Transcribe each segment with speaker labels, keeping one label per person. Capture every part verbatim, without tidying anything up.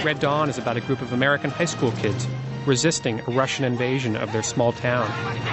Speaker 1: Red Dawn is about a group of American high school kids resisting a Russian invasion of their small town.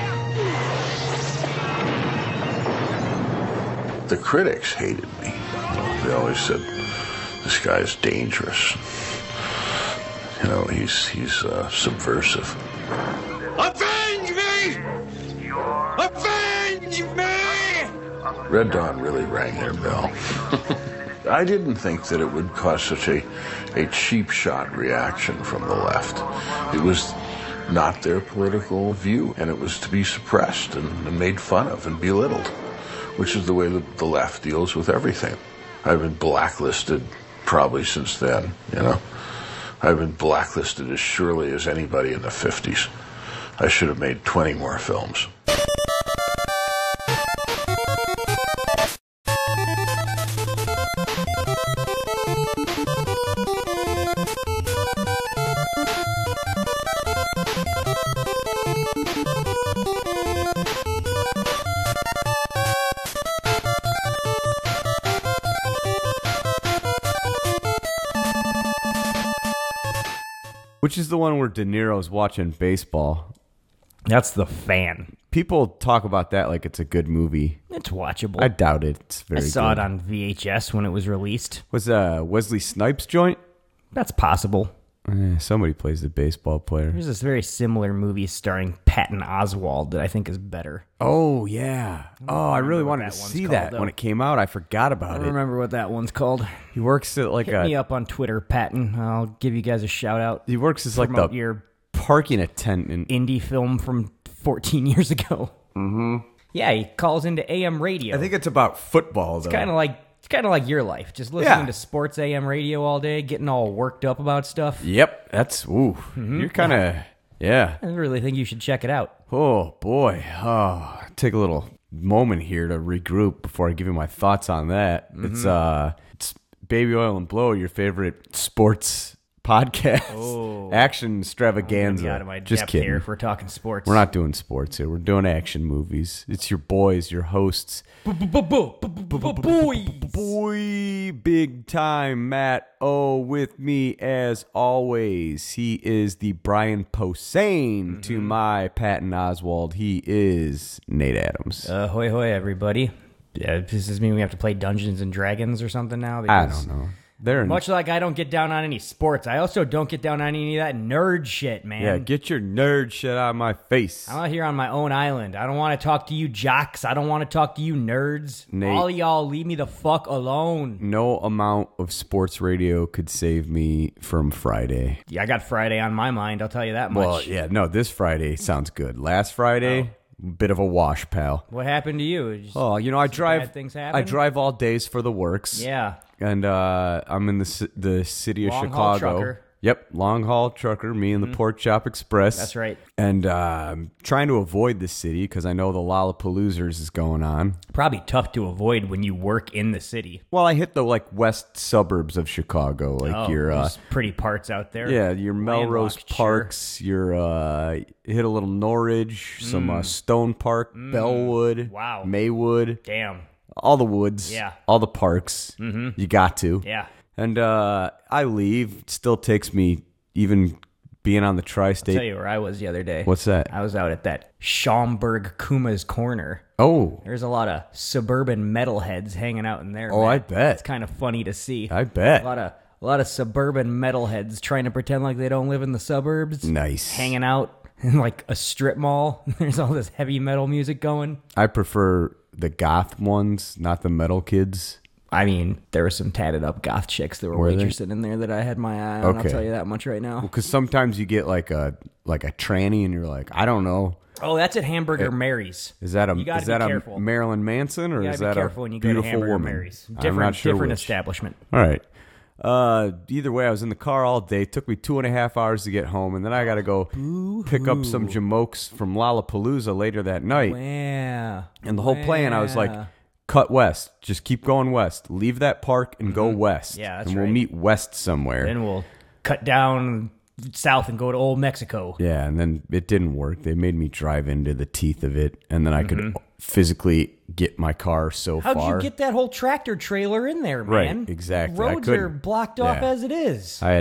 Speaker 2: The critics hated me. They always said, this guy's dangerous. You know, he's he's uh, subversive.
Speaker 3: Avenge me! Avenge me!
Speaker 2: Red Dawn really rang their bell. I didn't think that it would cause such a, a cheap shot reaction from the left. It was not their political view, and it was to be suppressed and, and made fun of and belittled, which is the way that the left deals with everything. I've been blacklisted probably since then, you know. I've been blacklisted as surely as anybody in the fifties. I should have made twenty more films.
Speaker 4: Which is the one where De Niro's watching baseball.
Speaker 5: That's The Fan.
Speaker 4: People talk about that like it's a good movie.
Speaker 5: It's watchable.
Speaker 4: I doubt it. It's very
Speaker 5: I saw
Speaker 4: good.
Speaker 5: it on V H S when it was released.
Speaker 4: Was uh, Wesley Snipes joint?
Speaker 5: That's possible.
Speaker 4: Eh, somebody plays the baseball player.
Speaker 5: There's this very similar movie starring Patton Oswalt that I think is better.
Speaker 4: Oh, yeah. Oh, I really wanted to see that
Speaker 5: though.
Speaker 4: when it came out. I forgot
Speaker 5: I
Speaker 4: about
Speaker 5: don't
Speaker 4: it.
Speaker 5: remember what that one's called.
Speaker 4: He works at like
Speaker 5: Hit
Speaker 4: a...
Speaker 5: me up on Twitter, Patton. I'll give you guys a shout out.
Speaker 4: He works as like
Speaker 5: Promote
Speaker 4: the
Speaker 5: your
Speaker 4: parking attendant.
Speaker 5: indie film from fourteen years ago.
Speaker 4: Mm-hmm.
Speaker 5: Yeah, he calls into A M radio.
Speaker 4: I think it's about football, though.
Speaker 5: It's kind of like it's kind of like your life, just listening
Speaker 4: Yeah.
Speaker 5: to sports A M radio all day, getting all worked up about stuff.
Speaker 4: Yep, that's... Ooh,
Speaker 5: Mm-hmm.
Speaker 4: you're kind of... Yeah.
Speaker 5: I really think you should check it out.
Speaker 4: Oh, boy. Oh, take a little moment here to regroup before I give you my thoughts on that.
Speaker 5: Mm-hmm.
Speaker 4: It's uh, it's Baby Oil and Blow, your favorite sports podcast.
Speaker 5: Oh.
Speaker 4: Action extravaganza.
Speaker 5: Be out of my
Speaker 4: Just
Speaker 5: depth
Speaker 4: kidding.
Speaker 5: here if we're talking sports.
Speaker 4: We're not doing sports here. We're doing action movies. It's your boys, your hosts.
Speaker 5: boys.
Speaker 4: Boy, big time Matt O with me as always. He is the Brian Posehn
Speaker 5: Mm-hmm.
Speaker 4: to my Patton Oswald. He is Nate Adams.
Speaker 5: Uh, hoy hoy, everybody. Yeah, does this mean we have to play Dungeons and Dragons or something now?
Speaker 4: I
Speaker 5: Because
Speaker 4: don't know. They're
Speaker 5: Much like I don't get down on any sports, I also don't get down on any of that nerd shit, man.
Speaker 4: yeah, get your nerd shit out of my face.
Speaker 5: I'm out here on my own island. I don't want to talk to you jocks. I don't want to talk to you nerds.
Speaker 4: Nate.
Speaker 5: All of y'all leave me the fuck alone.
Speaker 4: No amount of sports radio could save me from Friday.
Speaker 5: Yeah, I got Friday on my mind, I'll tell you that much.
Speaker 4: Well, yeah, no, this Friday sounds good. Last Friday, bit of a wash, pal.
Speaker 5: What happened to you? Just
Speaker 4: Oh, you know, I
Speaker 5: some
Speaker 4: drive.
Speaker 5: bad things happen?
Speaker 4: I drive all days for the works.
Speaker 5: Yeah.
Speaker 4: and uh, I'm in the ci- the city of
Speaker 5: Long haul
Speaker 4: Chicago.
Speaker 5: trucker.
Speaker 4: Yep, long haul trucker. Me and the Pork Chop Express.
Speaker 5: That's right.
Speaker 4: And uh, I'm trying to avoid the city because I know the Lollapaloozers is going on.
Speaker 5: Probably tough to avoid when you work in the city.
Speaker 4: Well, I hit the like west suburbs of Chicago, like
Speaker 5: Oh,
Speaker 4: your uh,
Speaker 5: there's pretty parts out there.
Speaker 4: yeah, your Melrose
Speaker 5: Landlocked, sure.
Speaker 4: Parks, your uh, hit a little Norridge, some uh, Stone Park, Bellwood,
Speaker 5: Wow.
Speaker 4: Maywood,
Speaker 5: Damn.
Speaker 4: all the woods,
Speaker 5: Yeah.
Speaker 4: all the parks. Mm-hmm. You got to,
Speaker 5: Yeah.
Speaker 4: And uh, I leave. It still takes me, even being on the tri-state.
Speaker 5: Tell you where I was the other day.
Speaker 4: What's that?
Speaker 5: I was out at that Schaumburg Kuma's Corner.
Speaker 4: Oh,
Speaker 5: There's a lot of suburban metalheads hanging out in there.
Speaker 4: Oh,
Speaker 5: man.
Speaker 4: I bet.
Speaker 5: It's kind of funny to see.
Speaker 4: I bet.
Speaker 5: A lot of a lot of suburban metalheads trying to pretend like they don't live in the suburbs.
Speaker 4: Nice.
Speaker 5: Hanging out in like a strip mall. There's all this heavy metal music going.
Speaker 4: I prefer the goth ones, not the metal kids.
Speaker 5: I mean, there were some tatted up goth chicks that were,
Speaker 4: Were they?
Speaker 5: waitressing in there that I had my eye on.
Speaker 4: Okay.
Speaker 5: I'll tell you that much right now.
Speaker 4: Because sometimes you get like a like a tranny, and you're like, I don't know.
Speaker 5: Oh, that's at Hamburger Mary's.
Speaker 4: Is that a
Speaker 5: You gotta
Speaker 4: is that
Speaker 5: be
Speaker 4: a
Speaker 5: careful.
Speaker 4: Marilyn Manson or
Speaker 5: You
Speaker 4: is
Speaker 5: gotta
Speaker 4: that
Speaker 5: be
Speaker 4: a
Speaker 5: careful when you go to
Speaker 4: beautiful
Speaker 5: Hamburger
Speaker 4: woman?
Speaker 5: Mary's.
Speaker 4: I'm
Speaker 5: Different,
Speaker 4: not sure
Speaker 5: different
Speaker 4: which.
Speaker 5: establishment.
Speaker 4: All right. Uh, either way, I was in the car all day. It took me two and a half hours to get home, and then I got to go pick up some jamokes from Lollapalooza later that night.
Speaker 5: Yeah.
Speaker 4: And the whole plan, I was like, cut west. Just keep going west. Leave that park and go west.
Speaker 5: Mm-hmm. Yeah, that's
Speaker 4: and we'll
Speaker 5: right.
Speaker 4: meet west somewhere.
Speaker 5: Then we'll cut down south and go to Old Mexico.
Speaker 4: Yeah, and then it didn't work. They made me drive into the teeth of it, and then I could
Speaker 5: Mm-hmm.
Speaker 4: physically get my car so
Speaker 5: How'd
Speaker 4: far.
Speaker 5: you get that whole tractor trailer in there,
Speaker 4: Right,
Speaker 5: man?
Speaker 4: exactly. I
Speaker 5: Roads are
Speaker 4: couldn't.
Speaker 5: blocked off
Speaker 4: Yeah.
Speaker 5: as it is.
Speaker 4: I had to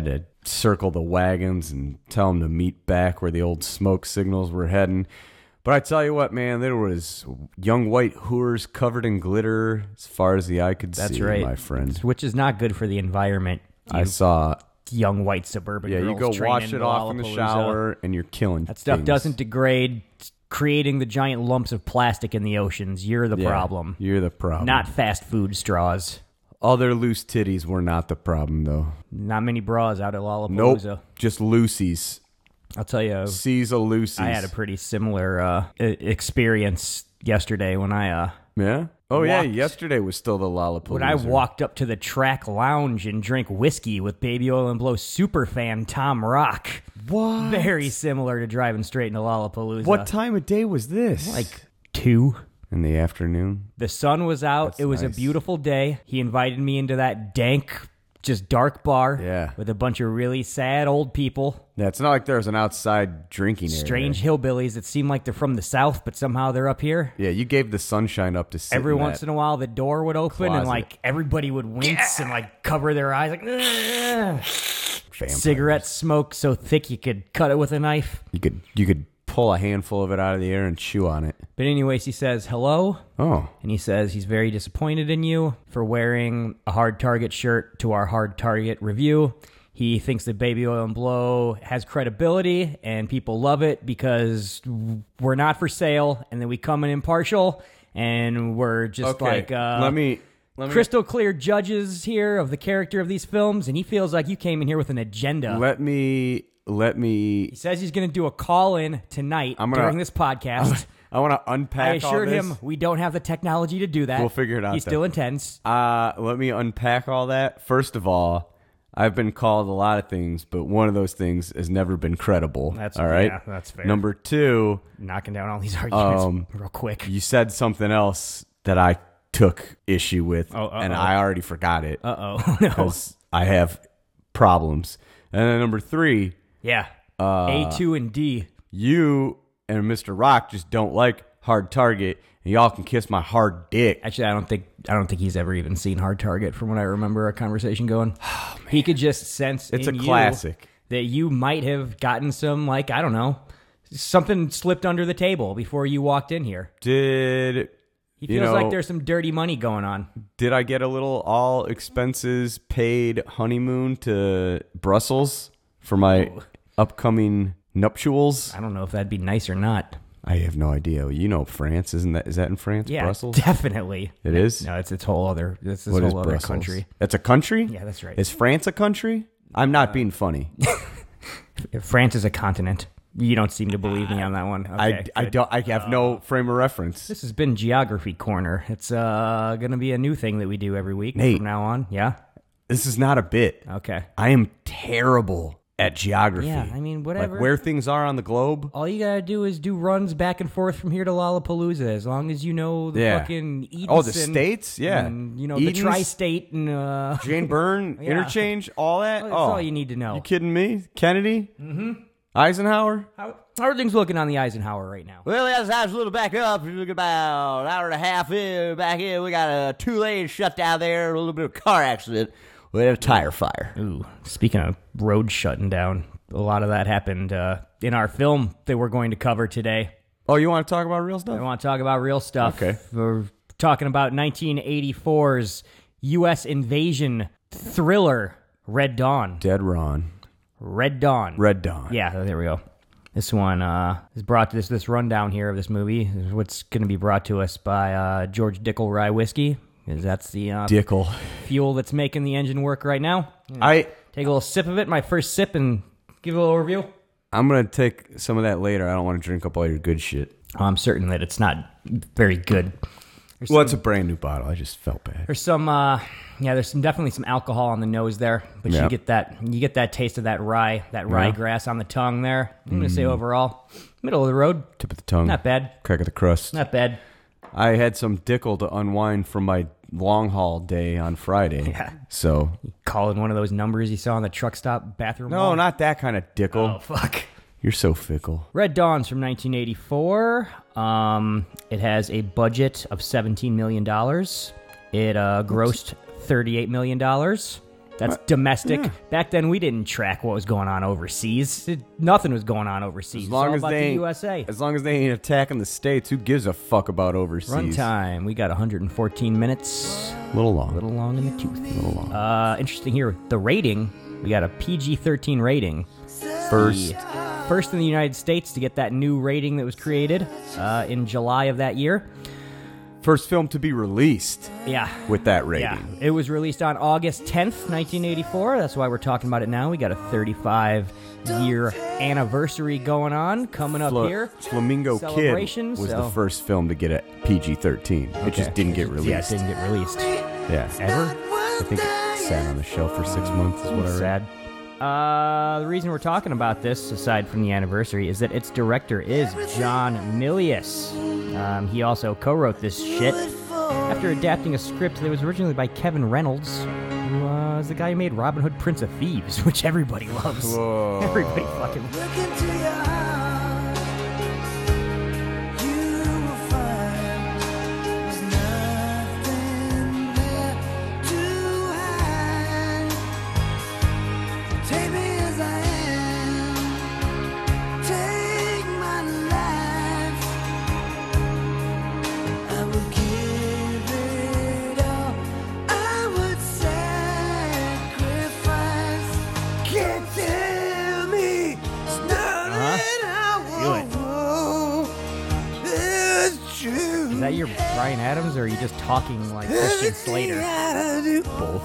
Speaker 4: circle the wagons and tell them to meet back where the old smoke signals were heading. But I tell you what, man, there was young white whores covered in glitter as far as the eye could
Speaker 5: That's
Speaker 4: see,
Speaker 5: right.
Speaker 4: my friend.
Speaker 5: Which is not good for the environment.
Speaker 4: I
Speaker 5: you
Speaker 4: saw...
Speaker 5: young white suburban
Speaker 4: Yeah, you
Speaker 5: girls
Speaker 4: go wash
Speaker 5: training
Speaker 4: it off in the
Speaker 5: Lollapalooza.
Speaker 4: shower, and you're killing
Speaker 5: That stuff
Speaker 4: things.
Speaker 5: doesn't degrade, creating the giant lumps of plastic in the oceans. You're the
Speaker 4: Yeah,
Speaker 5: problem.
Speaker 4: You're the problem.
Speaker 5: Not fast food straws.
Speaker 4: All their loose titties were not the problem, though.
Speaker 5: Not many bras out at Lollapalooza.
Speaker 4: Nope. Just Lucy's.
Speaker 5: I'll tell you,
Speaker 4: Caesar Lucy's.
Speaker 5: I had a pretty similar uh, e- experience yesterday when I uh,
Speaker 4: Yeah? Oh, yeah.
Speaker 5: walked-
Speaker 4: Yesterday was still the Lollapalooza.
Speaker 5: when I walked up to the track lounge and drank whiskey with Baby Oil and Blow superfan Tom Rock.
Speaker 4: What?
Speaker 5: Very similar to driving straight into Lollapalooza.
Speaker 4: What time of day was this?
Speaker 5: Like two.
Speaker 4: in the afternoon.
Speaker 5: The sun was out.
Speaker 4: That's
Speaker 5: it was
Speaker 4: nice.
Speaker 5: a beautiful day. He invited me into that dank, just dark bar
Speaker 4: Yeah.
Speaker 5: with a bunch of really sad old people.
Speaker 4: Yeah, it's not like there's an outside drinking area.
Speaker 5: Strange hillbillies that seem like they're from the South, but somehow they're up here.
Speaker 4: Yeah, you gave the sunshine up to sit
Speaker 5: Every
Speaker 4: in
Speaker 5: once
Speaker 4: that
Speaker 5: in a while, the door would open and
Speaker 4: closet.
Speaker 5: like everybody would wince and like cover their eyes, like "Ugh."
Speaker 4: vampires.
Speaker 5: Cigarette smoke so thick you could cut it with a knife.
Speaker 4: You could you could pull a handful of it out of the air and chew on it.
Speaker 5: But anyways, he says hello,
Speaker 4: Oh,
Speaker 5: and he says he's very disappointed in you for wearing a Hard Target shirt to our Hard Target review. He thinks that Baby Oil and Blow has credibility and people love it because we're not for sale and then we come in impartial and we're just
Speaker 4: okay.
Speaker 5: like uh,
Speaker 4: let me let me
Speaker 5: crystal clear judges here of the character of these films, and he feels like you came in here with an agenda.
Speaker 4: let me let me.
Speaker 5: He says he's going to do a call-in tonight
Speaker 4: I'm gonna-
Speaker 5: during this podcast.
Speaker 4: I want to unpack.
Speaker 5: I assured
Speaker 4: all this.
Speaker 5: him we don't have the technology to do that.
Speaker 4: We'll figure it out
Speaker 5: He
Speaker 4: then.
Speaker 5: still intends.
Speaker 4: Uh, let me unpack all that. First of all, I've been called a lot of things, but one of those things has never been credible.
Speaker 5: That's-
Speaker 4: all right.
Speaker 5: yeah, that's fair.
Speaker 4: Number two,
Speaker 5: Knocking down all these arguments
Speaker 4: Um,
Speaker 5: real quick.
Speaker 4: you said something else that I took issue with,
Speaker 5: Oh, uh-oh.
Speaker 4: and I already forgot it
Speaker 5: Uh-oh. No.
Speaker 4: because I have problems. And then number three,
Speaker 5: Yeah.
Speaker 4: Uh,
Speaker 5: A two and D.
Speaker 4: you and Mister Rock just don't like Hard Target, and y'all can kiss my hard dick.
Speaker 5: Actually, I don't think I don't think he's ever even seen Hard Target from when I remember our conversation going. He could just sense
Speaker 4: It's
Speaker 5: in
Speaker 4: a
Speaker 5: you
Speaker 4: classic.
Speaker 5: that you might have gotten some, like, I don't know, something slipped under the table before you walked in here.
Speaker 4: Did
Speaker 5: He
Speaker 4: you
Speaker 5: feels
Speaker 4: know,
Speaker 5: like there's some dirty money going on.
Speaker 4: Did I get a little all expenses paid honeymoon to Brussels for my
Speaker 5: Ooh.
Speaker 4: upcoming nuptials?
Speaker 5: I don't know if that'd be nice or not.
Speaker 4: I have no idea. You know France, isn't that? Is that in France?
Speaker 5: Yeah,
Speaker 4: Brussels.
Speaker 5: definitely.
Speaker 4: It is.
Speaker 5: No, it's it's whole other. It's this
Speaker 4: What is
Speaker 5: whole other
Speaker 4: Brussels?
Speaker 5: country.
Speaker 4: That's a country.
Speaker 5: Yeah, that's right.
Speaker 4: Is France a country? I'm not being funny.
Speaker 5: France is a continent. You don't seem to believe me on that one. Okay,
Speaker 4: I, I
Speaker 5: good.
Speaker 4: don't. I have no frame of reference.
Speaker 5: This has been Geography Corner. It's uh gonna be a new thing that we do every week
Speaker 4: Nate.
Speaker 5: from now on. Yeah.
Speaker 4: This is not a bit.
Speaker 5: Okay.
Speaker 4: I am terrible at geography.
Speaker 5: Yeah, I mean, whatever.
Speaker 4: Like where things are on the globe.
Speaker 5: All you gotta do is do runs back and forth from here to Lollapalooza, as long as you know the
Speaker 4: Yeah.
Speaker 5: fucking Edison.
Speaker 4: Oh, the states? Yeah.
Speaker 5: and, you know
Speaker 4: Edens,
Speaker 5: the tri-state and uh.
Speaker 4: Jane Byrne
Speaker 5: Yeah.
Speaker 4: interchange, all that.
Speaker 5: That's
Speaker 4: oh,
Speaker 5: all you need to know.
Speaker 4: You kidding me? Kennedy? Mm-hmm. Eisenhower?
Speaker 5: How, how are things looking on the Eisenhower right now?
Speaker 6: Well, that's a little back up. We look about an hour and a half in, back in. We got a two-lane shutdown there, a little bit of car accident. We had a tire fire.
Speaker 5: Ooh, speaking of road shutting down, a lot of that happened uh, in our film that we're going to cover today.
Speaker 4: Oh, you want to talk about real stuff?
Speaker 5: I want to talk about real stuff.
Speaker 4: Okay.
Speaker 5: We're talking about nineteen eighty-four's U S invasion thriller, Red Dawn.
Speaker 4: Dead Ron.
Speaker 5: Red Dawn.
Speaker 4: Red Dawn.
Speaker 5: Yeah, there we go. This one uh, is brought to this this rundown here of this movie. Is what's going to be brought to us by uh, George Dickel Rye Whiskey, because that's the uh,
Speaker 4: Dickel.
Speaker 5: fuel that's making the engine work right now.
Speaker 4: I,
Speaker 5: Take a little sip of it, my first sip, and give a little review.
Speaker 4: I'm going to take some of that later. I don't want to drink up all your good shit.
Speaker 5: Oh, I'm certain that it's not very good. There's
Speaker 4: Well,
Speaker 5: some,
Speaker 4: it's a brand new bottle. I just felt bad.
Speaker 5: there's some, uh, yeah, there's some definitely some alcohol on the nose there, but
Speaker 4: Yeah.
Speaker 5: you get that, you get that taste of that rye, that rye
Speaker 4: Yeah.
Speaker 5: grass on the tongue there. I'm gonna say overall, middle of the road,
Speaker 4: Tip of the tongue.
Speaker 5: not bad,
Speaker 4: Crack of the crust.
Speaker 5: not bad.
Speaker 4: I had some Dickel to unwind from my long haul day on Friday.
Speaker 5: Yeah.
Speaker 4: So,
Speaker 5: Calling one of those numbers you saw in the truck stop bathroom.
Speaker 4: no,
Speaker 5: wall.
Speaker 4: not that kind of Dickel.
Speaker 5: Oh fuck.
Speaker 4: You're so fickle.
Speaker 5: Red Dawn's from nineteen eighty-four. Um, it has a budget of seventeen million dollars. It uh, grossed thirty-eight million dollars. That's domestic. Back then, we didn't track what was going on overseas. It, nothing was going on overseas.
Speaker 4: As long
Speaker 5: it's all
Speaker 4: as
Speaker 5: about
Speaker 4: they
Speaker 5: the
Speaker 4: ain't,
Speaker 5: U S A.
Speaker 4: as long as they ain't attacking the states, who gives a fuck about overseas?
Speaker 5: Runtime. We got one hundred fourteen minutes.
Speaker 4: A little long.
Speaker 5: A little long in the tooth.
Speaker 4: A little long.
Speaker 5: Uh, interesting here. The rating. We got a P G thirteen rating.
Speaker 4: First.
Speaker 5: The first in the United States to get that new rating that was created uh, in July of that year.
Speaker 4: First film to be released
Speaker 5: Yeah.
Speaker 4: with that rating.
Speaker 5: Yeah. It was released on August tenth, nineteen eighty-four. That's why we're talking about it now. We got a thirty-five year anniversary going on, coming up
Speaker 4: Fla-
Speaker 5: here.
Speaker 4: Flamingo Kid
Speaker 5: Celebration,
Speaker 4: was
Speaker 5: so-
Speaker 4: the first film to get a P G thirteen. It just didn't get released.
Speaker 5: Yeah, it didn't get released.
Speaker 4: Yeah.
Speaker 5: Ever?
Speaker 4: I think it sat on the shelf for six months is what I read.
Speaker 5: Sad. Uh, the reason we're talking about this, aside from the anniversary, is that its director is John Milius. Um, he also co-wrote this shit after adapting a script that was originally by Kevin Reynolds, who uh, is the guy who made Robin Hood, Prince of Thieves, which everybody loves.
Speaker 4: Whoa.
Speaker 5: Everybody fucking
Speaker 7: Look into your heart, you will find there's nothing there to hide. Take me as I am, take my life. I will give it all, I would sacrifice. Can't tell me it's nothing I won't. It's true.
Speaker 5: Is that your Brian Adams, or are you just talking like Christian Slater?
Speaker 4: Both.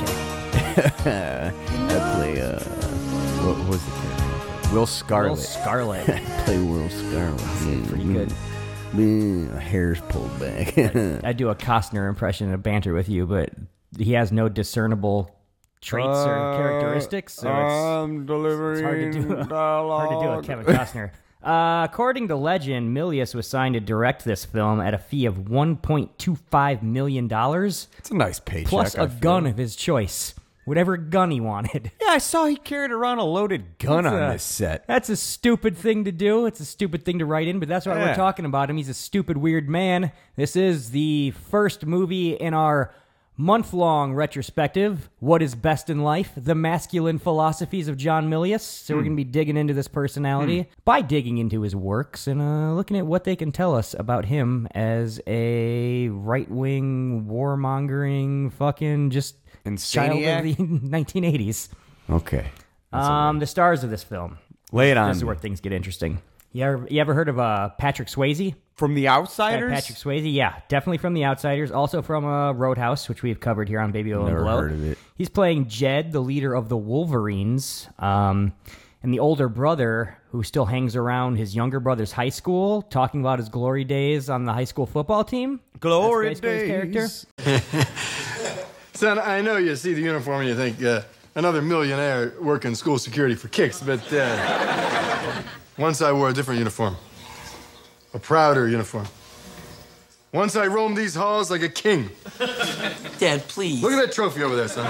Speaker 5: Okay.
Speaker 4: I play, uh, what what was the character? Will Scarlet.
Speaker 5: Will Scarlet.
Speaker 4: play Will Scarlet. Yeah,
Speaker 5: Pretty good.
Speaker 4: My hair's pulled back.
Speaker 5: I do a Costner impression and banter with you, but he has no discernible traits or characteristics, so it's,
Speaker 4: I'm delivering
Speaker 5: it's hard to do. A,
Speaker 4: dialogue.
Speaker 5: hard to do a Kevin Costner. Uh, according to legend, Milius was signed to direct this film at a fee of one point two five million dollars,
Speaker 4: It's a nice paycheck.
Speaker 5: plus
Speaker 4: I
Speaker 5: a
Speaker 4: feel.
Speaker 5: gun of his choice, whatever gun he wanted.
Speaker 4: Yeah, I saw he carried around a loaded gun
Speaker 5: That's
Speaker 4: on
Speaker 5: a-
Speaker 4: this set.
Speaker 5: That's a stupid thing to do. It's a stupid thing to write in, but that's why
Speaker 4: Yeah.
Speaker 5: we're talking about him. He's a stupid, weird man. This is the first movie in our month-long retrospective, What is Best in Life? The Masculine Philosophies of John Milius. So we're going to be digging into this personality by digging into his works and uh, looking at what they can tell us about him as a right-wing, warmongering, fucking just child of the nineteen eighties.
Speaker 4: Okay.
Speaker 5: Um, the stars of this film.
Speaker 4: Lay it on
Speaker 5: This is
Speaker 4: me.
Speaker 5: where things get interesting. You ever, you ever heard of uh, Patrick Swayze?
Speaker 4: From The
Speaker 5: Uh,
Speaker 4: Outsiders?
Speaker 5: Patrick Swayze, yeah, definitely from The Outsiders. Also from uh, Roadhouse, which we've covered here on Baby Oil and
Speaker 4: Never
Speaker 5: Blow.
Speaker 4: heard of it.
Speaker 5: He's playing Jed, the leader of the Wolverines, um, and the older brother who still hangs around his younger brother's high school, talking about his glory days on the high school football team.
Speaker 4: Glory
Speaker 5: That's basically his character.
Speaker 8: Son, I know you see the uniform and you think uh, another millionaire working school security for kicks, but uh, once I wore a different uniform, a prouder uniform. Once I roamed these halls like a king.
Speaker 7: Dad, please.
Speaker 8: Look at that trophy over there, son.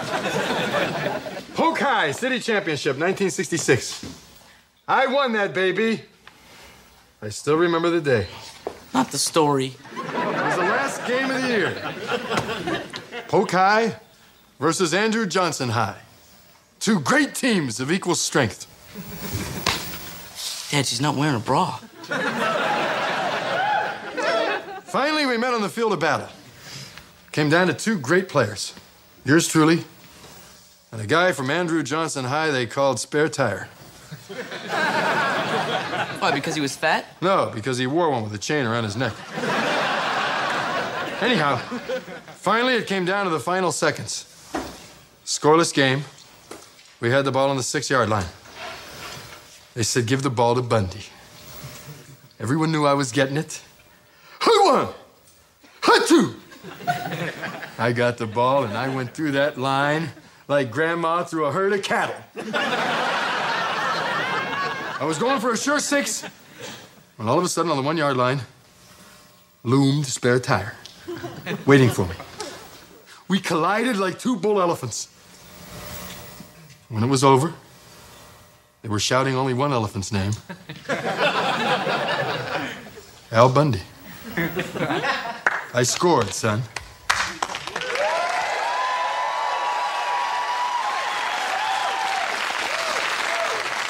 Speaker 8: Polk High City Championship, nineteen sixty-six. I won that, baby. I still remember the day.
Speaker 7: Not the story.
Speaker 8: It was the last game of the year. Polk High versus Andrew Johnson High. Two great teams of equal strength.
Speaker 7: Dad, she's not wearing a bra.
Speaker 8: Finally, we met on the field of battle. Came down to two great players. Yours truly, and a guy from Andrew Johnson High they called Spare Tire.
Speaker 7: Why, because he was fat?
Speaker 8: No, because he wore one with a chain around his neck. Anyhow, finally it came down to the final seconds. Scoreless game. We had the ball on the six-yard line. They said, give the ball to Bundy. Everyone knew I was getting it. Who won? Who two? I got the ball and I went through that line like grandma through a herd of cattle. I was going for a sure six when all of a sudden on the one-yard line loomed Spare Tire, waiting for me. We collided like two bull elephants. When it was over, they were shouting only one elephant's name. Al Bundy. I scored, son.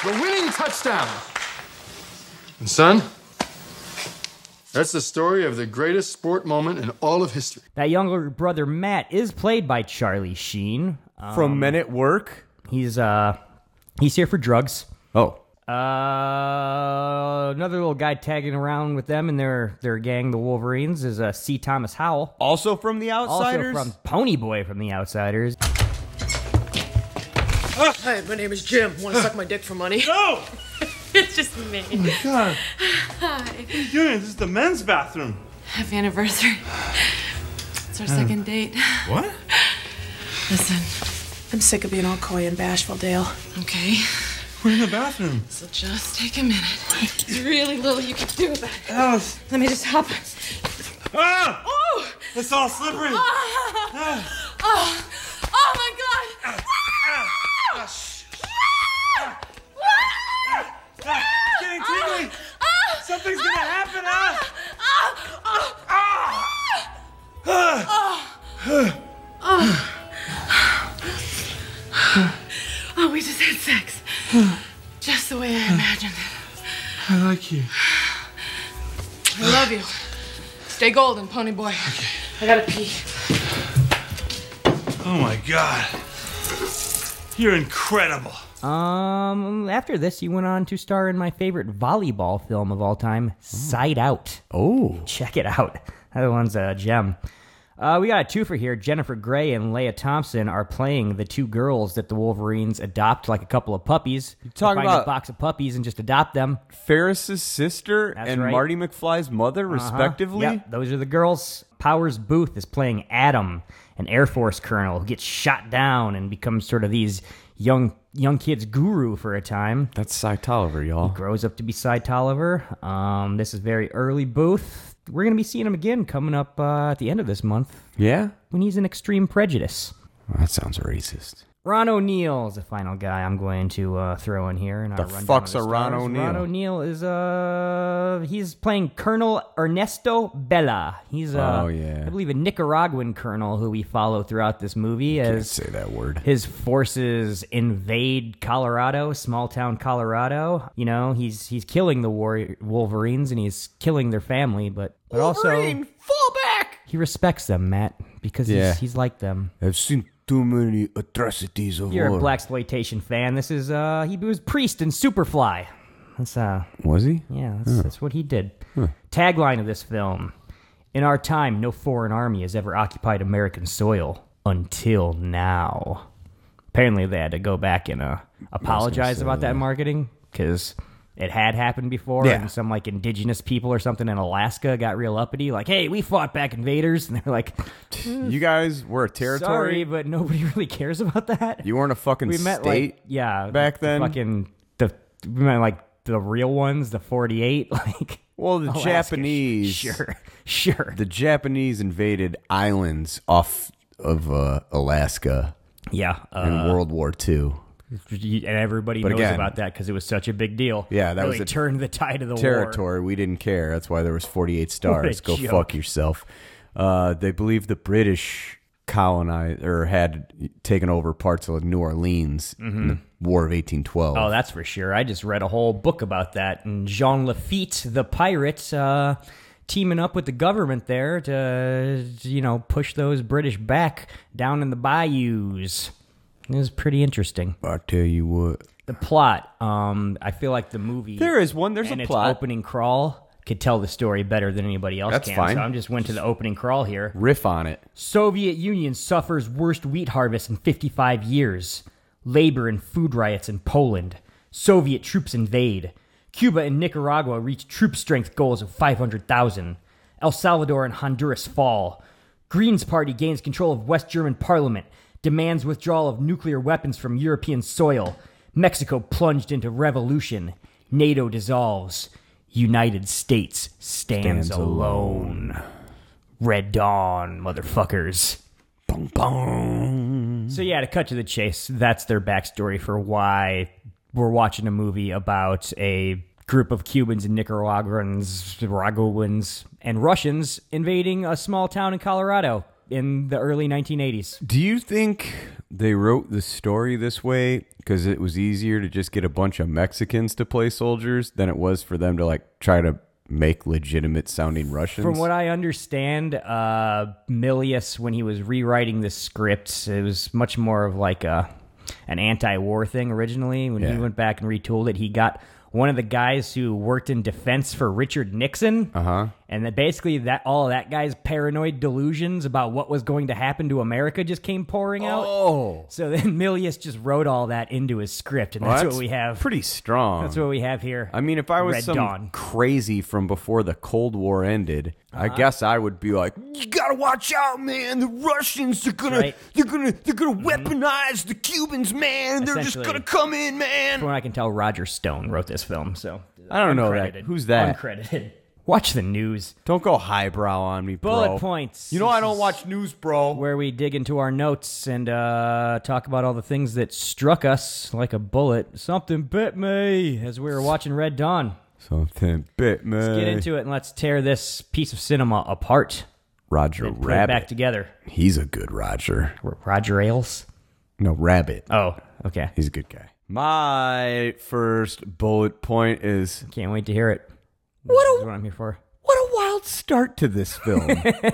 Speaker 8: the winning touchdown. And son, that's the story of the greatest sport moment in all of history.
Speaker 5: That younger brother Matt is played by Charlie Sheen. Um,
Speaker 4: From Men at Work?
Speaker 5: He's uh he's here for drugs.
Speaker 4: Oh.
Speaker 5: Uh, another little guy tagging around with them and their their gang, the Wolverines, is uh, C. Thomas Howell.
Speaker 4: Also from The Outsiders?
Speaker 5: Also from Pony Boy from The Outsiders.
Speaker 9: Hi, my name is Jim. Want to suck my dick for money?
Speaker 10: No!
Speaker 9: It's just me.
Speaker 10: Oh my god.
Speaker 9: Hi.
Speaker 10: What are you doing? This is the men's bathroom.
Speaker 9: Happy anniversary. It's our
Speaker 10: Uh,
Speaker 9: second date.
Speaker 10: What?
Speaker 9: Listen, I'm sick of being all coy and bashful, Dale. Okay?
Speaker 10: We're in the bathroom.
Speaker 9: So just take a minute. It's really little you can do about it.
Speaker 10: Alice.
Speaker 9: Let me just hop.
Speaker 10: Ah!
Speaker 9: Oh!
Speaker 10: It's all slippery.
Speaker 9: Ah!
Speaker 10: Ah.
Speaker 9: Oh! Oh my God!
Speaker 10: Ah. Ah. Shh.
Speaker 9: Ah!
Speaker 10: Ah. It's getting tingly.
Speaker 9: Ah!
Speaker 10: Something's gonna happen, huh?
Speaker 9: Ah! Ah!
Speaker 10: Ah.
Speaker 9: Oh! Oh, we just had sex. Just the way I imagined it.
Speaker 10: I like you.
Speaker 9: I love you. Stay golden, Pony Boy. Okay. I gotta pee.
Speaker 10: Oh my god. You're incredible.
Speaker 5: Um, after this, he went on to star in my favorite volleyball film of all time, Side Out.
Speaker 4: Oh.
Speaker 5: Check it out. That one's a gem. Uh, we got a twofer here. Jennifer Grey and Leah Thompson are playing the two girls that the Wolverines adopt like a couple of puppies. You
Speaker 4: talking
Speaker 5: find
Speaker 4: about-
Speaker 5: a box of puppies and just adopt them.
Speaker 4: Ferris's sister
Speaker 5: That's
Speaker 4: and
Speaker 5: right.
Speaker 4: Marty McFly's mother,
Speaker 5: Uh-huh.
Speaker 4: respectively?
Speaker 5: Yep, those are the girls. Powers Booth is playing Adam, an Air Force colonel who gets shot down and becomes sort of these young young kids' guru for a time.
Speaker 4: That's Cy Tolliver, y'all.
Speaker 5: Grows up to be Cy Tolliver. Um, this is very early Booth. We're going to be seeing him again coming up uh, at the end of this month.
Speaker 4: Yeah?
Speaker 5: When he's in Extreme Prejudice.
Speaker 4: That sounds racist.
Speaker 5: Ron O'Neal is the final guy I'm going to uh, throw in here. In our
Speaker 4: The
Speaker 5: rundown
Speaker 4: fuck's
Speaker 5: of the
Speaker 4: a Ron
Speaker 5: stars.
Speaker 4: O'Neal?
Speaker 5: Ron O'Neal is uh he's playing Colonel Ernesto Bella. He's uh,
Speaker 4: Oh, yeah.
Speaker 5: I believe a Nicaraguan colonel who we follow throughout this movie
Speaker 4: Can't
Speaker 5: as
Speaker 4: say that word.
Speaker 5: his forces invade Colorado, small town Colorado. You know, he's he's killing the war- Wolverines and he's killing their family, but but
Speaker 6: Wolverine,
Speaker 5: also
Speaker 6: fall back!
Speaker 5: he respects them, Matt, because
Speaker 4: Yeah.
Speaker 5: he's he's like them.
Speaker 4: I've seen too many atrocities of
Speaker 5: You're
Speaker 4: war.
Speaker 5: a blaxploitation fan. This is uh he was priest in Superfly. That's uh
Speaker 4: Was he?
Speaker 5: yeah, that's,
Speaker 4: Huh.
Speaker 5: that's what he did.
Speaker 4: Huh.
Speaker 5: Tagline of this film: in our time, no foreign army has ever occupied American soil until now. Apparently, they had to go back and uh, apologize
Speaker 4: say,
Speaker 5: about that
Speaker 4: yeah.
Speaker 5: marketing because it had happened before,
Speaker 4: Yeah.
Speaker 5: and some like indigenous people or something in Alaska got real uppity, like, "Hey, we fought back invaders," and they're like,
Speaker 4: You guys were a territory?
Speaker 5: "Sorry, but nobody really cares about that."
Speaker 4: You weren't a fucking
Speaker 5: we met
Speaker 4: state
Speaker 5: like yeah
Speaker 4: back
Speaker 5: the
Speaker 4: then?
Speaker 5: fucking the we meant like the real ones, the forty-eight, like
Speaker 4: Well, the
Speaker 5: Alaska.
Speaker 4: Japanese...
Speaker 5: Sure, sure.
Speaker 4: The Japanese invaded islands off of uh, Alaska
Speaker 5: Yeah,
Speaker 4: in
Speaker 5: uh,
Speaker 4: World War Two.
Speaker 5: and everybody
Speaker 4: But
Speaker 5: knows
Speaker 4: again-
Speaker 5: about that because it was such a big deal.
Speaker 4: Yeah, that
Speaker 5: really
Speaker 4: was a
Speaker 5: turned the tide of the war.
Speaker 4: Territory. We didn't care. That's why there was forty-eight stars. Go
Speaker 5: joke.
Speaker 4: fuck yourself. Uh, they believe the British colonized or had taken over parts of New Orleans in the War of eighteen twelve.
Speaker 5: Oh, that's for sure. I just read a whole book about that. And Jean Lafitte, the pirate, uh, teaming up with the government there to, you know, push those British back down in the bayous. It was pretty interesting.
Speaker 4: I tell you what.
Speaker 5: The plot, um, I feel like the movie...
Speaker 4: There is one. There's
Speaker 5: and
Speaker 4: a
Speaker 5: its
Speaker 4: plot.
Speaker 5: opening crawl could tell the story better than anybody else
Speaker 4: That's
Speaker 5: can.
Speaker 4: fine.
Speaker 5: So I just went to the opening crawl here.
Speaker 4: Riff on it.
Speaker 5: Soviet Union suffers worst wheat harvest in fifty-five years. Labor and food riots in Poland. Soviet troops invade. Cuba and Nicaragua reach troop strength goals of five hundred thousand. El Salvador and Honduras fall. Greens Party gains control of West German parliament. Demands withdrawal of nuclear weapons from European soil. Mexico plunged into revolution. NATO dissolves. United States stands,
Speaker 4: Stands
Speaker 5: alone. Red Dawn, motherfuckers.
Speaker 4: Bong, bong.
Speaker 5: So yeah, to cut to the chase, that's their backstory for why we're watching a movie about a group of Cubans and Nicaraguans, Nicaraguans, and Russians invading a small town in Colorado in the early nineteen eighties.
Speaker 4: Do you think they wrote the story this way because it was easier to just get a bunch of Mexicans to play soldiers than it was for them to like try to make legitimate sounding Russians.
Speaker 5: From what I understand, uh, Milius, when he was rewriting the script, it was much more of like a an anti-war thing originally. When
Speaker 4: Yeah.
Speaker 5: he went back and retooled it, he got one of the guys who worked in defense for Richard Nixon.
Speaker 4: Uh-huh.
Speaker 5: And that basically that all of that guy's paranoid delusions about what was going to happen to America just came pouring out.
Speaker 4: Oh.
Speaker 5: So then Milius just wrote all that into his script, and
Speaker 4: Well,
Speaker 5: that's, what we have.
Speaker 4: Pretty strong.
Speaker 5: That's what we have here.
Speaker 4: I mean, if I was
Speaker 5: Red
Speaker 4: some
Speaker 5: Dawn.
Speaker 4: crazy from before the Cold War ended, I
Speaker 5: Uh-huh.
Speaker 4: guess I would be like, "You gotta watch out, man! The Russians, they're gonna,
Speaker 5: Right.
Speaker 4: they're gonna, they're gonna weaponize the Cubans, man! They're just
Speaker 5: Essentially.
Speaker 4: gonna come in, man!"
Speaker 5: From what I can tell, Roger Stone wrote this film, so
Speaker 4: I don't know that.
Speaker 5: uncredited.
Speaker 4: Who's that?
Speaker 5: Uncredited. Watch the news.
Speaker 4: Don't go highbrow on me, bro.
Speaker 5: Bullet points.
Speaker 4: You know I
Speaker 5: This
Speaker 4: don't
Speaker 5: is
Speaker 4: watch news, bro.
Speaker 5: Where we dig into our notes and uh, talk about all the things that struck us like a bullet. Something bit me as we were watching Red Dawn.
Speaker 4: Something bit me.
Speaker 5: Let's get into it and let's tear this piece of cinema apart.
Speaker 4: Roger
Speaker 5: and put it
Speaker 4: Rabbit.
Speaker 5: back together.
Speaker 4: He's a good Roger.
Speaker 5: Roger Ailes?
Speaker 4: No, Rabbit.
Speaker 5: Oh, okay.
Speaker 4: He's a good guy. My first bullet point is...
Speaker 5: Can't wait to hear it.
Speaker 4: What
Speaker 5: This is
Speaker 4: a,
Speaker 5: what I'm here for.
Speaker 4: what a wild start to this film.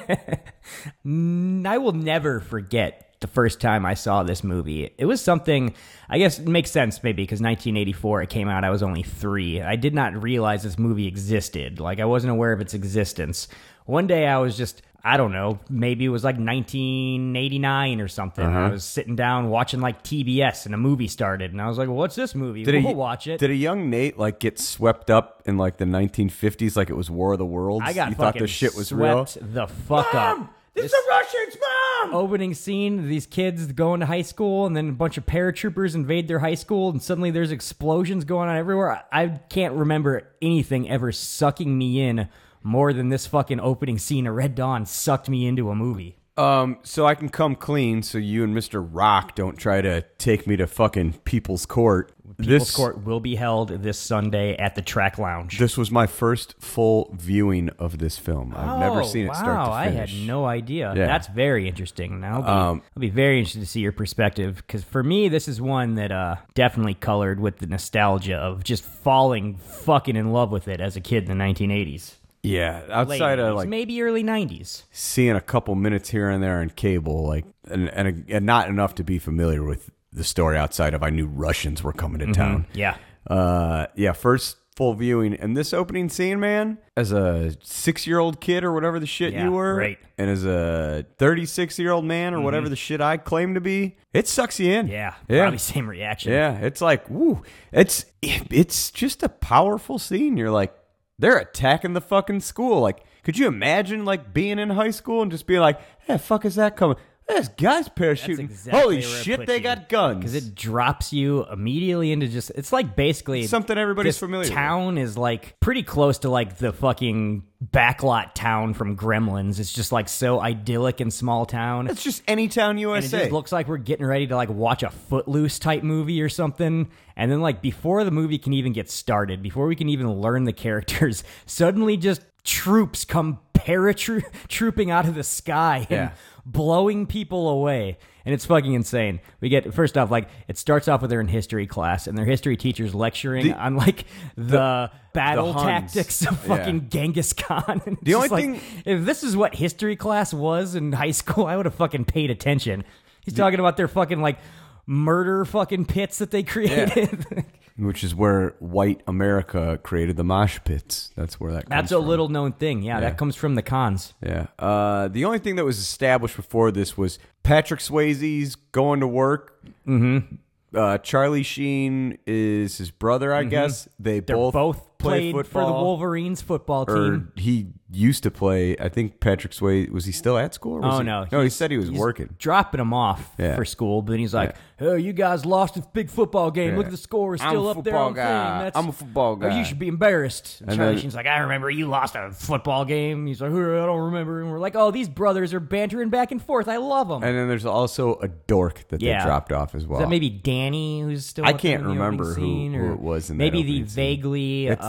Speaker 5: I will never forget the first time I saw this movie. It was something, I guess it makes sense maybe because nineteen eighty-four it came out, I was only three. I did not realize this movie existed. Like I wasn't aware of its existence. One day I was just, I don't know, maybe it was like nineteen eighty-nine or something.
Speaker 4: Uh-huh.
Speaker 5: I was sitting down watching like T B S and a movie started and I was like, well, what's this movie?
Speaker 4: Did
Speaker 5: we'll
Speaker 4: a,
Speaker 5: watch it.
Speaker 4: Did a young Nate like get swept up in like the nineteen fifties like it was War of the Worlds?
Speaker 5: I got
Speaker 4: you
Speaker 5: fucking
Speaker 4: thought this shit was real?
Speaker 5: swept the fuck
Speaker 4: Mom,
Speaker 5: up.
Speaker 4: This is the Russians, Mom!
Speaker 5: Opening scene, these kids going to high school, and then a bunch of paratroopers invade their high school, and suddenly there's explosions going on everywhere. I, I can't remember anything ever sucking me in more than this fucking opening scene of Red Dawn sucked me into a movie.
Speaker 4: Um, so I can come clean so you and Mister Rock don't try to take me to fucking People's Court.
Speaker 5: People's
Speaker 4: this,
Speaker 5: Court will be held this Sunday at the Track Lounge.
Speaker 4: This was my first full viewing of this film. I've never
Speaker 5: Oh,
Speaker 4: seen it
Speaker 5: wow,
Speaker 4: start to
Speaker 5: I
Speaker 4: finish.
Speaker 5: had no idea.
Speaker 4: Yeah.
Speaker 5: That's very interesting. Now, I'll be,
Speaker 4: Um,
Speaker 5: I'll be very interested to see your perspective because for me, this is one that uh, definitely colored with the nostalgia of just falling fucking in love with it as a kid in the nineteen eighties.
Speaker 4: Yeah,
Speaker 5: Late
Speaker 4: outside of
Speaker 5: eighties,
Speaker 4: like
Speaker 5: maybe early nineties.
Speaker 4: seeing a couple minutes here and there on cable, like, and and, and not enough to be familiar with the story outside of I knew Russians were coming to town.
Speaker 5: Yeah.
Speaker 4: Uh, yeah, first full viewing. And this opening scene, man, as a six-year-old kid or whatever the shit
Speaker 5: Yeah,
Speaker 4: you were,
Speaker 5: right.
Speaker 4: and as a thirty-six-year-old man or whatever the shit I claim to be, it sucks you in.
Speaker 5: Yeah,
Speaker 4: yeah.
Speaker 5: probably same reaction.
Speaker 4: Yeah, it's like, woo. It's it's just a powerful scene. You're like, they're attacking the fucking school. Like, could you imagine like being in high school and just being like, hey, fuck is that coming? There's guys parachuting.
Speaker 5: exactly
Speaker 4: Holy
Speaker 5: where it
Speaker 4: shit,
Speaker 5: puts
Speaker 4: they
Speaker 5: you.
Speaker 4: got guns.
Speaker 5: Because it drops you immediately into just, it's like basically
Speaker 4: Something everybody's
Speaker 5: this
Speaker 4: familiar with.
Speaker 5: town is like pretty close to like the fucking backlot town from Gremlins. It's just like so idyllic and small town.
Speaker 4: It's just any town U
Speaker 5: And
Speaker 4: S
Speaker 5: it
Speaker 4: A.
Speaker 5: just looks like we're getting ready to like watch a Footloose type movie or something. And then like before the movie can even get started, before we can even learn the characters, suddenly just troops come paratrooping out of the sky and
Speaker 4: Yeah.
Speaker 5: blowing people away. And it's fucking insane. We get, first off, like, it starts off with they're in history class, and their history teacher's lecturing
Speaker 4: The-
Speaker 5: on, like, the, battle
Speaker 4: the Huns.
Speaker 5: tactics of
Speaker 4: Yeah.
Speaker 5: fucking Genghis Khan. And
Speaker 4: The
Speaker 5: it's
Speaker 4: only
Speaker 5: just like,
Speaker 4: thing-
Speaker 5: if this is what history class was in high school, I would have fucking paid attention. He's talking about their fucking, like, murder fucking pits that they created.
Speaker 4: Which is where white America created the mosh pits. That's where that comes
Speaker 5: That's a
Speaker 4: from.
Speaker 5: little known thing. Yeah,
Speaker 4: Yeah.
Speaker 5: that comes from the cons.
Speaker 4: Yeah. Uh, the only thing that was established before this was Patrick Swayze's going to work.
Speaker 5: Mm-hmm.
Speaker 4: Uh, Charlie Sheen is his brother, I guess. They
Speaker 5: They're
Speaker 4: both,
Speaker 5: both,
Speaker 4: play
Speaker 5: played for
Speaker 4: football.
Speaker 5: the Wolverines football
Speaker 4: Or
Speaker 5: team.
Speaker 4: he used to play. I think Patrick Swayze, was he still at school? Or was
Speaker 5: Oh,
Speaker 4: he-
Speaker 5: no.
Speaker 4: No, he
Speaker 5: He's-
Speaker 4: said he was
Speaker 5: he's
Speaker 4: working.
Speaker 5: Dropping them off
Speaker 4: Yeah.
Speaker 5: for school, but then he's like, "Oh, you guys lost a big football game.
Speaker 4: Yeah.
Speaker 5: Look at the score. It's
Speaker 4: I'm
Speaker 5: still
Speaker 4: a
Speaker 5: up there
Speaker 4: football
Speaker 5: on the
Speaker 4: guy.
Speaker 5: thing. That's,
Speaker 4: I'm a football
Speaker 5: Oh,
Speaker 4: guy."
Speaker 5: you should be embarrassed." And
Speaker 4: And
Speaker 5: Charlie
Speaker 4: then-
Speaker 5: Sheen's like, "I remember you lost a football game." He's like, "Oh, I don't remember." And we're like, "Oh, these brothers are bantering back and forth. I love them."
Speaker 4: And then there's also a dork that
Speaker 5: Yeah.
Speaker 4: they dropped off as well.
Speaker 5: Is that maybe Danny, who's still?
Speaker 4: I
Speaker 5: with them
Speaker 4: can't
Speaker 5: in the opening
Speaker 4: remember who-
Speaker 5: scene,
Speaker 4: who
Speaker 5: or
Speaker 4: it was in that
Speaker 5: maybe the
Speaker 4: opening scene.
Speaker 5: vaguely
Speaker 4: It's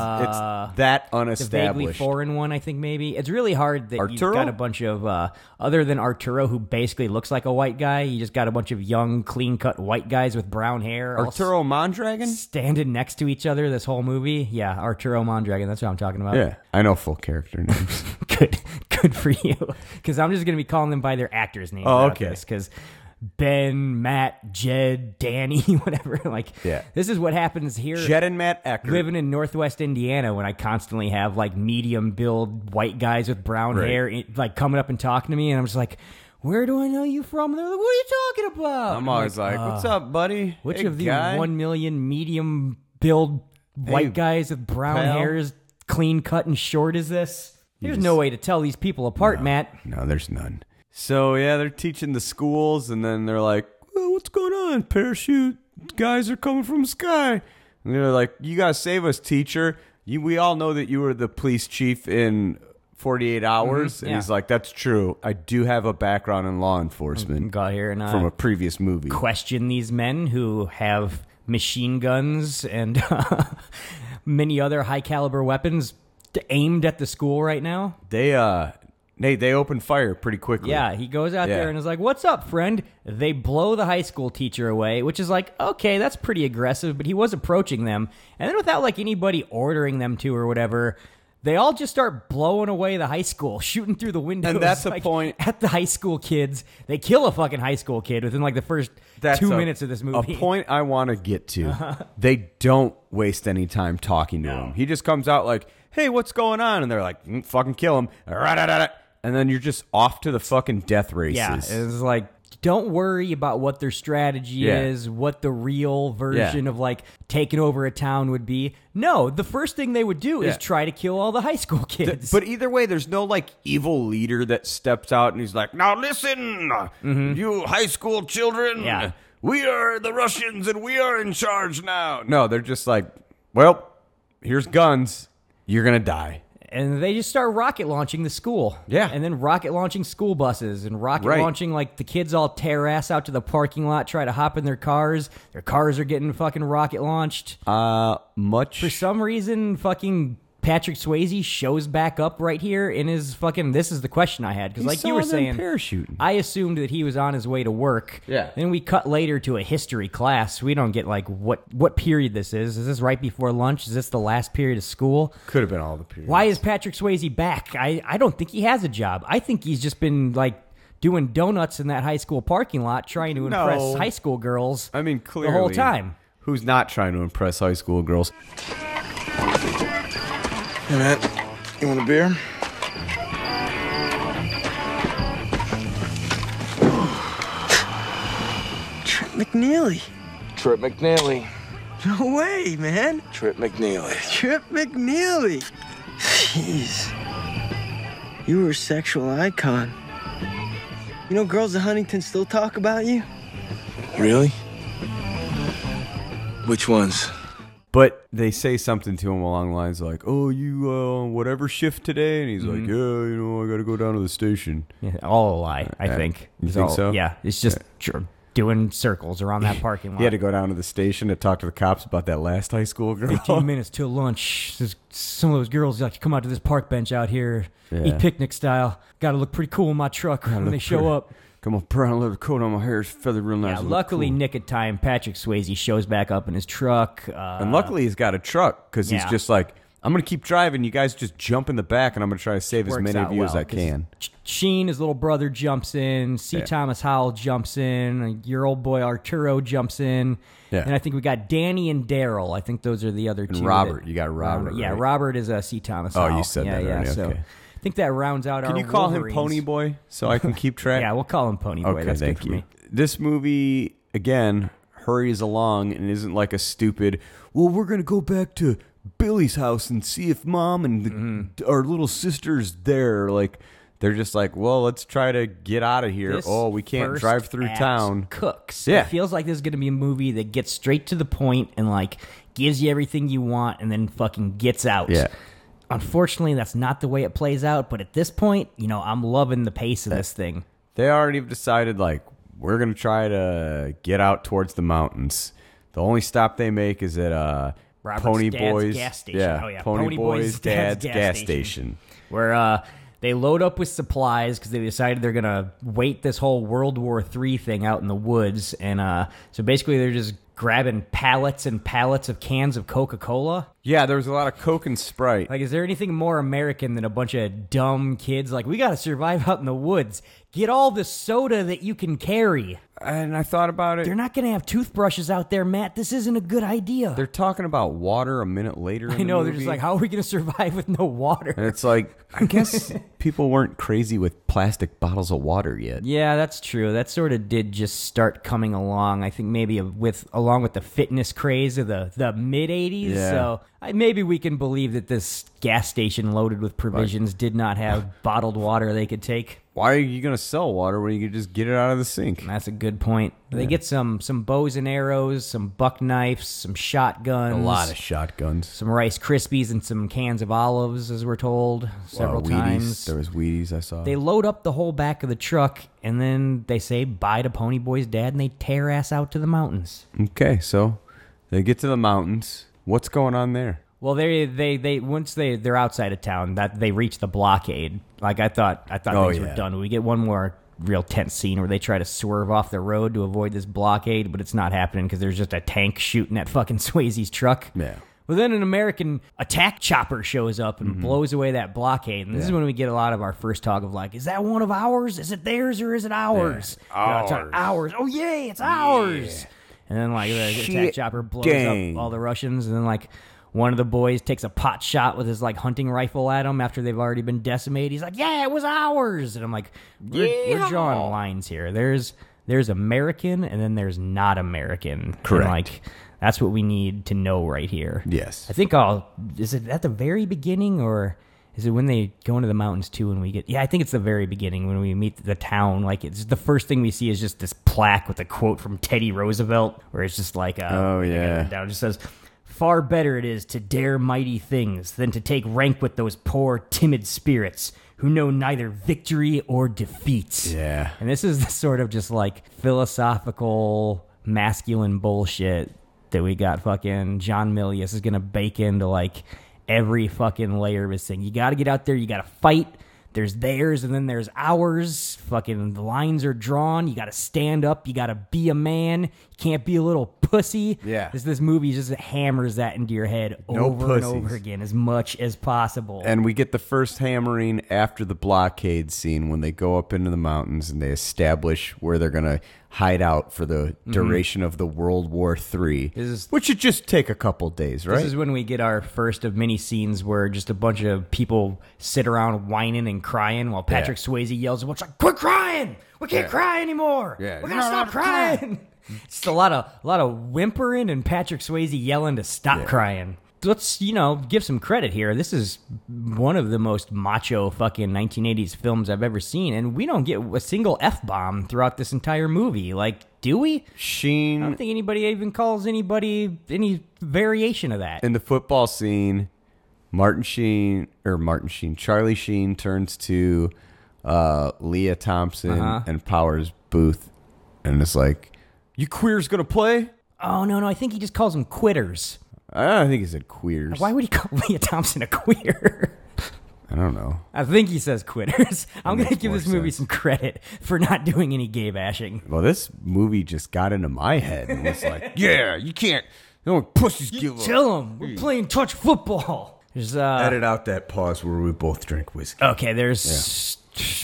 Speaker 5: Uh,
Speaker 4: it's that
Speaker 5: The vaguely
Speaker 4: unestablished.
Speaker 5: foreign one, I think maybe. It's really hard that
Speaker 4: Arturo?
Speaker 5: you've got a bunch of, uh, other than Arturo, who basically looks like a white guy, you just got a bunch of young, clean-cut white guys with brown hair. all
Speaker 4: Arturo Mondragon?
Speaker 5: standing next to each other this whole movie. Yeah, Arturo Mondragon, that's what I'm talking about.
Speaker 4: Yeah, I know full character names.
Speaker 5: Good, good for you. Because I'm just going to be calling them by their actors' names.
Speaker 4: Oh, okay.
Speaker 5: Because Ben, Matt, Jed, Danny, whatever. Like,
Speaker 4: Yeah.
Speaker 5: this is what happens here.
Speaker 4: Jed and Matt Eckert.
Speaker 5: Living in Northwest Indiana, when I constantly have like medium build white guys with brown
Speaker 4: Right.
Speaker 5: hair, i- like coming up and talking to me, and I'm just like, "Where do I know you from?" And they're like, "What are you talking about?"
Speaker 4: I'm always like, "What's up, buddy?
Speaker 5: Which
Speaker 4: Hey,
Speaker 5: of the
Speaker 4: guy."
Speaker 5: one million medium build white
Speaker 4: Hey,
Speaker 5: guys with brown
Speaker 4: pal.
Speaker 5: hairs, clean cut and short as this? There's
Speaker 4: just-
Speaker 5: no way to tell these people apart, Matt.
Speaker 4: No, there's none. So yeah, they're teaching the schools, and then they're like, well, "What's going on? Parachute guys are coming from the sky." And they're like, "You gotta save us, teacher. You, we all know that you were the police chief in forty-eight hours."
Speaker 5: Mhm,
Speaker 4: and
Speaker 5: yeah.
Speaker 4: he's like, "That's true. I do have a background in law enforcement
Speaker 5: Got here and uh,
Speaker 4: from a previous movie."
Speaker 5: question these men who have machine guns and many other high caliber weapons aimed at the school right now.
Speaker 4: They uh, they they open fire pretty quickly.
Speaker 5: Yeah, he goes out
Speaker 4: Yeah.
Speaker 5: there and is like, "What's up, friend?" They blow the high school teacher away, which is like, okay, that's pretty aggressive, but he was approaching them. And then without like anybody ordering them to or whatever, they all just start blowing away the high school, shooting through the windows.
Speaker 4: And that's the
Speaker 5: like,
Speaker 4: point.
Speaker 5: At the high school kids. They kill a fucking high school kid within like the first
Speaker 4: That's
Speaker 5: two
Speaker 4: a-
Speaker 5: minutes of this movie.
Speaker 4: A point I want to get to. They don't waste any time talking to him. He just comes out like, "Hey, what's going on?" And they're like, mm, "Fucking kill him." And then you're just off to the fucking death races.
Speaker 5: Yeah, it's like, don't worry about what their strategy
Speaker 4: Yeah.
Speaker 5: is, what the real version of like taking over a town would be. No, the first thing they would do is
Speaker 4: Yeah.
Speaker 5: try to kill all the high school kids.
Speaker 4: But either way, there's no like evil leader that steps out and he's like, "Now listen, you high school children.
Speaker 5: Mm-hmm. Yeah.
Speaker 4: We are the Russians and we are in charge now." No, they're just like, "Well, here's guns. You're going to die."
Speaker 5: And they just start rocket launching the school.
Speaker 4: Yeah.
Speaker 5: And then rocket launching school buses and rocket
Speaker 4: Right.
Speaker 5: launching, like, the kids all tear ass out to the parking lot, try to hop in their cars. Their cars are getting fucking rocket launched.
Speaker 4: Uh, much.
Speaker 5: For some reason, fucking Patrick Swayze shows back up right here in his fucking. This is the question I had. Because,
Speaker 4: He
Speaker 5: like
Speaker 4: saw
Speaker 5: you were
Speaker 4: them
Speaker 5: saying,
Speaker 4: parachuting.
Speaker 5: I assumed that he was on his way to work.
Speaker 4: Yeah.
Speaker 5: Then we cut later to a history class. We don't get, like, what, what period this is. Is this right before lunch? Is this the last period of school?
Speaker 4: Could have been all the periods.
Speaker 5: Why is Patrick Swayze back? I, I don't think he has a job. I think he's just been, like, doing donuts in that high school parking lot trying to
Speaker 4: No.
Speaker 5: impress high school girls
Speaker 4: I mean, clearly.
Speaker 5: the whole time.
Speaker 4: Who's not trying to impress high school girls?
Speaker 3: Hey, man, you want a beer?
Speaker 7: Trip McNeely.
Speaker 3: Trip McNeely.
Speaker 7: No way, man.
Speaker 3: Trip McNeely.
Speaker 7: Trip McNeely. Jeez. You were a sexual icon. You know, girls at Huntington still talk about you?
Speaker 3: Really? Which ones?
Speaker 4: But they say something to him along the lines like, "Oh, you uh, whatever shift today?" And he's like, "Yeah, you know, I got to go down to the station."
Speaker 5: Yeah, all a lie, I
Speaker 4: Uh,
Speaker 5: think.
Speaker 4: you
Speaker 5: It's
Speaker 4: think
Speaker 5: all-
Speaker 4: so?
Speaker 5: Yeah, it's just tr- doing circles around that parking lot.
Speaker 4: He had to go down to the station to talk to the cops about that last high school girl.
Speaker 5: fifteen minutes till lunch. There's some of those girls like to come out to this park bench out here,
Speaker 4: Yeah.
Speaker 5: eat picnic style. Got to look pretty cool in my truck when
Speaker 4: look
Speaker 5: they show
Speaker 4: pretty.
Speaker 5: up.
Speaker 4: Come on, brown leather coat on my hair is feathered real nice.
Speaker 5: Yeah,
Speaker 4: I look
Speaker 5: luckily,
Speaker 4: cool.
Speaker 5: nick of time, Patrick Swayze shows back up in his truck. Uh,
Speaker 4: And luckily, he's got a truck because he's
Speaker 5: yeah.
Speaker 4: just like, "I'm going to keep driving. You guys just jump in the back, and I'm going to try to save as
Speaker 5: works
Speaker 4: many
Speaker 5: out
Speaker 4: of you as
Speaker 5: well,
Speaker 4: I
Speaker 5: 'cause
Speaker 4: can."
Speaker 5: Sh- Sheen, his little brother, jumps in. C.
Speaker 4: Yeah.
Speaker 5: Thomas Howell jumps in. Your old boy Arturo jumps in.
Speaker 4: Yeah.
Speaker 5: And I think we got Danny and Daryl. I think those are the other
Speaker 4: And
Speaker 5: two.
Speaker 4: Robert.
Speaker 5: that-
Speaker 4: You got Robert,
Speaker 5: Yeah,
Speaker 4: right?
Speaker 5: Robert is a C. Thomas
Speaker 4: Oh,
Speaker 5: Howell.
Speaker 4: you said
Speaker 5: yeah,
Speaker 4: that
Speaker 5: yeah.
Speaker 4: already,
Speaker 5: So
Speaker 4: okay.
Speaker 5: I think that rounds out our
Speaker 4: Can you call him
Speaker 5: Wolverines.
Speaker 4: Pony Boy so I can keep track?
Speaker 5: Yeah, we'll call him Pony Boy.
Speaker 4: Okay,
Speaker 5: That's
Speaker 4: thank
Speaker 5: good for
Speaker 4: you.
Speaker 5: me.
Speaker 4: This movie, again, hurries along and isn't like a stupid, "Well, we're going to go back to Billy's house and see if Mom and the,
Speaker 5: Mm-hmm.
Speaker 4: our little sister's there." Like, they're just like, "Well, let's try to get out of here."
Speaker 5: This
Speaker 4: Oh, we can't
Speaker 5: first
Speaker 4: drive through
Speaker 5: act
Speaker 4: town.
Speaker 5: Cooks.
Speaker 4: Yeah.
Speaker 5: It feels like this is going to be a movie that gets straight to the point and, like, gives you everything you want and then fucking gets out.
Speaker 4: Yeah.
Speaker 5: Unfortunately, that's not the way it plays out. But at this point, you know, I'm loving the pace of this thing.
Speaker 4: They already have decided, like, we're going to try to get out towards the mountains. The only stop they make is at uh,
Speaker 5: Robert's
Speaker 4: Pony
Speaker 5: dad's
Speaker 4: Boys
Speaker 5: gas station.
Speaker 4: Yeah,
Speaker 5: Oh, yeah.
Speaker 4: Pony,
Speaker 5: Pony
Speaker 4: Boys,
Speaker 5: Boys'
Speaker 4: dad's,
Speaker 5: dad's
Speaker 4: gas,
Speaker 5: gas
Speaker 4: station.
Speaker 5: Where uh, they load up with supplies because they decided they're going to wait this whole World War Three thing out in the woods. And uh, so basically they're just grabbing pallets and pallets of cans of Coca-Cola.
Speaker 4: Yeah, there was a lot of Coke and Sprite.
Speaker 5: Like, is there anything more American than a bunch of dumb kids? Like, we got to survive out in the woods. Get all the soda that you can carry.
Speaker 4: And I thought about it.
Speaker 5: They're not going to have toothbrushes out there, Matt. This isn't a good idea.
Speaker 4: They're talking about water a minute later in
Speaker 5: I know.
Speaker 4: the
Speaker 5: They're just
Speaker 4: movie.
Speaker 5: like, how are we going to survive with no water?
Speaker 4: And it's like, I guess people weren't crazy with plastic bottles of water yet.
Speaker 5: Yeah, that's true. That sort of did just start coming along. I think maybe with along with the fitness craze of the, the mid eighties.
Speaker 4: Yeah.
Speaker 5: So I, maybe we can believe that this gas station loaded with provisions did not have bottled water they could take.
Speaker 4: Why are you going to sell water when you could just get it out of the sink?
Speaker 5: That's a good point. They
Speaker 4: Yeah.
Speaker 5: get some some bows and arrows, some buck knives, some shotguns.
Speaker 4: A lot of shotguns.
Speaker 5: Some Rice Krispies and some cans of olives, as we're told several
Speaker 4: uh, Wheaties.
Speaker 5: times.
Speaker 4: There was Wheaties I saw.
Speaker 5: They load up the whole back of the truck, and then they say bye to Pony Boy's dad, and they tear ass out to the mountains.
Speaker 4: Okay, so they get to the mountains. What's going on there?
Speaker 5: Well, they they they once they they're outside of town, that they reach the blockade. Like I thought, I thought
Speaker 4: Oh,
Speaker 5: things
Speaker 4: yeah.
Speaker 5: were done. We get one more real tense scene where they try to swerve off the road to avoid this blockade, but it's not happening because there's just a tank shooting at fucking Swayze's truck.
Speaker 4: Yeah.
Speaker 5: Well, then an American attack chopper shows up and blows away that blockade. And this is
Speaker 4: Yeah.
Speaker 5: when we get a lot of our first talk of like, is that one of ours? Is it theirs or is it ours?
Speaker 4: Yeah.
Speaker 5: You know, it's not ours. Oh, yay, it's ours. And then like the attack
Speaker 4: Shit
Speaker 5: chopper blows
Speaker 4: gang.
Speaker 5: up all the Russians. And then like one of the boys takes a pot shot with his like hunting rifle at them after they've already been decimated. He's like, yeah, it was ours. And I'm like, we're, we're drawing lines here. There's there's American and then there's not American.
Speaker 4: Correct.
Speaker 5: And like that's what we need to know right here.
Speaker 4: Yes.
Speaker 5: I think I'll. Is it at the very beginning or is it when they go into the mountains too? And we get. Yeah, I think it's the very beginning when we meet the town. Like it's the first thing we see is just this plaque with a quote from Teddy Roosevelt, where it's just like, uh,
Speaker 4: Oh, yeah.
Speaker 5: down it just says, "Far better it is to dare mighty things than to take rank with those poor timid spirits who know neither victory or defeat."
Speaker 4: Yeah.
Speaker 5: And this is the sort of just like philosophical masculine bullshit that we got fucking John Milius is going to bake into like every fucking layer of his thing. You got to get out there. You got to fight. There's theirs and then there's ours. Fucking the lines are drawn. You got to stand up. You got to be a man. You can't be a little pussy.
Speaker 4: Yeah.
Speaker 5: This, this movie just hammers that into your head
Speaker 4: No
Speaker 5: over and
Speaker 4: pussies.
Speaker 5: over again as much as possible.
Speaker 4: And we get the first hammering after the blockade scene when they go up into the mountains and they establish where they're going to hide out for the duration of the World War Three,
Speaker 5: This is-
Speaker 4: which should just take a couple days, right?
Speaker 5: This is when we get our first of many scenes where just a bunch of people sit around whining and crying while Patrick Swayze yells a bunch like, "Quit crying! We can't cry anymore!
Speaker 4: Yeah.
Speaker 5: We're gonna stop crying!" It's a lot of a lot of whimpering and Patrick Swayze yelling to stop crying. Let's, you know, give some credit here. This is one of the most macho fucking nineteen eighties films I've ever seen, and we don't get a single F-bomb throughout this entire movie. Like, do we? I
Speaker 4: Sheen
Speaker 5: don't think anybody even calls anybody any variation of that.
Speaker 4: in the football scene, Martin Sheen or Martin Sheen, Charlie Sheen turns to uh, Leah Thompson
Speaker 5: Uh-huh.
Speaker 4: and Powers Booth, and it's like, "You queers gonna play?"
Speaker 5: Oh, no, no, I think he just calls them quitters.
Speaker 4: I don't think he said queers.
Speaker 5: Why would he call Leah Thompson a queer?
Speaker 4: I don't know.
Speaker 5: I think he says quitters. I'm going to
Speaker 4: makes
Speaker 5: give
Speaker 4: more
Speaker 5: this movie
Speaker 4: sense.
Speaker 5: some credit for not doing any gay bashing.
Speaker 4: Well, this movie just got into my head and was like, "Yeah, you can't. No pussies give up."
Speaker 5: Tell him we're playing touch football. There's, uh,
Speaker 4: Edit out that pause where we both drink whiskey.
Speaker 5: Okay, there's.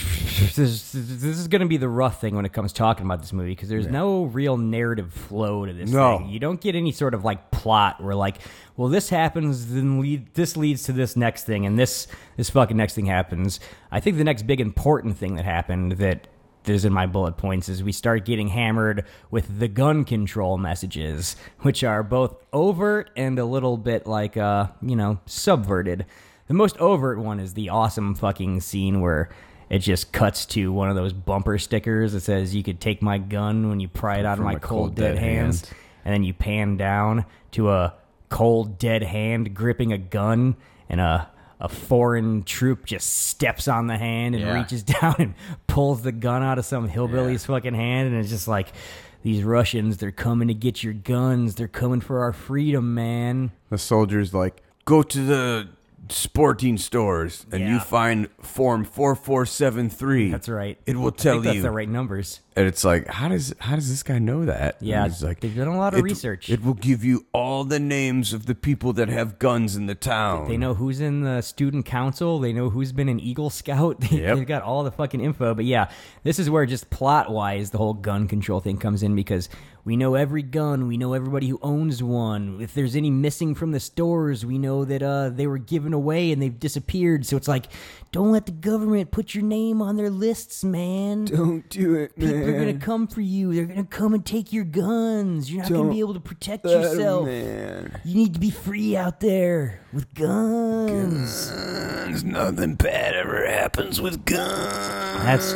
Speaker 5: This, this is going to be the rough thing when it comes talking about this movie because there's no real narrative flow to this
Speaker 4: No.
Speaker 5: thing. You don't get any sort of like plot where like, well, this happens, then lead, this leads to this next thing, and this this fucking next thing happens. I think the next big important thing that happened that is in my bullet points is we start getting hammered with the gun control messages, which are both overt and a little bit like, uh, you know, subverted. The most overt one is the awesome fucking scene where it just cuts to one of those bumper stickers that says you could take my gun when you pry it out of
Speaker 4: From
Speaker 5: my
Speaker 4: my
Speaker 5: cold, dead, hands.
Speaker 4: hand.
Speaker 5: And then you pan down to a cold dead hand gripping a gun, and a a foreign troop just steps on the hand and
Speaker 4: Yeah.
Speaker 5: reaches down and pulls the gun out of some hillbilly's fucking hand, and it's just like these Russians, they're coming to get your guns. They're coming for our freedom, man.
Speaker 4: The soldier's like, go to the sporting stores and
Speaker 5: Yeah.
Speaker 4: you find form four four seven three.
Speaker 5: That's right.
Speaker 4: It will
Speaker 5: I
Speaker 4: tell
Speaker 5: think that's
Speaker 4: you.
Speaker 5: the right numbers.
Speaker 4: And it's like, how does how does this guy know that?
Speaker 5: Yeah,
Speaker 4: And he's like,
Speaker 5: they've done a lot of
Speaker 4: "It-
Speaker 5: research.
Speaker 4: It will give you all the names of the people that have guns in the town.
Speaker 5: They know who's in the student council. They know who's been an Eagle Scout. They,
Speaker 4: Yep.
Speaker 5: They've got all the fucking info. But yeah, this is where just plot-wise the whole gun control thing comes in because we know every gun. We know everybody who owns one. If there's any missing from the stores, we know that uh, they were given away and they've disappeared. So it's like, don't let the government put your name on their lists, man.
Speaker 4: Don't do it, man.
Speaker 5: People are going to come for you. They're going to come and take your guns. You're not going to
Speaker 4: Don't
Speaker 5: be able to protect
Speaker 4: let 'em,
Speaker 5: yourself.
Speaker 4: man.
Speaker 5: You need to be free out there with guns.
Speaker 4: Guns, nothing bad ever happens with guns.
Speaker 5: That's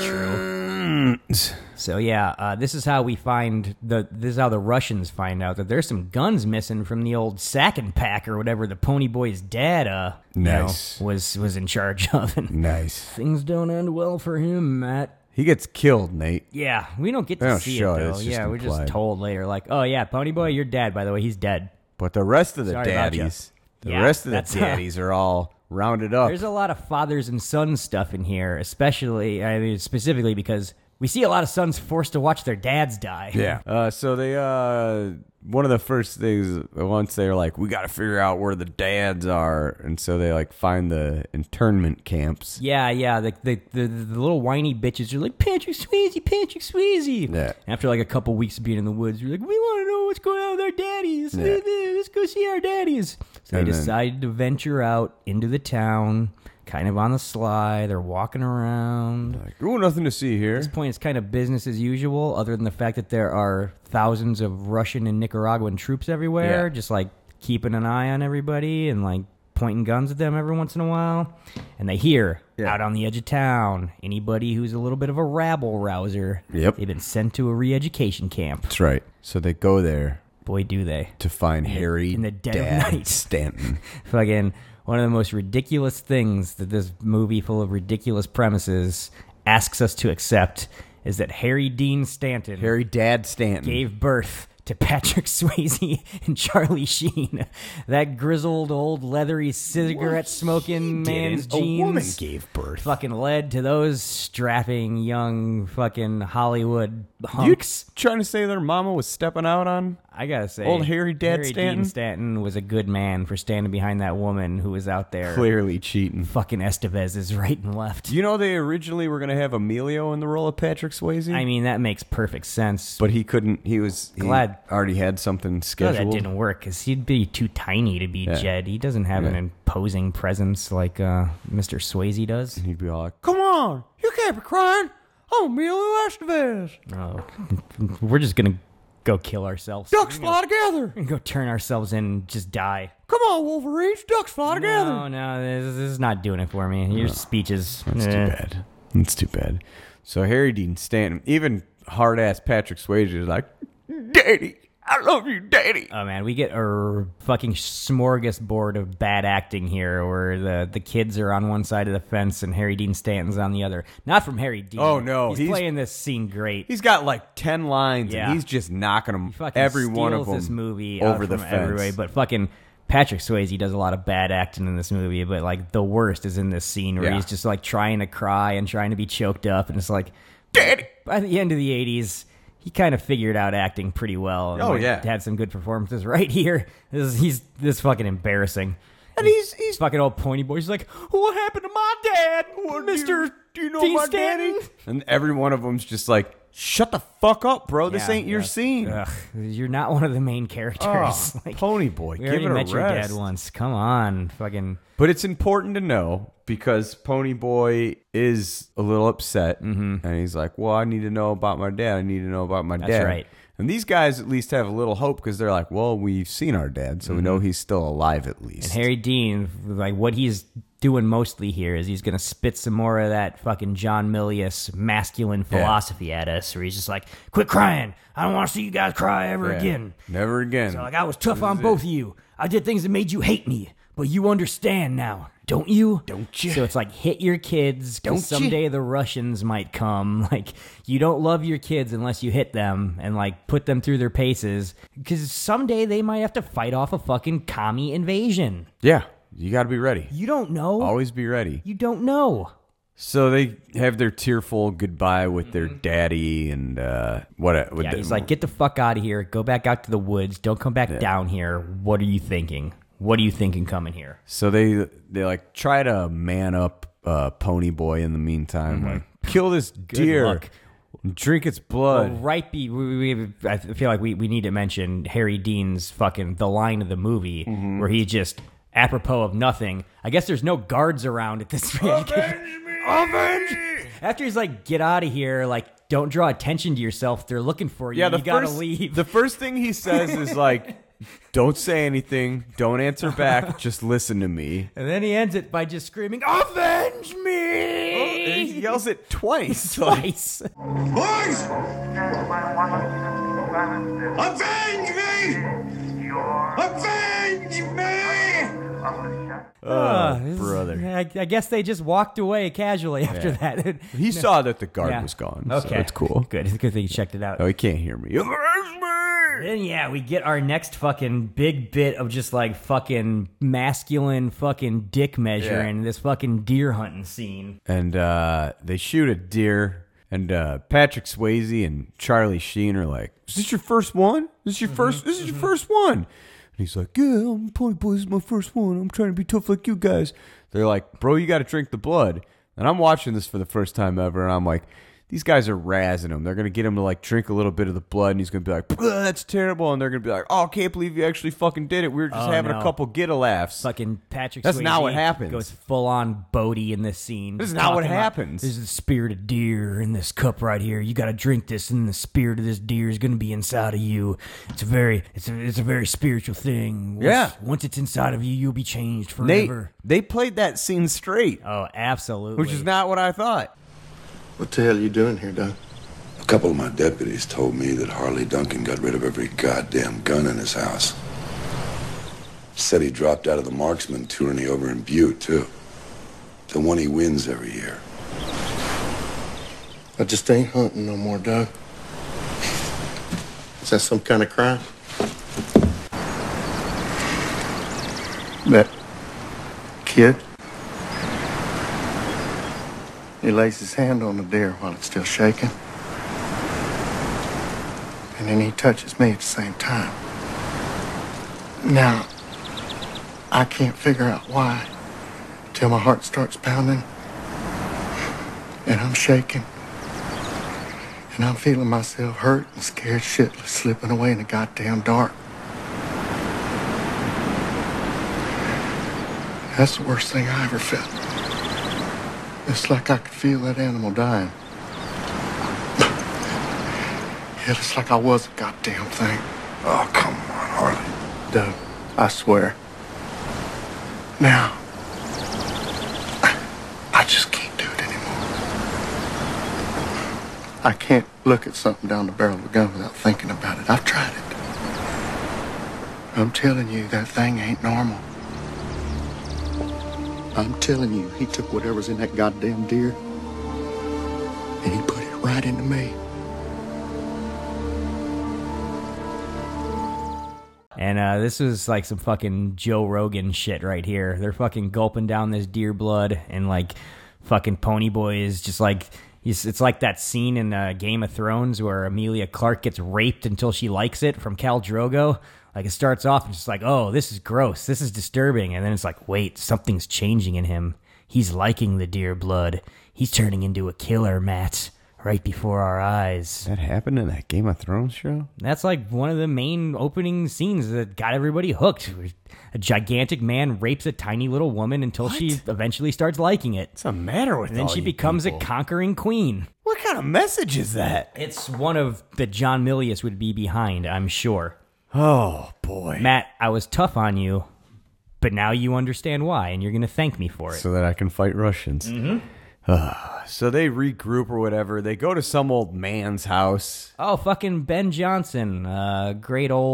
Speaker 5: true. So yeah, uh, this is how we find the. This is how the Russians find out that there's some guns missing from the old sack and pack or whatever the Pony Boy's dad uh you know,
Speaker 4: Nice.
Speaker 5: was was in charge of. And
Speaker 4: Nice.
Speaker 5: things don't end well for him, Matt.
Speaker 4: He gets killed, Nate.
Speaker 5: Yeah, we don't get
Speaker 4: They
Speaker 5: to
Speaker 4: don't
Speaker 5: see
Speaker 4: show
Speaker 5: it
Speaker 4: it,
Speaker 5: though.
Speaker 4: it's just
Speaker 5: Yeah, we're just
Speaker 4: implied.
Speaker 5: told later, like, oh yeah, Pony Boy, your dad, by the way, he's dead.
Speaker 4: But the rest of the
Speaker 5: Sorry about ya.
Speaker 4: daddies, the
Speaker 5: Yeah,
Speaker 4: rest of the
Speaker 5: that's-
Speaker 4: daddies are all rounded up.
Speaker 5: There's a lot of fathers and sons stuff in here, especially, I mean, specifically because we see a lot of sons forced to watch their dads die.
Speaker 4: Yeah. Uh, so they, uh, one of the first things, once they're like, we got to figure out where the dads are. And so they like find the internment camps.
Speaker 5: Yeah, yeah. The the, the the little whiny bitches are like, Patrick Swayze, Patrick Swayze.
Speaker 4: Yeah.
Speaker 5: After like a couple weeks of being in the woods, you're like, we want to know what's going on with our daddies.
Speaker 4: Yeah.
Speaker 5: Let's go see our daddies. So they
Speaker 4: And then-
Speaker 5: decided to venture out into the town, kind of on the sly. They're walking around.
Speaker 4: Like, oh, nothing to see here.
Speaker 5: At this point, it's kind of business as usual, other than the fact that there are thousands of Russian and Nicaraguan troops everywhere,
Speaker 4: Yeah.
Speaker 5: just like keeping an eye on everybody and like pointing guns at them every once in a while. And they hear
Speaker 4: Yeah.
Speaker 5: out on the edge of town anybody who's a little bit of a rabble rouser.
Speaker 4: Yep.
Speaker 5: They've been sent to a re-education camp.
Speaker 4: That's right. So they go there
Speaker 5: Boy, do they.
Speaker 4: to find Harry
Speaker 5: in the dead of
Speaker 4: Dad
Speaker 5: night.
Speaker 4: Stanton.
Speaker 5: Fucking one of the most ridiculous things that this movie full of ridiculous premises asks us to accept is that Harry Dean Stanton
Speaker 4: Harry Dad Stanton.
Speaker 5: gave birth to Patrick Swayze and Charlie Sheen. That grizzled, old, leathery, cigarette-smoking man's
Speaker 4: didn't.
Speaker 5: genes
Speaker 4: A woman gave birth.
Speaker 5: fucking led to those strapping, young, fucking Hollywood
Speaker 4: You
Speaker 5: hunks.
Speaker 4: trying to say their mama was stepping out on?
Speaker 5: I gotta say,
Speaker 4: Old Harry Dad
Speaker 5: Harry
Speaker 4: Stanton?
Speaker 5: Dean Stanton was a good man for standing behind that woman who was out there
Speaker 4: Clearly cheating.
Speaker 5: fucking Estevez's right and left.
Speaker 4: You know they originally were going to have Emilio in the role of Patrick Swayze?
Speaker 5: I mean, that makes perfect sense.
Speaker 4: but he couldn't. He was he
Speaker 5: Glad-
Speaker 4: already had something
Speaker 5: No,
Speaker 4: scheduled.
Speaker 5: that didn't work because he'd be too tiny to be
Speaker 4: Yeah.
Speaker 5: Jed. He doesn't have an
Speaker 4: Yeah.
Speaker 5: imposing presence like uh, Mister Swayze does.
Speaker 4: He'd be all like, "Come on, you can't be crying. I'm Emilio Estevez.
Speaker 5: Oh, we're just gonna go kill ourselves.
Speaker 4: Ducks
Speaker 5: We're
Speaker 4: fly together.
Speaker 5: gonna go turn ourselves in and just die.
Speaker 4: Come on, Wolverines. Ducks fly together."
Speaker 5: No, no, this, this is not doing it for me. Your speeches.
Speaker 4: That's
Speaker 5: eh.
Speaker 4: too bad. That's too bad. So Harry Dean Stanton, even hard ass Patrick Swayze is like, "Daddy, I love you, Daddy."
Speaker 5: Oh man, we get a fucking smorgasbord of bad acting here, where the, the kids are on one side of the fence and Harry Dean Stanton's on the other. Not from Harry Dean.
Speaker 4: Oh, no,
Speaker 5: he's,
Speaker 4: he's-
Speaker 5: playing this scene great.
Speaker 4: He's got like ten lines,
Speaker 5: Yeah.
Speaker 4: and he's just knocking them,
Speaker 5: Fucking
Speaker 4: every one of
Speaker 5: steals
Speaker 4: them,
Speaker 5: this movie
Speaker 4: over
Speaker 5: out
Speaker 4: the
Speaker 5: from
Speaker 4: fence.
Speaker 5: every way, but fucking Patrick Swayze does a lot of bad acting in this movie, but like the worst is in this scene where
Speaker 4: Yeah.
Speaker 5: he's just like trying to cry and trying to be choked up, and it's like,
Speaker 4: Daddy.
Speaker 5: by the end of the eighties, he kind of figured out acting pretty well. And
Speaker 4: Oh,
Speaker 5: like,
Speaker 4: yeah.
Speaker 5: had some good performances. Right here, this is, he's this is fucking embarrassing.
Speaker 4: And he's he's
Speaker 5: Fucking old pointy boy. He's like, what happened to my dad, Mister
Speaker 4: Do you know
Speaker 5: Dean
Speaker 4: my
Speaker 5: Stanton?
Speaker 4: daddy? And every one of them's just like, "Shut the fuck up, bro. This
Speaker 5: Yeah,
Speaker 4: ain't your
Speaker 5: yeah.
Speaker 4: scene."
Speaker 5: Ugh, you're not one of the main characters.
Speaker 4: Oh,
Speaker 5: Like,
Speaker 4: Pony Boy,
Speaker 5: we
Speaker 4: give
Speaker 5: already
Speaker 4: it a
Speaker 5: met your dad
Speaker 4: rest.
Speaker 5: once. Come on, fucking.
Speaker 4: But it's important to know because Pony Boy is a little upset, and he's like, "Well, I need to know about my dad. I need to know about my
Speaker 5: That's
Speaker 4: dad."
Speaker 5: right.
Speaker 4: And these guys at least have a little hope because they're like, "Well, we've seen our dad, so we know he's still alive at least."
Speaker 5: And Harry Dean, like what he's doing mostly here is he's gonna spit some more of that fucking John Milius masculine philosophy at us, where he's just like, "Quit crying! I don't want to see you guys cry ever
Speaker 4: Yeah.
Speaker 5: again."
Speaker 4: Never again.
Speaker 5: So like, I was tough on both of you. I did things that made you hate me, but you understand now. don't you?
Speaker 4: Don't you?
Speaker 5: So it's like, hit your kids,
Speaker 4: Don't
Speaker 5: because
Speaker 4: you?
Speaker 5: someday the Russians might come. Like, you don't love your kids unless you hit them and, like, put them through their paces, because someday they might have to fight off a fucking commie invasion.
Speaker 4: Yeah, you got to be ready.
Speaker 5: You don't know.
Speaker 4: Always be ready.
Speaker 5: You don't know.
Speaker 4: So they have their tearful goodbye with their daddy and uh, what? With
Speaker 5: Yeah,
Speaker 4: the-
Speaker 5: he's like, get the fuck out of here. Go back out to the woods. Don't come back down here. What are you thinking? What are you thinking coming here?
Speaker 4: So they they like try to man up uh, Pony Boy in the meantime. Like, kill this deer,
Speaker 5: luck.
Speaker 4: drink its
Speaker 5: Well,
Speaker 4: blood.
Speaker 5: right be, we, we, I feel like we, we need to mention Harry Dean's fucking the line of the movie where he just, apropos of nothing, I guess there's no guards around at this point. Avenge me! After he's like, get out of here, like, don't draw attention to yourself. They're looking for you.
Speaker 4: Yeah, the
Speaker 5: you gotta
Speaker 4: first,
Speaker 5: leave.
Speaker 4: The first thing he says is like, "Don't say anything. Don't answer back. Just listen to me."
Speaker 5: And then he ends it by just screaming, avenge me!
Speaker 4: Oh, and he yells it twice.
Speaker 5: Twice.
Speaker 10: Boys! Avenge me! Avenge me!
Speaker 4: Oh,
Speaker 5: Uh, this is-
Speaker 4: brother.
Speaker 5: I, I guess they just walked away casually after
Speaker 4: Yeah.
Speaker 5: that.
Speaker 4: He saw that the guard
Speaker 5: Yeah.
Speaker 4: was gone.
Speaker 5: Okay.
Speaker 4: So it's cool.
Speaker 5: Good. It's a good thing you checked it out.
Speaker 4: Oh, he can't hear me.
Speaker 5: Then, yeah, we get our next fucking big bit of just like fucking masculine fucking dick measuring,
Speaker 4: Yeah.
Speaker 5: this fucking deer hunting scene.
Speaker 4: And uh, they shoot a deer. And uh, Patrick Swayze and Charlie Sheen are like, "Is this your first one? This is your first? This is your first one?" And he's like, "Yeah, I'm Pony Boy. This is my first one. I'm trying to be tough like you guys." They're like, "Bro, you got to drink the blood." And I'm watching this for the first time ever, and I'm like, these guys are razzing him. They're going to get him to like drink a little bit of the blood, and he's going to be like, "That's terrible." And they're going to be like, "Oh, I can't believe you actually fucking did it. We were just
Speaker 5: Oh,
Speaker 4: having
Speaker 5: no.
Speaker 4: a couple get-a-laughs."
Speaker 5: Fucking Patrick
Speaker 4: That's
Speaker 5: Swayze
Speaker 4: not what happens.
Speaker 5: goes full on Bodie in this scene.
Speaker 4: This is
Speaker 5: Just
Speaker 4: not what
Speaker 5: talking about,
Speaker 4: happens.
Speaker 5: This is the spirit of deer in this cup right here. You got to drink this, and the spirit of this deer is going to be inside of you. It's a very, it's a, it's a very spiritual thing. Once,
Speaker 4: Yeah.
Speaker 5: Once it's inside of you, you'll be changed
Speaker 4: They,
Speaker 5: forever.
Speaker 4: they played that scene straight,
Speaker 5: Oh, absolutely.
Speaker 4: which is not what I thought.
Speaker 11: What the hell are you doing here, Doug?
Speaker 12: A couple of my deputies told me that Harley Duncan got rid of every goddamn gun in his house. Said he dropped out of the marksman tourney over in Butte, too. The one he wins every year.
Speaker 11: I just ain't hunting no more, Doug. Is that some kind of crime? That kid? He lays his hand on the deer while it's still shaking. And then he touches me at the same time. Now, I can't figure out why till my heart starts pounding and I'm shaking and I'm feeling myself hurt and scared shitless slipping away in the goddamn dark. That's the worst thing I ever felt. It's like I could feel that animal dying. Yeah, it's like I was a goddamn thing.
Speaker 12: Oh, come on, Harley.
Speaker 11: Doug, I swear. Now, I just can't do it anymore. I can't look at something down the barrel of a gun without thinking about it. I've tried it. I'm telling you, that thing ain't normal. I'm telling you, he took whatever's in that goddamn deer and he put it right into me.
Speaker 5: And uh, this was like some fucking Joe Rogan shit right here. They're fucking gulping down this deer blood, and like fucking Pony Boy is just like, he's, it's like that scene in uh, Game of Thrones where Emilia Clarke gets raped until she likes it from Khal Drogo. Like, it starts off and just like, oh, this is gross, this is disturbing, and then it's like, wait, something's changing in him. He's liking the deer blood. He's turning into a killer, Matt. Right before our eyes.
Speaker 4: That happened in that Game of Thrones show?
Speaker 5: That's like one of the main opening scenes that got everybody hooked. A gigantic man rapes a tiny little woman until
Speaker 4: What?
Speaker 5: she eventually starts liking it.
Speaker 4: What's the matter with
Speaker 5: And then
Speaker 4: all
Speaker 5: she
Speaker 4: you
Speaker 5: becomes
Speaker 4: people?
Speaker 5: a conquering queen.
Speaker 4: What kind of message is that?
Speaker 5: It's one of that John Milius would be behind, I'm sure.
Speaker 4: Oh, boy.
Speaker 5: Matt, I was tough on you, but now you understand why, and you're going to thank me for it.
Speaker 4: So that I can fight Russians.
Speaker 5: Mm-hmm.
Speaker 4: Uh, so they regroup or whatever. They go to some old man's house.
Speaker 5: Oh, fucking Ben Johnson, uh, great old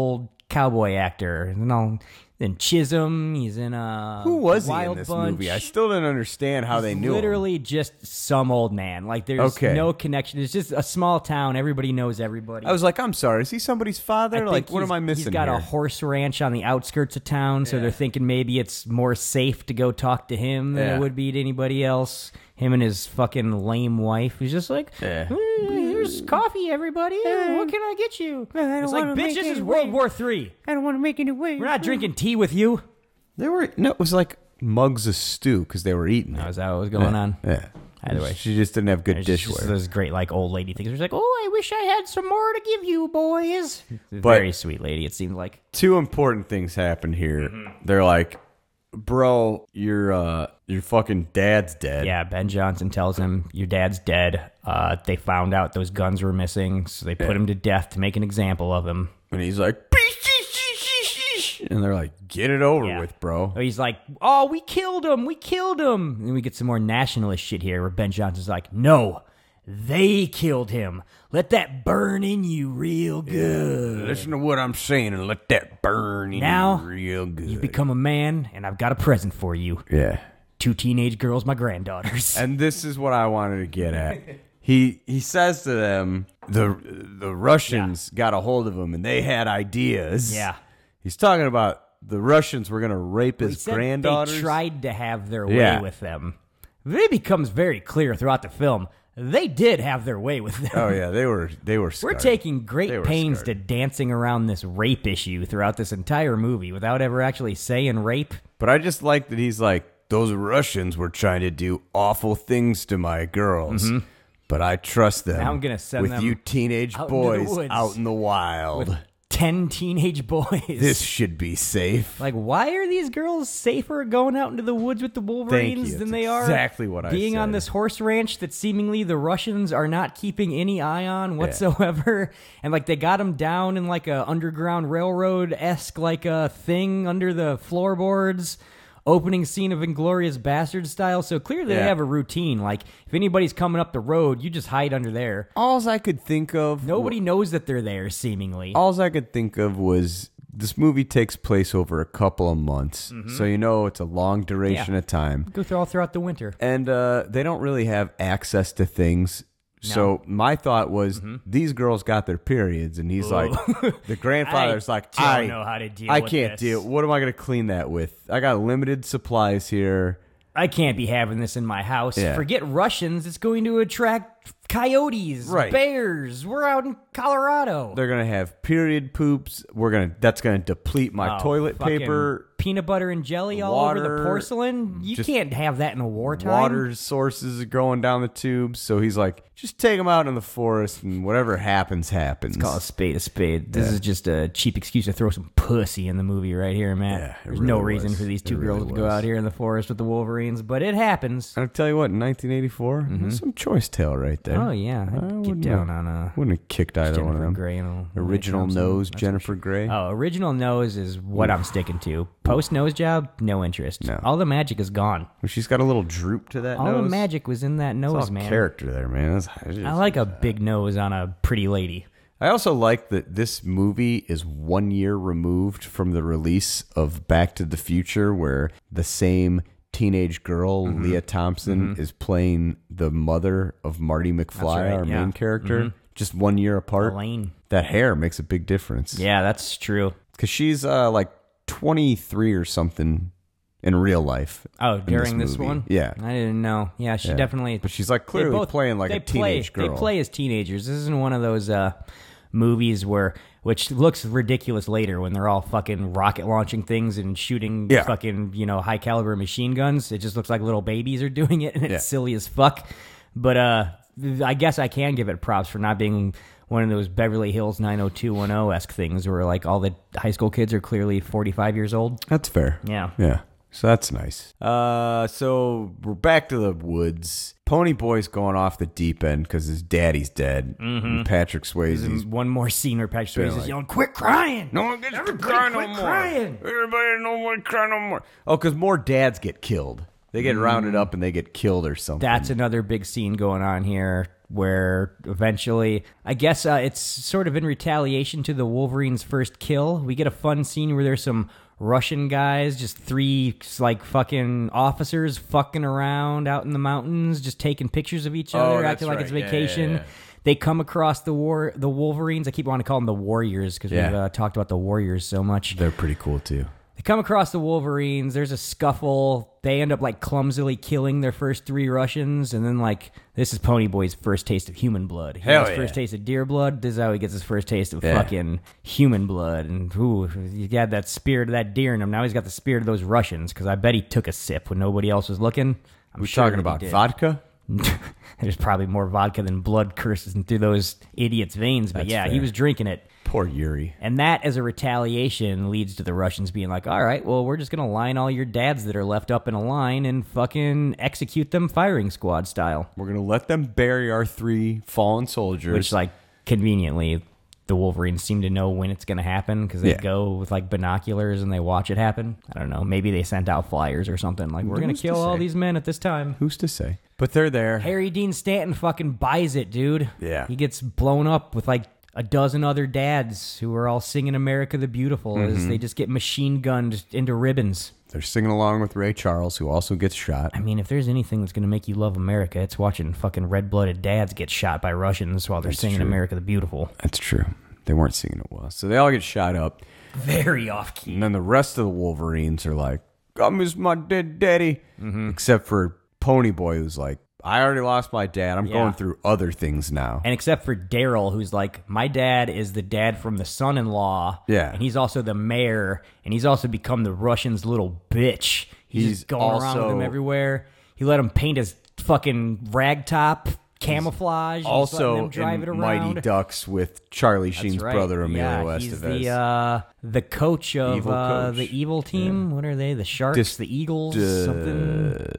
Speaker 5: cowboy actor. And all in Chisholm, he's in uh
Speaker 4: Who was he
Speaker 5: Wild
Speaker 4: in this
Speaker 5: Bunch.
Speaker 4: movie? I still didn't understand how they knew him.
Speaker 5: Literally just some old man. Like there's
Speaker 4: Okay.
Speaker 5: no connection. It's just a small town. Everybody knows everybody.
Speaker 4: I was like, I'm sorry, is he somebody's father?
Speaker 5: I think
Speaker 4: Like, what
Speaker 5: he's-
Speaker 4: am I missing
Speaker 5: He's got
Speaker 4: here?
Speaker 5: a horse ranch on the outskirts of town, so they're thinking maybe it's more safe to go talk to him than
Speaker 4: Yeah.
Speaker 5: it would be to anybody else. Him and his fucking lame wife. He's just like,
Speaker 4: Yeah.
Speaker 5: "Eh, here's coffee, everybody. What can I get you? It's like, bitch, this is World War Three.
Speaker 6: I don't want to make any way.
Speaker 5: We're not drinking tea with you.
Speaker 4: They were no, it was like mugs of stew because they were eating.
Speaker 5: That
Speaker 4: it.
Speaker 5: was how it was going
Speaker 4: Yeah.
Speaker 5: on.
Speaker 4: Yeah.
Speaker 5: Either way.
Speaker 4: she just didn't have good
Speaker 5: There's just- just
Speaker 4: dishware.
Speaker 5: those great like old lady things. She's like, oh, I wish I had some more to give you, boys.
Speaker 4: But-
Speaker 5: Very sweet lady. It seemed like.
Speaker 4: Two important things happened here.
Speaker 5: Mm-hmm.
Speaker 4: They're like, bro, your uh, your fucking dad's dead.
Speaker 5: Yeah, Ben Johnson tells him, your dad's dead. Uh, they found out those guns were missing, so they put
Speaker 4: Yeah.
Speaker 5: him to death to make an example of him.
Speaker 4: And he's like, and they're like, get it over
Speaker 5: Yeah.
Speaker 4: with, bro.
Speaker 5: He's like, oh, we killed him, we killed him. And we get some more nationalist shit here where Ben Johnson's like, no, they killed him. Let that burn in you real good.
Speaker 4: Listen to what I'm saying and let that burn in
Speaker 5: Now,
Speaker 4: you real good.
Speaker 5: You become a man, and I've got a present for you.
Speaker 4: Yeah.
Speaker 5: Two teenage girls, my granddaughters.
Speaker 4: And this is what I wanted to get at. He he says to them, the the Russians got a hold of him and they had ideas.
Speaker 5: Yeah.
Speaker 4: He's talking about the Russians were going to rape
Speaker 5: He
Speaker 4: his
Speaker 5: said
Speaker 4: granddaughters.
Speaker 5: They tried to have their way
Speaker 4: Yeah.
Speaker 5: with them. It becomes very clear throughout the film. They did have their way with them.
Speaker 4: Oh yeah, they were they were
Speaker 5: We're
Speaker 4: scarred.
Speaker 5: taking
Speaker 4: They
Speaker 5: great
Speaker 4: were
Speaker 5: pains
Speaker 4: scarred.
Speaker 5: to dancing around this rape issue throughout this entire movie without ever actually saying rape.
Speaker 4: But I just like that he's like, those Russians were trying to do awful things to my girls. But I trust them.
Speaker 5: Now I'm gonna send
Speaker 4: with
Speaker 5: them
Speaker 4: you teenage
Speaker 5: out into the
Speaker 4: boys
Speaker 5: woods
Speaker 4: out in the wild.
Speaker 5: With ten teenage boys.
Speaker 4: This should be safe.
Speaker 5: Like, why are these girls safer going out into the woods with the Wolverines
Speaker 4: you.
Speaker 5: than
Speaker 4: That's
Speaker 5: they are
Speaker 4: exactly what I
Speaker 5: being on
Speaker 4: said.
Speaker 5: this horse ranch that seemingly the Russians are not keeping any eye on whatsoever? And like they got them down in like a underground railroad esque like a thing under the floorboards. Opening scene of Inglorious Bastard style, so clearly they
Speaker 4: Yeah.
Speaker 5: have a routine. Like if anybody's coming up the road, you just hide under there.
Speaker 4: Alls I could think of.
Speaker 5: Nobody knows that they're there. Seemingly,
Speaker 4: Alls I could think of was this movie takes place over a couple of months, so you know it's a long duration
Speaker 5: Yeah.
Speaker 4: of time,
Speaker 5: go through all throughout the winter.
Speaker 4: and uh, they don't really have access to things. So my thought was these girls got their periods, and he's like, the grandfather's
Speaker 5: I
Speaker 4: like,
Speaker 5: don't
Speaker 4: I
Speaker 5: know how to deal
Speaker 4: I
Speaker 5: with
Speaker 4: can't
Speaker 5: this."
Speaker 4: deal. What am I going to clean that with? I got limited supplies here.
Speaker 5: I can't be having this in my house.
Speaker 4: Yeah.
Speaker 5: Forget Russians. It's going to attract coyotes,
Speaker 4: Right.
Speaker 5: bears. We're out in Colorado.
Speaker 4: They're gonna have period poops. We're gonna that's gonna deplete my
Speaker 5: Oh,
Speaker 4: toilet
Speaker 5: fucking
Speaker 4: paper.
Speaker 5: peanut butter and jelly all over
Speaker 4: water,
Speaker 5: the porcelain. You
Speaker 4: just
Speaker 5: can't have that in a wartime.
Speaker 4: Water sources are going down the tubes. So he's like, just take them out in the forest, and whatever happens, happens.
Speaker 5: Call a spade a spade. This
Speaker 4: Yeah.
Speaker 5: is just a cheap excuse to throw some pussy in the movie right here, Matt.
Speaker 4: Yeah, it
Speaker 5: There's
Speaker 4: really
Speaker 5: no reason
Speaker 4: was.
Speaker 5: for these
Speaker 4: It
Speaker 5: two
Speaker 4: really
Speaker 5: girls to go
Speaker 4: was.
Speaker 5: out here in the forest with the Wolverines, but it happens.
Speaker 4: I'll tell you what, in nineteen eighty-four, that's some choice tale right there.
Speaker 5: Oh yeah, I'd
Speaker 4: I
Speaker 5: get
Speaker 4: wouldn't
Speaker 5: down
Speaker 4: have-
Speaker 5: on a
Speaker 4: Wouldn't have kicked either one of
Speaker 5: Jennifer
Speaker 4: them.
Speaker 5: Grey and a
Speaker 4: Original
Speaker 5: Thompson.
Speaker 4: nose,
Speaker 5: That's
Speaker 4: Jennifer Grey.
Speaker 5: Oh, original nose is what I'm sticking to. Post nose job, no interest.
Speaker 4: No.
Speaker 5: All the magic is gone.
Speaker 4: Well, she's got a little droop to that
Speaker 5: All
Speaker 4: nose.
Speaker 5: the magic was in that
Speaker 4: It's
Speaker 5: nose,
Speaker 4: all
Speaker 5: man.
Speaker 4: character there, man. That's- I just-
Speaker 5: I like a big nose on a pretty lady.
Speaker 4: I also like that this movie is one year removed from the release of Back to the Future, where the same teenage girl,
Speaker 5: Mm-hmm.
Speaker 4: Leah Thompson, is playing the mother of Marty McFly,
Speaker 5: right,
Speaker 4: our
Speaker 5: yeah.
Speaker 4: main character.
Speaker 5: Mhm.
Speaker 4: Just one year apart.
Speaker 5: Elaine.
Speaker 4: That hair makes a big difference.
Speaker 5: Yeah, that's true.
Speaker 4: Because she's uh, like twenty-three or something in real life.
Speaker 5: Oh,
Speaker 4: in
Speaker 5: during this,
Speaker 4: movie.
Speaker 5: one?
Speaker 4: Yeah.
Speaker 5: I didn't know. Yeah, she
Speaker 4: Yeah.
Speaker 5: definitely.
Speaker 4: But she's like
Speaker 5: they
Speaker 4: clearly
Speaker 5: both-
Speaker 4: playing like
Speaker 5: they
Speaker 4: a teenage
Speaker 5: play,
Speaker 4: girl.
Speaker 5: They play as teenagers. This isn't one of those uh, movies where, which looks ridiculous later when they're all fucking rocket launching things and shooting
Speaker 4: Yeah.
Speaker 5: fucking, you know, high caliber machine guns. It just looks like little babies are doing it, and it's
Speaker 4: Yeah.
Speaker 5: silly as fuck. But uh, I guess I can give it props for not being one of those Beverly Hills nine oh two one oh esque things where like all the high school kids are clearly forty-five years old.
Speaker 4: That's fair.
Speaker 5: Yeah.
Speaker 4: Yeah. So that's nice. Uh, so we're back to the woods. Pony Boy's going off the deep end because his daddy's dead. And Patrick
Speaker 5: There's
Speaker 4: Swayze's
Speaker 5: one more scene where Patrick
Speaker 4: They're
Speaker 5: Swayze is
Speaker 4: like-
Speaker 5: yelling, "Quit crying!
Speaker 4: No one gets to
Speaker 5: Everybody
Speaker 4: cry no
Speaker 5: quit
Speaker 4: more.
Speaker 5: crying!"
Speaker 4: Everybody no one cry no more. Oh, because more dads get killed. They get rounded up and they get killed or something.
Speaker 5: That's another big scene going on here where eventually, I guess uh, it's sort of in retaliation to the Wolverine's first kill. We get a fun scene where there's some Russian guys, just three like fucking officers fucking around out in the mountains, just taking pictures of each other,
Speaker 4: Oh, that's
Speaker 5: acting like it's
Speaker 4: right. Yeah,
Speaker 5: vacation.
Speaker 4: yeah, yeah.
Speaker 5: They come across the war, the Wolverines. I keep wanting to call them the Warriors because
Speaker 4: Yeah.
Speaker 5: we've uh, talked about the Warriors so much.
Speaker 4: They're pretty cool too.
Speaker 5: They come across the Wolverines. There's a scuffle. They end up like clumsily killing their first three Russians, and then like this is Ponyboy's first taste of human blood. He
Speaker 4: Hell
Speaker 5: has
Speaker 4: yeah.
Speaker 5: first taste of deer blood. This is how he gets his first taste of
Speaker 4: Yeah.
Speaker 5: fucking human blood. And ooh, he had that spirit of that deer in him. Now he's got the spirit of those Russians because I bet he took a sip when nobody else was looking. I'm
Speaker 4: We're
Speaker 5: sure
Speaker 4: talking
Speaker 5: that he
Speaker 4: about
Speaker 5: did.
Speaker 4: vodka?
Speaker 5: There's probably more vodka than blood coursing through those idiots' veins, but
Speaker 4: That's
Speaker 5: yeah,
Speaker 4: fair.
Speaker 5: he was drinking it.
Speaker 4: Poor Yuri.
Speaker 5: And that, as a retaliation, leads to the Russians being like, all right, well, we're just going to line all your dads that are left up in a line and fucking execute them firing squad style.
Speaker 4: We're going to let them bury our three fallen soldiers.
Speaker 5: Which, like, conveniently, the Wolverines seem to know when it's going to happen because they
Speaker 4: Yeah.
Speaker 5: go with, like, binoculars and they watch it happen. I don't know. Maybe they sent out flyers or something. Like, we're going to
Speaker 4: Who's to
Speaker 5: kill all
Speaker 4: say?
Speaker 5: these men at this time.
Speaker 4: Who's to say? But they're there.
Speaker 5: Harry Dean Stanton fucking buys it, dude.
Speaker 4: Yeah.
Speaker 5: He gets blown up with like a dozen other dads who are all singing America the Beautiful as
Speaker 4: Mhm.
Speaker 5: they just get machine gunned into ribbons.
Speaker 4: They're singing along with Ray Charles, who also gets shot.
Speaker 5: I mean, if there's anything that's going to make you love America, it's watching fucking red-blooded dads get shot by Russians while they're
Speaker 4: That's
Speaker 5: singing
Speaker 4: true.
Speaker 5: America the Beautiful.
Speaker 4: That's true. They weren't singing it well. So they all get shot up.
Speaker 5: Very off-key.
Speaker 4: And then the rest of the Wolverines are like, I miss my dead daddy.
Speaker 5: Mhm.
Speaker 4: Except for Ponyboy, who's like, I already lost my dad. I'm
Speaker 5: Yeah.
Speaker 4: going through other things now.
Speaker 5: And except for Daryl, who's like, my dad is the dad from the son-in-law.
Speaker 4: Yeah.
Speaker 5: And he's also the mayor. And he's also become the Russians' little bitch. He's,
Speaker 4: He's
Speaker 5: just going around with
Speaker 4: also-
Speaker 5: them everywhere. He let him paint his fucking ragtop camouflage. He's letting
Speaker 4: Also
Speaker 5: them drive
Speaker 4: in
Speaker 5: it around.
Speaker 4: Mighty Ducks with Charlie
Speaker 5: That's
Speaker 4: Sheen's
Speaker 5: right.
Speaker 4: brother, Emilio
Speaker 5: yeah,
Speaker 4: Estevez.
Speaker 5: He's the, uh, the coach of
Speaker 4: Evil
Speaker 5: uh,
Speaker 4: coach.
Speaker 5: the evil team. What are they? The Sharks?
Speaker 4: Dis-
Speaker 5: the Eagles?
Speaker 4: uh,
Speaker 5: something?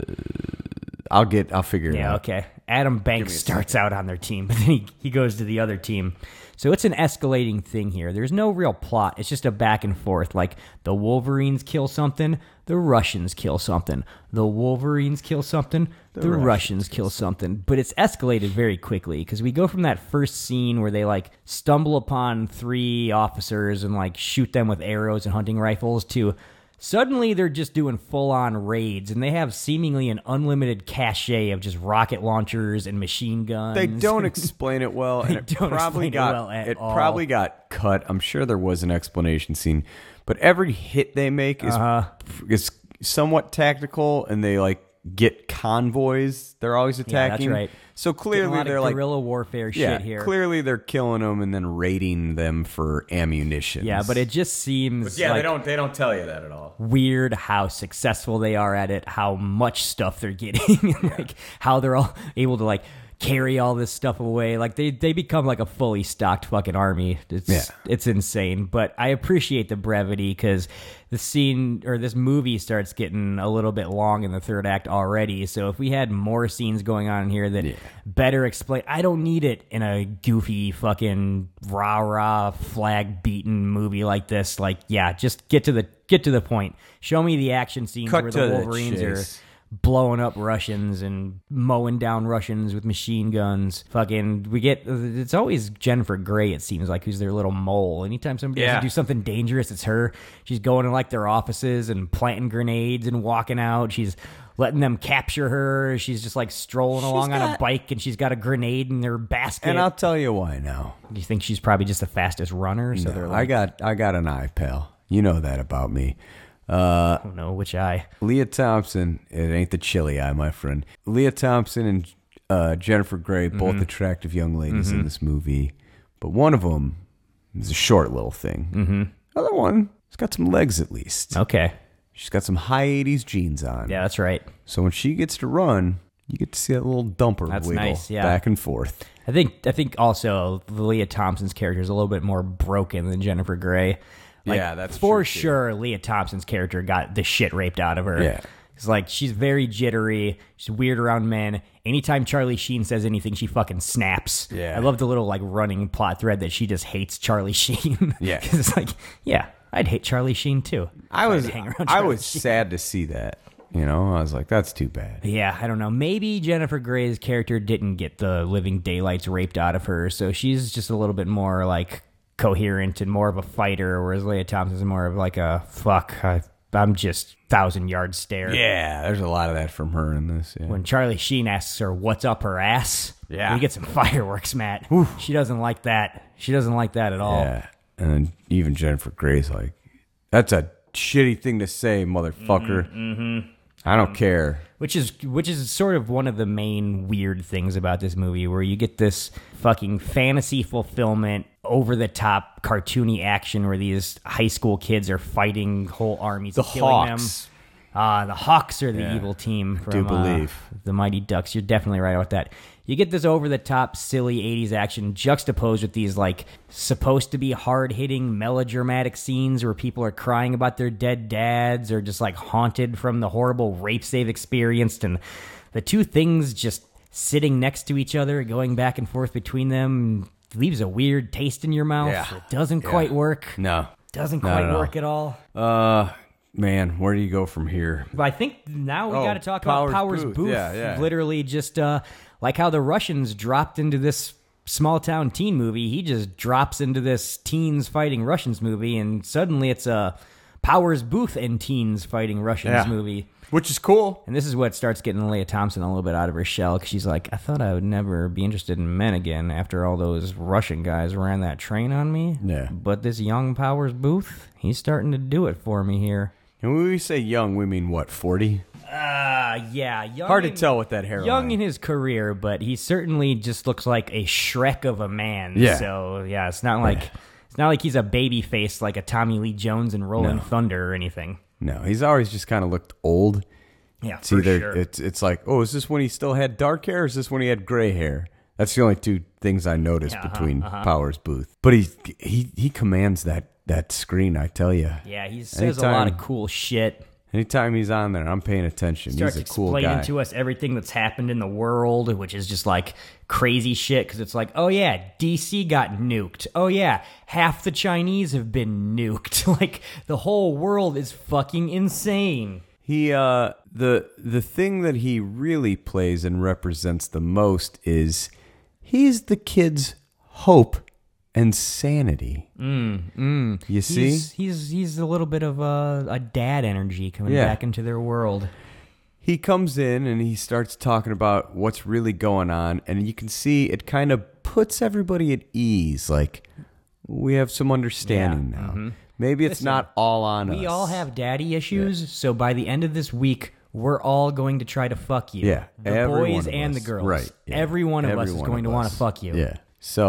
Speaker 4: I'll get. I'll figure it
Speaker 5: Yeah,
Speaker 4: out.
Speaker 5: okay. Adam Banks starts out on their team, but then he, he goes to the other team. So it's an escalating thing here. There's no real plot. It's just a back and forth. Like, the Wolverines kill something, the Russians kill something. The Wolverines kill something, the,
Speaker 4: The
Speaker 5: Russians,
Speaker 4: Russians
Speaker 5: kill something. But it's escalated very quickly because we go from that first scene where they, like, stumble upon three officers and, like, shoot them with arrows and hunting rifles to... Suddenly, they're just doing full-on raids, and they have seemingly an unlimited cachet of just rocket launchers and machine guns.
Speaker 4: They don't explain it well, and
Speaker 5: They
Speaker 4: it
Speaker 5: don't
Speaker 4: probably
Speaker 5: explain it
Speaker 4: got
Speaker 5: well at
Speaker 4: it
Speaker 5: all.
Speaker 4: probably got cut. I'm sure there was an explanation scene, but every hit they make is
Speaker 5: Uh-huh.
Speaker 4: is somewhat tactical, and they like get convoys. They're always
Speaker 5: Yeah, that's
Speaker 4: attacking.
Speaker 5: right.
Speaker 4: So
Speaker 5: Getting a
Speaker 4: clearly
Speaker 5: lot of
Speaker 4: they're like
Speaker 5: guerrilla warfare
Speaker 4: yeah,
Speaker 5: shit here.
Speaker 4: clearly they're killing them and then raiding them for ammunition.
Speaker 5: Yeah, but it just seems
Speaker 4: yeah,
Speaker 5: like
Speaker 4: they don't they don't tell you that at all.
Speaker 5: weird how successful they are at it, how much stuff they're getting, and like how they're all able to like carry all this stuff away. Like they, they become like a fully stocked fucking army. It's
Speaker 4: Yeah.
Speaker 5: it's insane. But I appreciate the brevity because the scene or this movie starts getting a little bit long in the third act already. So if we had more scenes going on in here that better explain, I don't need it in a goofy fucking rah rah flag beaten movie like this. Like yeah, just get to the get to the point. Show me the action scenes
Speaker 4: Cut
Speaker 5: where
Speaker 4: to
Speaker 5: the
Speaker 4: the
Speaker 5: Wolverines are
Speaker 4: chase.
Speaker 5: blowing up Russians and mowing down Russians with machine guns. Fucking, we get, it's always Jennifer Grey, it seems like, who's their little mole. Anytime somebody has
Speaker 4: Yeah.
Speaker 5: to do something dangerous, it's her. She's going to like their offices and planting grenades and walking out. She's letting them capture her. She's just like strolling along on a
Speaker 4: got-
Speaker 5: bike and she's got a grenade in her basket.
Speaker 4: And I'll tell you why now.
Speaker 5: Do you think she's probably just the fastest runner? So
Speaker 4: No,
Speaker 5: they're
Speaker 4: I
Speaker 5: like,
Speaker 4: got I got an eye, pal. You know that about me. Uh,
Speaker 5: I don't know which eye.
Speaker 4: Leah Thompson, it ain't the chili eye, my friend. Leah Thompson and uh, Jennifer Grey, both
Speaker 5: Mhm.
Speaker 4: attractive young ladies
Speaker 5: Mhm.
Speaker 4: in this movie, but one of them is a short little thing.
Speaker 5: Mm-hmm.
Speaker 4: Other one, has got some legs at least.
Speaker 5: Okay.
Speaker 4: She's got some high eighties jeans on.
Speaker 5: Yeah, that's right.
Speaker 4: So when she gets to run, you get to see that little dumper
Speaker 5: That's
Speaker 4: wiggle
Speaker 5: nice, yeah.
Speaker 4: back and forth.
Speaker 5: I think I think also Leah Thompson's character is a little bit more broken than Jennifer Grey. Like,
Speaker 4: Yeah, that's
Speaker 5: for
Speaker 4: true, too.
Speaker 5: sure. Leah Thompson's character got the shit raped out of her.
Speaker 4: Yeah.
Speaker 5: It's like she's very jittery. She's weird around men. Anytime Charlie Sheen says anything, she fucking snaps.
Speaker 4: Yeah.
Speaker 5: I love the little like running plot thread that she just hates Charlie Sheen.
Speaker 4: Yeah.
Speaker 5: 'Cause it's like, yeah, I'd hate Charlie Sheen too.
Speaker 4: I
Speaker 5: If
Speaker 4: was
Speaker 5: had to hang around
Speaker 4: I
Speaker 5: Charlie
Speaker 4: was
Speaker 5: Sheen.
Speaker 4: sad to see that. You know, I was like, that's too bad.
Speaker 5: Yeah, I don't know. Maybe Jennifer Grey's character didn't get the living daylights raped out of her, so she's just a little bit more like coherent and more of a fighter, whereas Leah Thompson's more of like a fuck. I, I'm just thousand yard stare.
Speaker 4: Yeah, there's a lot of that from her in this. Yeah.
Speaker 5: When Charlie Sheen asks her what's up her ass,
Speaker 4: yeah,
Speaker 5: you get some fireworks, Matt. She doesn't like that. She doesn't like that at all.
Speaker 4: Yeah, and then even Jennifer Grey's like, that's a shitty thing to say, motherfucker.
Speaker 5: Mm-hmm, mm-hmm.
Speaker 4: I don't care.
Speaker 5: Which is which is sort of one of the main weird things about this movie, where you get this fucking fantasy fulfillment, over the top cartoony action where these high school kids are fighting whole armies,
Speaker 4: the
Speaker 5: and killing
Speaker 4: Hawks.
Speaker 5: them. Uh, the Hawks are the
Speaker 4: Yeah,
Speaker 5: evil team from
Speaker 4: do believe.
Speaker 5: Uh, the Mighty Ducks. You're definitely right about that. You get this over-the-top, silly eighties action juxtaposed with these, like, supposed to be hard-hitting, melodramatic scenes where people are crying about their dead dads or just, like, haunted from the horrible rapes they've experienced. And the two things just sitting next to each other, going back and forth between them, leaves a weird taste in your mouth.
Speaker 4: Yeah.
Speaker 5: It doesn't
Speaker 4: Yeah.
Speaker 5: quite work.
Speaker 4: No.
Speaker 5: Doesn't
Speaker 4: Not
Speaker 5: quite
Speaker 4: at all.
Speaker 5: work at all.
Speaker 4: Uh, man, where do you go from here?
Speaker 5: But I think now we
Speaker 4: Oh,
Speaker 5: got to talk
Speaker 4: Powers
Speaker 5: about Powers
Speaker 4: Booth.
Speaker 5: Booth.
Speaker 4: Yeah, yeah.
Speaker 5: Literally just uh, like how the Russians dropped into this small town teen movie. He just drops into this teens fighting Russians movie, and suddenly it's a Powers Booth and teens fighting Russians
Speaker 4: Yeah.
Speaker 5: movie.
Speaker 4: Which is cool.
Speaker 5: And this is what starts getting Leah Thompson a little bit out of her shell, because she's like, I thought I would never be interested in men again after all those Russian guys ran that train on me.
Speaker 4: Yeah.
Speaker 5: But this young Powers Booth, he's starting to do it for me here.
Speaker 4: And when we say young, we mean what, forty?
Speaker 5: Uh, yeah. Young
Speaker 4: Hard to
Speaker 5: in-
Speaker 4: tell with that hairline.
Speaker 5: Young in his career, but he certainly just looks like a Shrek of a man.
Speaker 4: Yeah.
Speaker 5: So, yeah, it's not like it's not like he's a baby face like a Tommy Lee Jones in Rolling
Speaker 4: No.
Speaker 5: Thunder or anything.
Speaker 4: No, he's always just kind of looked old.
Speaker 5: Yeah,
Speaker 4: it's
Speaker 5: for
Speaker 4: either
Speaker 5: sure.
Speaker 4: it's it's like, oh, is this when he still had dark hair, or is this when he had gray hair? That's the only two things I noticed
Speaker 5: Uh-huh,
Speaker 4: between
Speaker 5: uh-huh.
Speaker 4: Powers Booth. But he he he commands that that screen, I tell you.
Speaker 5: Yeah, he says a lot of cool shit.
Speaker 4: Anytime he's on there, I'm paying attention.
Speaker 5: Starts
Speaker 4: He's a cool
Speaker 5: explaining
Speaker 4: guy.
Speaker 5: to us everything that's happened in the world, which is just like crazy shit. Because it's like, oh yeah, D C got nuked. Oh yeah, half the Chinese have been nuked. Like the whole world is fucking insane.
Speaker 4: He uh the the thing that he really plays and represents the most is he's the kid's hope and sanity.
Speaker 5: Mm, mm.
Speaker 4: You see?
Speaker 5: He's, he's he's a little bit of a, a dad energy coming
Speaker 4: Yeah.
Speaker 5: back into their world.
Speaker 4: He comes in and he starts talking about what's really going on, and you can see it kind of puts everybody at ease. Like, we have some understanding
Speaker 5: Yeah,
Speaker 4: now.
Speaker 5: mhm.
Speaker 4: Maybe it's
Speaker 5: Listen,
Speaker 4: not all on
Speaker 5: We
Speaker 4: us.
Speaker 5: all have daddy issues, so by the end of this week, we're all going to try to fuck you.
Speaker 4: Yeah,
Speaker 5: The
Speaker 4: every
Speaker 5: boys
Speaker 4: one of
Speaker 5: and
Speaker 4: us.
Speaker 5: the girls.
Speaker 4: Right, yeah.
Speaker 5: Every one of
Speaker 4: Every
Speaker 5: us is
Speaker 4: one
Speaker 5: going
Speaker 4: of
Speaker 5: to want to
Speaker 4: us.
Speaker 5: fuck you.
Speaker 4: Yeah.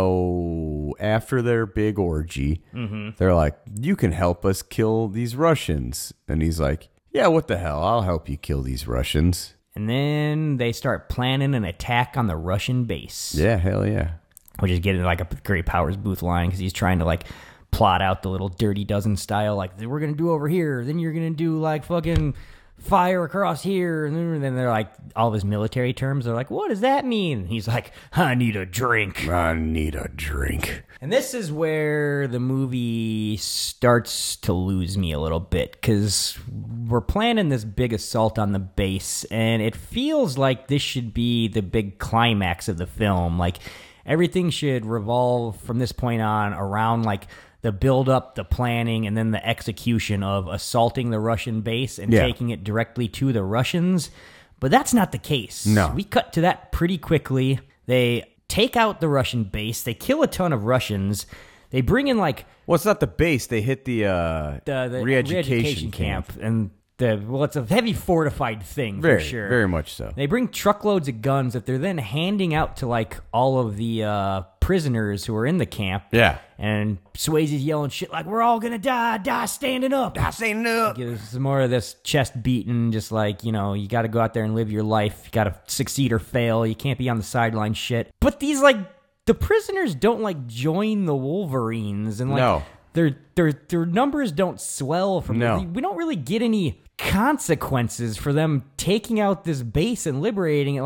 Speaker 4: So after their big orgy,
Speaker 5: Mhm.
Speaker 4: they're like, you can help us kill these Russians. And he's like, yeah, what the hell? I'll help you kill these Russians.
Speaker 5: And then they start planning an attack on the Russian base.
Speaker 4: Yeah, hell yeah.
Speaker 5: Which is getting like a great Powers Booth line because he's trying to like plot out the little Dirty Dozen style, like we're gonna do over here, then you're gonna do like fucking fire across here, and then they're like all of his military terms. They're like, what does that mean? He's like, I need a drink.
Speaker 4: I need a drink.
Speaker 5: And this is where the movie starts to lose me a little bit because we're planning this big assault on the base, and it feels like this should be the big climax of the film. Like everything should revolve from this point on around like the build up, the planning, and then the execution of assaulting the Russian base and
Speaker 4: Yeah.
Speaker 5: taking it directly to the Russians. But that's not the case.
Speaker 4: No.
Speaker 5: We cut to that pretty quickly. They take out the Russian base. They kill a ton of Russians. They bring in like
Speaker 4: Well, it's not the base. They hit the, uh,
Speaker 5: the, the
Speaker 4: re-education,
Speaker 5: re-education camp. and the well, it's a heavy fortified thing
Speaker 4: Very,
Speaker 5: for sure.
Speaker 4: very much so.
Speaker 5: They bring truckloads of guns that they're then handing out to like all of the uh, prisoners who are in the camp.
Speaker 4: Yeah.
Speaker 5: And Swayze's yelling shit like, "We're all gonna die, die standing up,
Speaker 4: die standing up."
Speaker 5: Gives some more of this chest beating, just like, you know, you got to go out there and live your life. You got to succeed or fail. You can't be on the sideline shit. But these like the prisoners don't like join the Wolverines, and like
Speaker 4: No.
Speaker 5: their their their numbers don't swell from
Speaker 4: No.
Speaker 5: we don't really get any consequences for them taking out this base and liberating it. Like,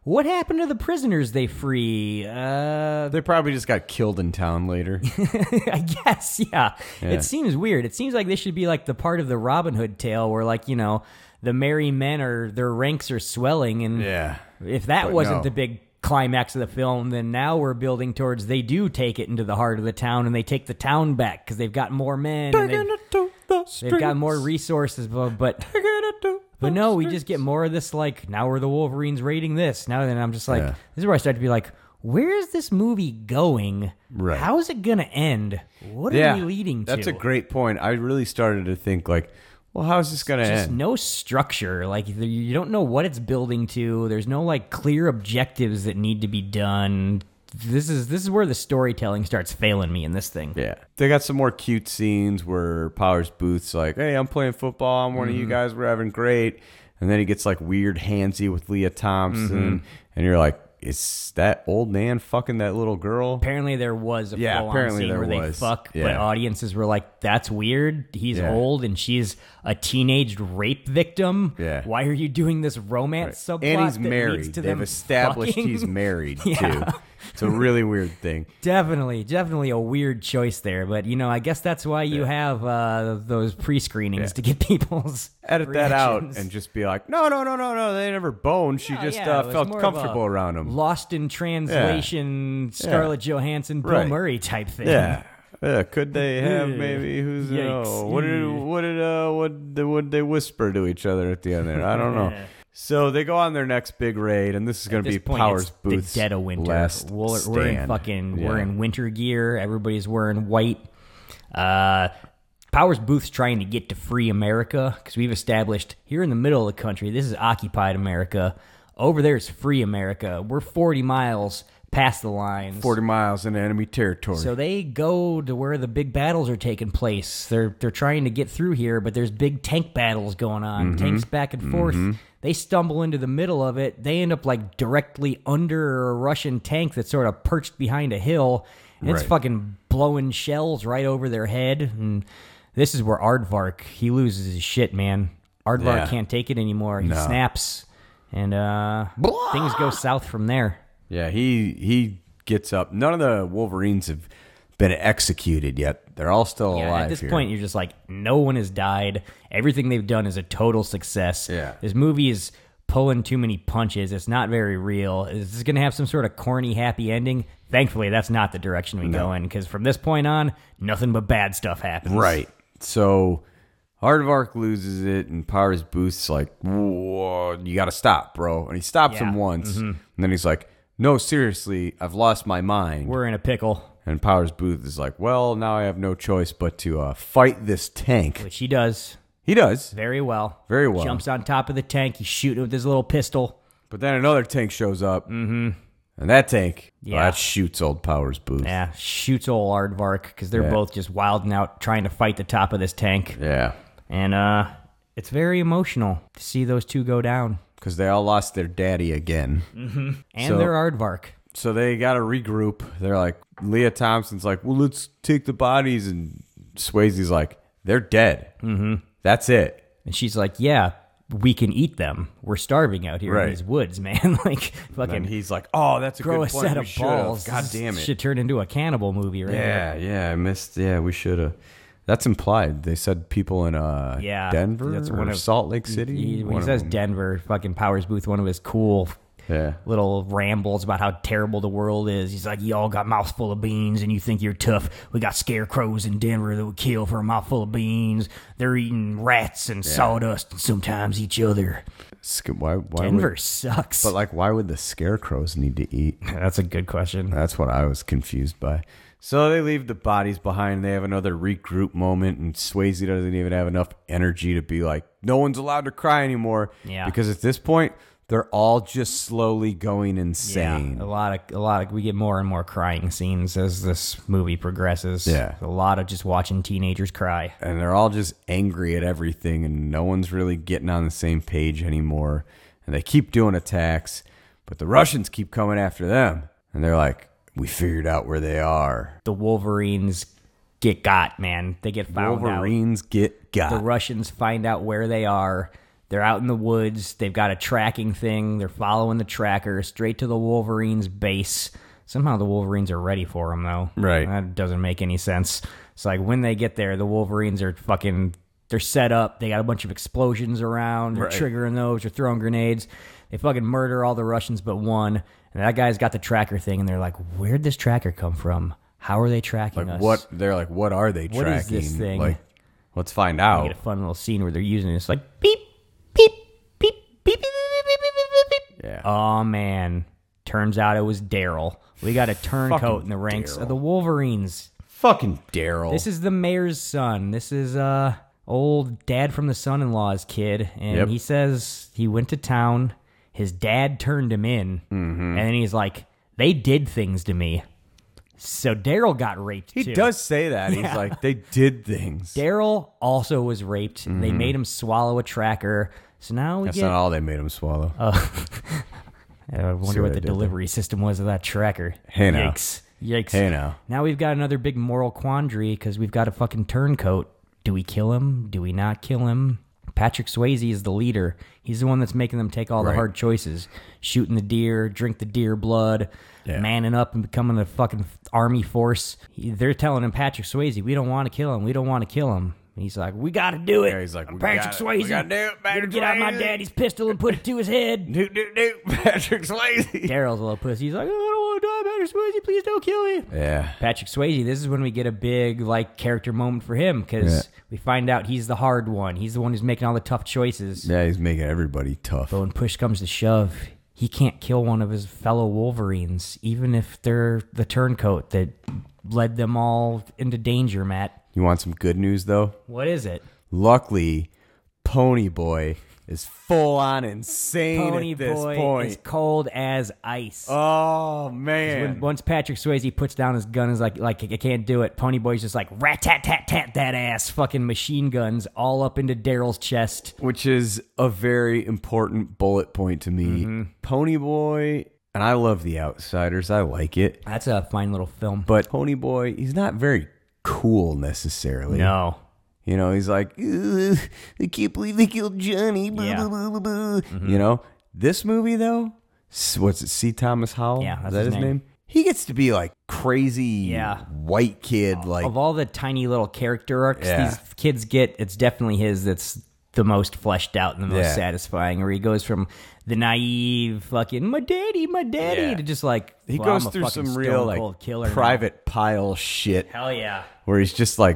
Speaker 5: what happened to the prisoners they free? Uh,
Speaker 4: They probably just got killed in town later.
Speaker 5: I guess, yeah.
Speaker 4: Yeah.
Speaker 5: It seems weird. It seems like they should be like the part of the Robin Hood tale where, like, you know, the merry men are, their ranks are swelling. And
Speaker 4: Yeah.
Speaker 5: if that
Speaker 4: But
Speaker 5: wasn't
Speaker 4: no.
Speaker 5: the big climax of the film, then now we're building towards they do take it into the heart of the town and they take the town back because they've got more men. And they've, they've got more resources, but but, but no, we just get more of this, like, now we're the Wolverines raiding this. Now then I'm just like,
Speaker 4: Yeah.
Speaker 5: this is where I start to be like, where is this movie going?
Speaker 4: Right.
Speaker 5: How is it going to end? What are
Speaker 4: Yeah,
Speaker 5: we leading to?
Speaker 4: That's a great point. I really started to think, like, well, how's this going to
Speaker 5: Just
Speaker 4: end?
Speaker 5: no structure. Like, you don't know what it's building to. There's no, like, clear objectives that need to be done. This is this is where the storytelling starts failing me in this thing.
Speaker 4: Yeah. They got some more cute scenes where Powers Booth's like, hey, I'm playing football. I'm one of you
Speaker 5: Mhm.
Speaker 4: guys. We're having great. And then he gets, like, weird handsy with Leah Thompson.
Speaker 5: Mhm.
Speaker 4: And you're like, is that old man fucking that little girl?
Speaker 5: Apparently there was a
Speaker 4: Yeah,
Speaker 5: full-on
Speaker 4: apparently
Speaker 5: scene
Speaker 4: there
Speaker 5: where they
Speaker 4: was.
Speaker 5: fuck, but
Speaker 4: Yeah.
Speaker 5: audiences were like, that's weird. He's
Speaker 4: Yeah.
Speaker 5: old and she's a teenage rape victim.
Speaker 4: Yeah.
Speaker 5: Why are you doing this romance subplot
Speaker 4: And he's
Speaker 5: that leads
Speaker 4: married.
Speaker 5: to
Speaker 4: They've
Speaker 5: them
Speaker 4: established
Speaker 5: fucking?
Speaker 4: he's married,
Speaker 5: Yeah.
Speaker 4: too. It's a really weird thing.
Speaker 5: Definitely, definitely a weird choice there. But, you know, I guess that's why you have uh, those pre-screenings
Speaker 4: Yeah.
Speaker 5: to get people's
Speaker 4: Edit that out
Speaker 5: reactions.
Speaker 4: and just be like, no, no, no, no, no. They never boned. She
Speaker 5: Oh,
Speaker 4: just
Speaker 5: yeah,
Speaker 4: uh,
Speaker 5: it was
Speaker 4: felt
Speaker 5: more of
Speaker 4: comfortable
Speaker 5: a
Speaker 4: around him.
Speaker 5: Lost in translation,
Speaker 4: Yeah.
Speaker 5: Scarlett Johansson, Bill
Speaker 4: Right.
Speaker 5: Murray type thing.
Speaker 4: Yeah. Yeah, could they have
Speaker 5: Ugh.
Speaker 4: maybe who's you
Speaker 5: Yikes.
Speaker 4: know, what did what did uh what did, what did they whisper to each other at the end there? I don't know. So they go on their next big raid, and this is going
Speaker 5: At
Speaker 4: to
Speaker 5: this
Speaker 4: be
Speaker 5: point,
Speaker 4: Powers
Speaker 5: it's
Speaker 4: Booth's
Speaker 5: the dead of winter.
Speaker 4: last
Speaker 5: we're, we're in
Speaker 4: stand.
Speaker 5: fucking
Speaker 4: Yeah.
Speaker 5: we're in winter gear. Everybody's wearing white. Uh, Powers Booth's trying to get to free America because we've established here in the middle of the country, this is occupied America. Over there is free America. We're forty miles past the lines.
Speaker 4: forty miles into enemy territory.
Speaker 5: So they go to where the big battles are taking place. They're they're trying to get through here, but there's big tank battles going on.
Speaker 4: Mhm.
Speaker 5: Tanks back and forth.
Speaker 4: Mhm.
Speaker 5: They stumble into the middle of it. They end up like directly under a Russian tank that's sort of perched behind a hill. And it's
Speaker 4: Right.
Speaker 5: fucking blowing shells right over their head. And this is where Aardvark, he loses his shit, man. Aardvark
Speaker 4: Yeah.
Speaker 5: can't take it anymore. He
Speaker 4: No.
Speaker 5: snaps. And uh, things go south from there.
Speaker 4: Yeah, he he gets up. None of the Wolverines have been executed yet. They're all still
Speaker 5: Yeah,
Speaker 4: alive
Speaker 5: at this
Speaker 4: here.
Speaker 5: point, you're just like, no one has died. Everything they've done is a total success.
Speaker 4: Yeah.
Speaker 5: This movie is pulling too many punches. It's not very real. Is this going to have some sort of corny, happy ending? Thankfully, that's not the direction we go in, because from this point on, nothing but bad stuff happens.
Speaker 4: Right. So Aardvark loses it, and Powers Booth's like, whoa, you got to stop, bro. And he stops
Speaker 5: Yeah.
Speaker 4: him once,
Speaker 5: Mhm.
Speaker 4: and then he's like, no, seriously, I've lost my mind.
Speaker 5: We're in a pickle.
Speaker 4: And Powers Booth is like, well, now I have no choice but to uh, fight this tank.
Speaker 5: Which he does.
Speaker 4: He does.
Speaker 5: Very well.
Speaker 4: Very well.
Speaker 5: Jumps on top of the tank. He's shooting with his little pistol.
Speaker 4: But then another tank shows up.
Speaker 5: Mm-hmm.
Speaker 4: And that tank,
Speaker 5: Yeah.
Speaker 4: well, that shoots old Powers Booth.
Speaker 5: Yeah, shoots old Aardvark, because they're
Speaker 4: Yeah.
Speaker 5: both just wilding out trying to fight the top of this tank.
Speaker 4: Yeah.
Speaker 5: And uh, it's very emotional to see those two go down.
Speaker 4: Because they all lost their daddy again.
Speaker 5: Mm-hmm. And
Speaker 4: So-
Speaker 5: their Aardvark.
Speaker 4: So they got to regroup. They're like, Leah Thompson's like, well, let's take the bodies. And Swayze's like, they're dead.
Speaker 5: Mm-hmm.
Speaker 4: That's it.
Speaker 5: And she's like, yeah, we can eat them. We're starving out here
Speaker 4: Right.
Speaker 5: in these woods, man. Like,
Speaker 4: And
Speaker 5: fucking
Speaker 4: then he's like, oh, that's a
Speaker 5: grow
Speaker 4: good
Speaker 5: a
Speaker 4: point.
Speaker 5: set
Speaker 4: We
Speaker 5: of
Speaker 4: should've.
Speaker 5: balls.
Speaker 4: God
Speaker 5: This
Speaker 4: damn it.
Speaker 5: should turn into a cannibal movie, right?
Speaker 4: Yeah, yeah, I missed. Yeah, we should have. That's implied. They said people in uh,
Speaker 5: Yeah,
Speaker 4: Denver
Speaker 5: that's
Speaker 4: or
Speaker 5: one of
Speaker 4: Salt Lake City.
Speaker 5: He, when
Speaker 4: One
Speaker 5: he
Speaker 4: of
Speaker 5: says
Speaker 4: them.
Speaker 5: Denver, fucking Powers Booth, one of his cool
Speaker 4: Yeah.
Speaker 5: little rambles about how terrible the world is. He's like, y'all got mouthful of beans and you think you're tough. We got scarecrows in Denver that would kill for a mouthful of beans. They're eating rats and
Speaker 4: Yeah.
Speaker 5: sawdust and sometimes each other.
Speaker 4: Sc- Why, why
Speaker 5: Denver
Speaker 4: would,
Speaker 5: sucks.
Speaker 4: But like, why would the scarecrows need to eat?
Speaker 5: That's a good question.
Speaker 4: That's what I was confused by. So they leave the bodies behind. They have another regroup moment, and Swayze doesn't even have enough energy to be like, no one's allowed to cry anymore.
Speaker 5: Yeah.
Speaker 4: Because at this point, they're all just slowly going insane.
Speaker 5: Yeah, a lot of a lot of we get more and more crying scenes as this movie progresses.
Speaker 4: Yeah.
Speaker 5: A lot of just watching teenagers cry.
Speaker 4: And they're all just angry at everything, and no one's really getting on the same page anymore. And they keep doing attacks, but the Russians keep coming after them. And they're like, we figured out where they are.
Speaker 5: The Wolverines get got, man. They get found
Speaker 4: Wolverines get
Speaker 5: out.
Speaker 4: got.
Speaker 5: The Russians find out where they are. They're out in the woods. They've got a tracking thing. They're following the tracker straight to the Wolverines' base. Somehow the Wolverines are ready for them, though.
Speaker 4: Right.
Speaker 5: That doesn't make any sense. It's like when they get there, the Wolverines are fucking... They're set up. They got a bunch of explosions around. They're
Speaker 4: Right.
Speaker 5: triggering those. They're throwing grenades. They fucking murder all the Russians but one. And that guy's got the tracker thing, and they're like, where'd this tracker come from? How are they tracking
Speaker 4: Like
Speaker 5: us?
Speaker 4: what? They're like, what are they
Speaker 5: What
Speaker 4: tracking?
Speaker 5: is this thing?
Speaker 4: Like, let's find
Speaker 5: You
Speaker 4: out.
Speaker 5: get a fun little scene where they're using it. It's like, beep, beep, beep, beep, beep, beep, beep, beep, beep, beep.
Speaker 4: Yeah.
Speaker 5: Oh, man. Turns out it was Daryl. We got a turncoat
Speaker 4: Fucking
Speaker 5: in the ranks
Speaker 4: Daryl.
Speaker 5: of the Wolverines.
Speaker 4: Fucking Daryl.
Speaker 5: This is the mayor's son. This is uh old dad from the son-in-law's kid. And
Speaker 4: Yep.
Speaker 5: he says he went to town. His dad turned him in.
Speaker 4: Mm-hmm.
Speaker 5: And then he's like, they did things to me. So Daryl got raped,
Speaker 4: He
Speaker 5: too.
Speaker 4: does say that.
Speaker 5: Yeah.
Speaker 4: He's like, they did things.
Speaker 5: Daryl also was raped. They
Speaker 4: Mhm.
Speaker 5: made him swallow a tracker. So now we
Speaker 4: That's
Speaker 5: get...
Speaker 4: not all they made him swallow.
Speaker 5: Uh, I
Speaker 4: See
Speaker 5: wonder
Speaker 4: what
Speaker 5: what
Speaker 4: I
Speaker 5: the
Speaker 4: did there?
Speaker 5: delivery system was of that tracker.
Speaker 4: Hey, now.
Speaker 5: Yikes. Yikes.
Speaker 4: Hey, now.
Speaker 5: Now we've got another big moral quandary because we've got a fucking turncoat. Do we kill him? Do we not kill him? Patrick Swayze is the leader. He's the one that's making them take all
Speaker 4: Right.
Speaker 5: the hard choices. Shooting the deer, drink the deer blood,
Speaker 4: Yeah.
Speaker 5: manning up and becoming a fucking army force. He- They're telling him, Patrick Swayze, we don't want to kill him. We don't want to kill him. And he's like, we got to do it.
Speaker 4: Yeah, he's like,
Speaker 5: I'm
Speaker 4: we
Speaker 5: Patrick
Speaker 4: gotta-
Speaker 5: Swayze.
Speaker 4: we gotta do it,
Speaker 5: I'm gonna
Speaker 4: Patrick
Speaker 5: get out my
Speaker 4: Swayze."
Speaker 5: daddy's pistol and put it to his head.
Speaker 4: Do, do, do, Patrick Swayze.
Speaker 5: Daryl's a little pussy. He's like, oh, I don't want to die, Patrick Swayze. Please don't kill me.
Speaker 4: Yeah.
Speaker 5: Patrick Swayze, this is when we get a big like character moment for him because
Speaker 4: Yeah.
Speaker 5: we find out he's the hard one. He's the one who's making all the tough choices.
Speaker 4: Yeah, he's making everybody tough.
Speaker 5: But when push comes to shove, he can't kill one of his fellow Wolverines, even if they're the turncoat that led them all into danger, Matt.
Speaker 4: You want some good news, though?
Speaker 5: What is it?
Speaker 4: Luckily, Pony Boy is full on insane
Speaker 5: Pony
Speaker 4: at this
Speaker 5: Boy
Speaker 4: point.
Speaker 5: is cold as ice.
Speaker 4: Oh, man.
Speaker 5: When, once Patrick Swayze puts down his gun, is like, like I can't do it. Pony Boy's just like rat tat tat tat that ass, fucking machine guns all up into Daryl's chest.
Speaker 4: Which is a very important bullet point to me.
Speaker 5: Mm-hmm.
Speaker 4: Pony Boy, and I love The Outsiders. I like it.
Speaker 5: That's a fine little film.
Speaker 4: But Pony Boy, he's not very cool necessarily.
Speaker 5: No.
Speaker 4: You know, he's like, "Ugh, I can't believe they killed Johnny. Blah,
Speaker 5: Yeah.
Speaker 4: blah, blah, blah, blah."
Speaker 5: Mhm.
Speaker 4: You know, this movie, though, s- what's it, C. Thomas Howell?
Speaker 5: Yeah, that's
Speaker 4: Is that
Speaker 5: his
Speaker 4: his
Speaker 5: name.
Speaker 4: name? He gets to be like crazy
Speaker 5: Yeah.
Speaker 4: white kid. Like,
Speaker 5: Of all the tiny little character arcs
Speaker 4: Yeah.
Speaker 5: these kids get, it's definitely his that's the most fleshed out and the most
Speaker 4: Yeah.
Speaker 5: satisfying, where he goes from the naive fucking, my daddy, my daddy,
Speaker 4: Yeah.
Speaker 5: to just like,
Speaker 4: he
Speaker 5: well,
Speaker 4: goes
Speaker 5: I'm a
Speaker 4: through
Speaker 5: fucking
Speaker 4: some real like
Speaker 5: stone-cold killer now.
Speaker 4: private pile shit.
Speaker 5: Hell yeah.
Speaker 4: Where he's just like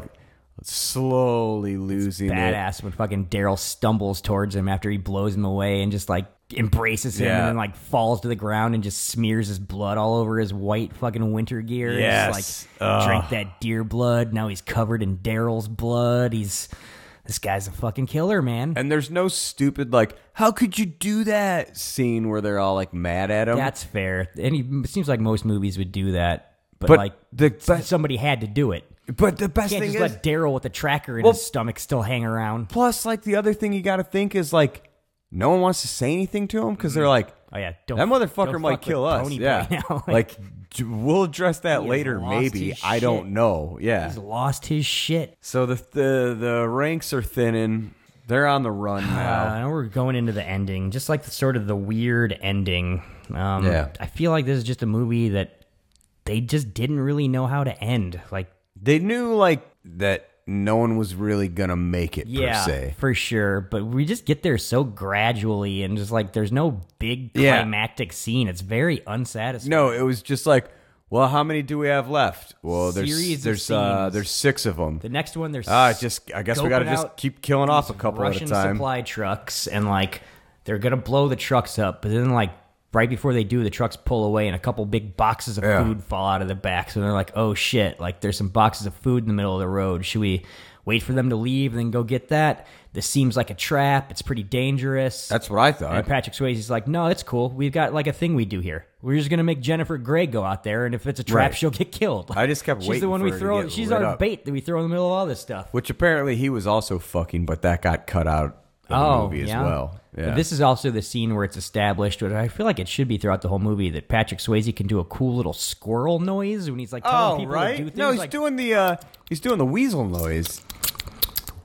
Speaker 4: slowly losing it.
Speaker 5: Badass when fucking Daryl stumbles towards him after he blows him away and just like embraces him
Speaker 4: Yeah.
Speaker 5: and then like falls to the ground and just smears his blood all over his white fucking winter gear. He's
Speaker 4: Yes.
Speaker 5: like
Speaker 4: Ugh.
Speaker 5: drank that deer blood. Now he's covered in Daryl's blood. He's this guy's a fucking killer, man.
Speaker 4: And there's no stupid like, how could you do that scene where they're all like mad at him.
Speaker 5: That's fair. And he, it seems like most movies would do that, but,
Speaker 4: But
Speaker 5: like
Speaker 4: the
Speaker 5: s- somebody had to do it.
Speaker 4: But the best
Speaker 5: You can't
Speaker 4: thing
Speaker 5: just
Speaker 4: is,
Speaker 5: let Daryl with the tracker in
Speaker 4: Well-
Speaker 5: his stomach still hang around.
Speaker 4: plus like the other thing you got to think is like, no one wants to say anything to him because they're like,
Speaker 5: Oh yeah, don't,
Speaker 4: that motherfucker
Speaker 5: don't
Speaker 4: might
Speaker 5: fuck with
Speaker 4: kill us.
Speaker 5: Pony Boy
Speaker 4: Yeah,
Speaker 5: now.
Speaker 4: like d- we'll address that
Speaker 5: He has
Speaker 4: later.
Speaker 5: lost
Speaker 4: Maybe
Speaker 5: his
Speaker 4: I
Speaker 5: shit.
Speaker 4: don't know. Yeah.
Speaker 5: He's lost his shit.
Speaker 4: So the the the ranks are thinning. They're on the run
Speaker 5: Uh,
Speaker 4: now.
Speaker 5: now we're going into the ending, just like the sort of the weird ending. Um,
Speaker 4: Yeah.
Speaker 5: I feel like this is just a movie that they just didn't really know how to end. Like,
Speaker 4: They knew like that no one was really gonna make it
Speaker 5: yeah,
Speaker 4: per se.
Speaker 5: for sure. But we just get there so gradually, and just like there's no big
Speaker 4: Yeah.
Speaker 5: climactic scene. It's very unsatisfying.
Speaker 4: No, it was just like, well, how many do we have left? Well, there's
Speaker 5: Series of
Speaker 4: there's uh
Speaker 5: scenes.
Speaker 4: there's six of them.
Speaker 5: The next one, there's
Speaker 4: Ah, just I guess we got to
Speaker 5: scoping
Speaker 4: just
Speaker 5: out
Speaker 4: keep killing off a
Speaker 5: these
Speaker 4: couple
Speaker 5: Russian
Speaker 4: at a time.
Speaker 5: supply trucks, and like they're gonna blow the trucks up, but then like right before they do, the trucks pull away, and a couple big boxes of
Speaker 4: Yeah.
Speaker 5: food fall out of the back. So they're like, "Oh shit! Like there's some boxes of food in the middle of the road. Should we wait for them to leave and then go get that? This seems like a trap. It's pretty dangerous."
Speaker 4: That's what I thought.
Speaker 5: And Patrick Swayze's like, "No, it's cool. We've got like a thing we do here. We're just gonna make Jennifer Grey go out there, and if it's a trap,
Speaker 4: Right.
Speaker 5: she'll get killed."
Speaker 4: I just kept
Speaker 5: she's
Speaker 4: waiting
Speaker 5: the one
Speaker 4: for
Speaker 5: we
Speaker 4: her to
Speaker 5: throw.
Speaker 4: get
Speaker 5: She's
Speaker 4: lit
Speaker 5: our
Speaker 4: up.
Speaker 5: bait that we throw in the middle of all this stuff.
Speaker 4: Which apparently he was also fucking, but that got cut out of the movie as well. Yeah.
Speaker 5: But this is also the scene where it's established, but I feel like it should be throughout the whole movie, that Patrick Swayze can do a cool little squirrel noise when he's like telling
Speaker 4: oh
Speaker 5: people
Speaker 4: right,
Speaker 5: to do things.
Speaker 4: no, he's
Speaker 5: like,
Speaker 4: doing the uh, he's doing the weasel noise.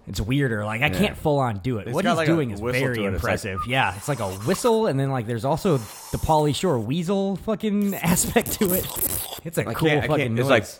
Speaker 5: It's weirder. Like I
Speaker 4: Yeah.
Speaker 5: can't full on do it.
Speaker 4: It's
Speaker 5: What
Speaker 4: got
Speaker 5: he's
Speaker 4: like a
Speaker 5: doing is
Speaker 4: whistle
Speaker 5: very
Speaker 4: to it. It's like-
Speaker 5: impressive. yeah, it's like a whistle, and then like there's also the Pauly Shore weasel fucking aspect to it. It's a
Speaker 4: I
Speaker 5: cool
Speaker 4: can't- I
Speaker 5: fucking
Speaker 4: can't- it's
Speaker 5: noise.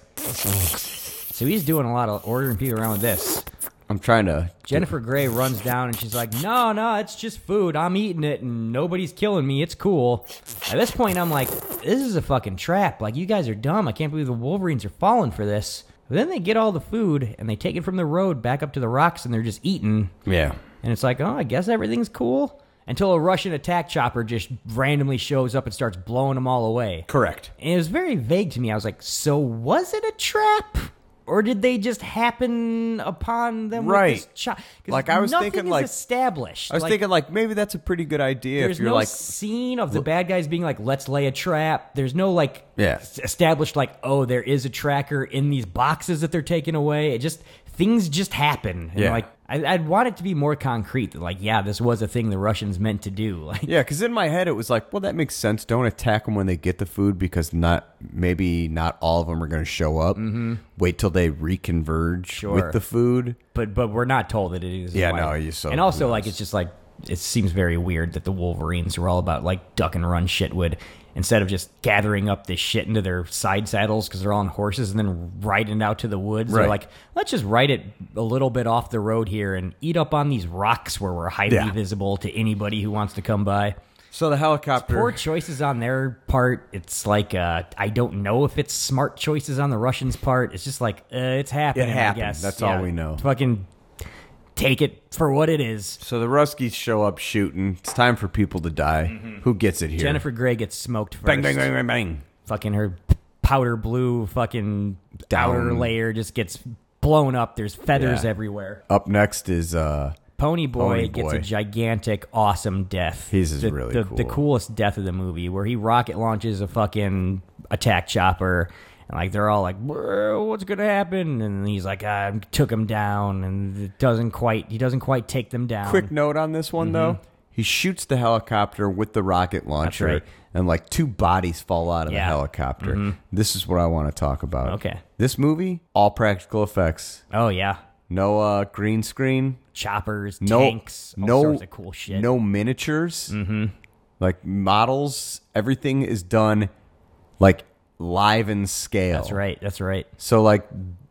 Speaker 4: like-
Speaker 5: So he's doing a lot of ordering people around with this.
Speaker 4: I'm trying to.
Speaker 5: Jennifer Grey runs down and she's like, no, no, it's just food. I'm eating it and nobody's killing me. It's cool. At this point, I'm like, this is a fucking trap. Like, you guys are dumb. I can't believe the Wolverines are falling for this. But then they get all the food and they take it from the road back up to the rocks and they're just eating.
Speaker 4: Yeah.
Speaker 5: And it's like, oh, I guess everything's cool. Until a Russian attack chopper just randomly shows up and starts blowing them all away.
Speaker 4: Correct.
Speaker 5: And it was very vague to me. I was like, so was it a trap? Or did they just happen upon them
Speaker 4: Right.
Speaker 5: with this chop? 'Cause
Speaker 4: Like, I was
Speaker 5: nothing
Speaker 4: thinking,
Speaker 5: is
Speaker 4: like-
Speaker 5: established.
Speaker 4: I was
Speaker 5: Like,
Speaker 4: thinking, like, maybe that's a pretty good idea
Speaker 5: there's
Speaker 4: if you're
Speaker 5: no
Speaker 4: like.
Speaker 5: scene of the bad guys being like, let's lay a trap. There's no, like,
Speaker 4: Yeah.
Speaker 5: s- established, like, oh, there is a tracker in these boxes that they're taking away. It just, things just happen. And,
Speaker 4: Yeah.
Speaker 5: like, I, I'd want it to be more concrete. That, like, yeah, this was a thing the Russians meant to do. Like,
Speaker 4: Yeah, because in my head it was like, well, that makes sense. Don't attack them when they get the food because not maybe not all of them are going to show up. Mm-hmm. Wait till they reconverge
Speaker 5: Sure.
Speaker 4: with the food.
Speaker 5: but but we're not told that it is.
Speaker 4: Yeah,
Speaker 5: why-
Speaker 4: no, you so
Speaker 5: and also
Speaker 4: who
Speaker 5: like
Speaker 4: knows?
Speaker 5: it's just like it seems very weird that the Wolverines are all about like duck and run shit would instead of just gathering up this shit into their side saddles because they're all on horses and then riding out to the woods. They're
Speaker 4: Right.
Speaker 5: like, let's just ride it a little bit off the road here and eat up on these rocks where we're highly
Speaker 4: Yeah.
Speaker 5: visible to anybody who wants to come by.
Speaker 4: So the helicopter.
Speaker 5: Poor choices on their part. It's like uh, I don't know if it's smart choices on the Russians' part. It's just like uh, it's happening.
Speaker 4: It
Speaker 5: I
Speaker 4: happened.
Speaker 5: guess
Speaker 4: That's
Speaker 5: Yeah.
Speaker 4: all we know.
Speaker 5: Fucking take it for what it is.
Speaker 4: So the Ruskies show up shooting. It's time for people to die. Who gets it here?
Speaker 5: Jennifer Grey gets smoked first.
Speaker 4: Bang, bang, bang, bang, bang.
Speaker 5: Fucking her powder blue fucking
Speaker 4: Down.
Speaker 5: outer layer just gets blown up. There's feathers
Speaker 4: Yeah.
Speaker 5: everywhere.
Speaker 4: Up next is uh,
Speaker 5: Pony Boy
Speaker 4: Pony
Speaker 5: gets
Speaker 4: Boy.
Speaker 5: a gigantic, awesome death.
Speaker 4: His is
Speaker 5: the,
Speaker 4: really
Speaker 5: the,
Speaker 4: cool.
Speaker 5: The coolest death of the movie, where he rocket launches a fucking attack chopper, and like they're all like, "Bro, what's gonna happen?" And he's like, "I took him down," and it doesn't quite. He doesn't quite take them down.
Speaker 4: quick note on this one though. He shoots the helicopter with the rocket launcher,
Speaker 5: right.
Speaker 4: and like two bodies fall out of
Speaker 5: Yeah.
Speaker 4: the helicopter. This is what I want to talk about.
Speaker 5: Okay.
Speaker 4: This movie, all practical effects.
Speaker 5: Oh yeah,
Speaker 4: No uh, green screen.
Speaker 5: choppers,
Speaker 4: No,
Speaker 5: tanks, all
Speaker 4: no,
Speaker 5: sorts of cool shit.
Speaker 4: no miniatures. Mm-hmm. Like models, everything is done like live in scale.
Speaker 5: That's right. That's right.
Speaker 4: So like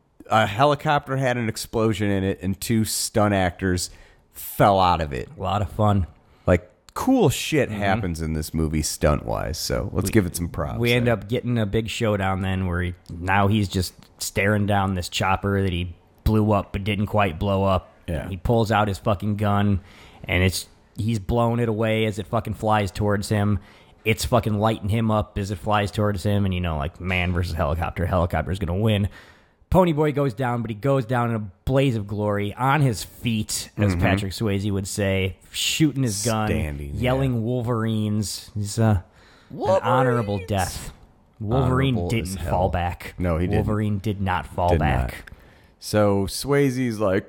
Speaker 4: a helicopter had an explosion in it, and two stunt actors fell out of it.
Speaker 5: A lot of fun.
Speaker 4: Like cool shit happens in this movie stunt wise. So let's give it some props.
Speaker 5: We end
Speaker 4: there.
Speaker 5: up getting a big showdown then where he, now he's just staring down this chopper that he blew up but didn't quite blow up.
Speaker 4: Yeah.
Speaker 5: He pulls out his fucking gun and it's he's blowing it away as it fucking flies towards him. It's fucking lighting him up as it flies towards him, and you know, like man versus helicopter, helicopter's gonna win. Pony Boy goes down, but he goes down in a blaze of glory on his feet, as Patrick Swayze would say, shooting his gun,
Speaker 4: Standing,
Speaker 5: yelling Wolverines. He's uh, an honorable death. Wolverine
Speaker 4: Honorable as
Speaker 5: didn't
Speaker 4: hell.
Speaker 5: fall back.
Speaker 4: No, he didn't.
Speaker 5: Wolverine did not fall
Speaker 4: Did
Speaker 5: back.
Speaker 4: not. So Swayze's like,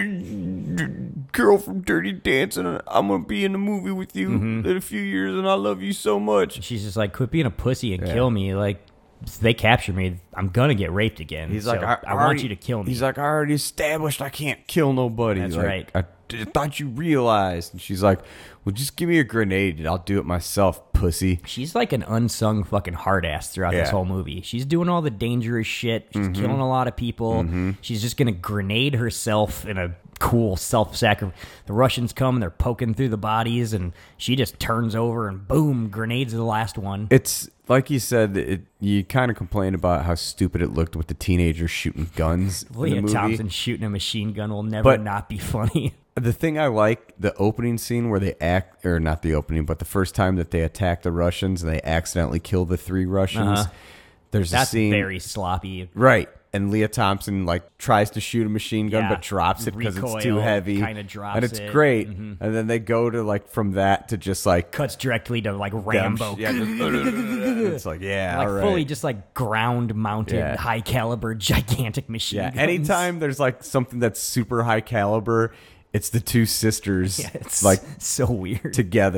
Speaker 4: girl from Dirty Dancing, I'm gonna be in the movie with you
Speaker 5: Mm-hmm.
Speaker 4: in a few years, and I love you so much.
Speaker 5: She's just like, quit being a pussy and
Speaker 4: Yeah.
Speaker 5: kill me. Like, if they capture me, I'm gonna get raped again.
Speaker 4: He's
Speaker 5: So
Speaker 4: like, I,
Speaker 5: I, want
Speaker 4: already-
Speaker 5: you to kill me.
Speaker 4: He's like, I already established I can't kill nobody.
Speaker 5: That's
Speaker 4: Like,
Speaker 5: right.
Speaker 4: I d- thought you realized. And she's like, well, just give me a grenade and I'll do it myself, pussy.
Speaker 5: She's like an unsung fucking hard ass throughout this
Speaker 4: Yeah.
Speaker 5: whole movie. She's doing all the dangerous shit. She's killing a lot of people. She's just gonna grenade herself in a cool self-sacrifice. The Russians come and they're poking through the bodies, and she just turns over and boom, grenades the last one.
Speaker 4: It's like you said, it, you kind of complained about how stupid it looked with the teenagers shooting guns in the
Speaker 5: Leah
Speaker 4: movie.
Speaker 5: Thompson shooting a machine gun will never
Speaker 4: But-
Speaker 5: not be funny.
Speaker 4: The thing I like, the opening scene where they act, or not the opening, but the first time that they attack the Russians and they accidentally kill the three Russians.
Speaker 5: Uh-huh.
Speaker 4: There's
Speaker 5: That's
Speaker 4: a scene,
Speaker 5: very sloppy.
Speaker 4: right? And Leah Thompson like tries to shoot a machine gun,
Speaker 5: Yeah.
Speaker 4: but drops it because it's too
Speaker 5: Recoil,
Speaker 4: heavy.
Speaker 5: kinda drops
Speaker 4: and it's
Speaker 5: it.
Speaker 4: great.
Speaker 5: Mhm.
Speaker 4: And then they go to like from that to just like
Speaker 5: Cuts directly to like
Speaker 4: them-
Speaker 5: Rambo.
Speaker 4: Yeah, just, it's like yeah,
Speaker 5: like
Speaker 4: all right.
Speaker 5: fully just like ground mounted,
Speaker 4: Yeah.
Speaker 5: high caliber, gigantic machine
Speaker 4: Yeah,
Speaker 5: guns.
Speaker 4: anytime there's like something that's super high caliber, it's the two sisters
Speaker 5: Yeah, it's
Speaker 4: like
Speaker 5: so weird.
Speaker 4: together.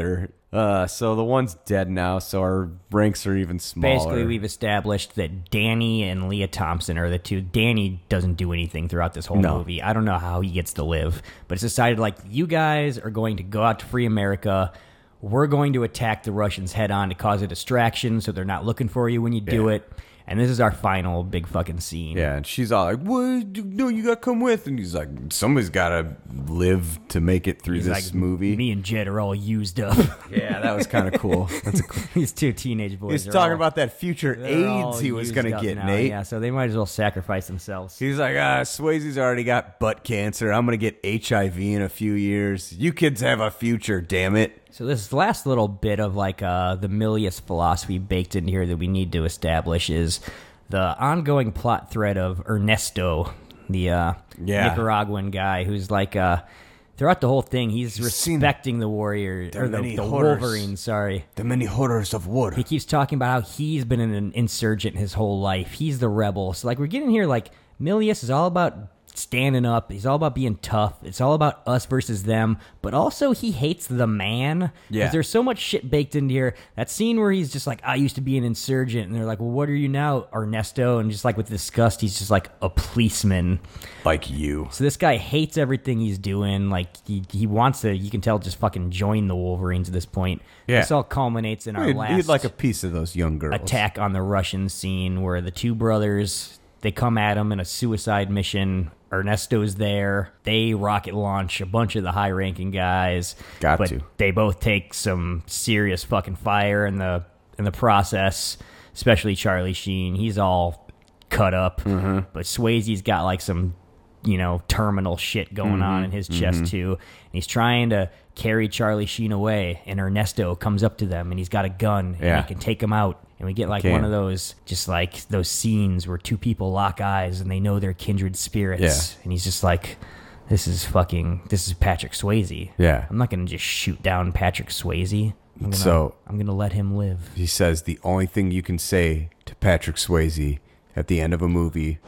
Speaker 4: Uh, so the one's dead now, so our ranks are even smaller.
Speaker 5: Basically, we've established that Danny and Leah Thompson are the two. Danny doesn't do anything throughout this whole
Speaker 4: No.
Speaker 5: movie. I don't know how he gets to live, but it's decided like you guys are going to go out to free America. We're going to attack the Russians head on to cause a distraction, so they're not looking for you when you do
Speaker 4: Yeah.
Speaker 5: it. And this is our final big fucking scene.
Speaker 4: Yeah, and she's all like, "What? No, you got to come with." And he's like, "Somebody's got to live to make it through
Speaker 5: He's
Speaker 4: this
Speaker 5: like,
Speaker 4: movie."
Speaker 5: Me and Jed are all used up.
Speaker 4: Yeah, that was kind of cool. That's a cool.
Speaker 5: These two teenage boys.
Speaker 4: He's
Speaker 5: are
Speaker 4: talking
Speaker 5: all-
Speaker 4: about that future
Speaker 5: they're all
Speaker 4: AIDS he was
Speaker 5: used
Speaker 4: going to
Speaker 5: up
Speaker 4: get,
Speaker 5: now,
Speaker 4: Nate.
Speaker 5: Yeah, so they might as well sacrifice themselves.
Speaker 4: He's like, ah, Swayze's already got butt cancer. I'm going to get H I V in a few years. You kids have a future, damn it.
Speaker 5: So this last little bit of like uh, the Milius philosophy baked in here that we need to establish is the ongoing plot thread of Ernesto, the uh,
Speaker 4: Yeah.
Speaker 5: Nicaraguan guy who's like uh, throughout the whole thing he's respecting the warrior
Speaker 4: the
Speaker 5: or the,
Speaker 4: many
Speaker 5: the
Speaker 4: horrors.
Speaker 5: Wolverine. Sorry,
Speaker 4: The many horrors of war.
Speaker 5: he keeps talking about how he's been an insurgent his whole life. He's the rebel. So like we're getting here like Milius is all about standing up. He's all about being tough. It's all about us versus them. But also he hates the man. 'Cause
Speaker 4: Yeah.
Speaker 5: there's so much shit baked into here. That scene where he's just like, I used to be an insurgent. And they're like, well, what are you now, Ernesto? And just like with disgust, he's just like a policeman.
Speaker 4: Like you.
Speaker 5: So this guy hates everything he's doing. Like he, he wants to, you can tell, just fucking join the Wolverines at this point.
Speaker 4: Yeah.
Speaker 5: This all culminates in our
Speaker 4: He'd,
Speaker 5: last
Speaker 4: he'd like a piece of those young girls.
Speaker 5: attack on the Russian scene where the two brothers, they come at him in a suicide mission. Ernesto's there. They rocket launch a bunch of the high-ranking guys.
Speaker 4: Got
Speaker 5: but
Speaker 4: to.
Speaker 5: They both take some serious fucking fire in the in the process. Especially Charlie Sheen. He's all cut up.
Speaker 4: Mm-hmm.
Speaker 5: But Swayze's got like some, you know, terminal shit going
Speaker 4: Mm-hmm.
Speaker 5: on in his chest too. And he's trying to carry Charlie Sheen away. And Ernesto comes up to them and he's got a gun. And
Speaker 4: Yeah.
Speaker 5: he can take him out. And we get like
Speaker 4: Can.
Speaker 5: one of those, just like those scenes where two people lock eyes and they know they're kindred spirits.
Speaker 4: Yeah.
Speaker 5: And he's just like, this is fucking, this is Patrick Swayze.
Speaker 4: Yeah.
Speaker 5: I'm not going to just shoot down Patrick Swayze. I'm gonna,
Speaker 4: So-
Speaker 5: I'm going to let him live.
Speaker 4: He says the only thing you can say to Patrick Swayze at the end of a movie.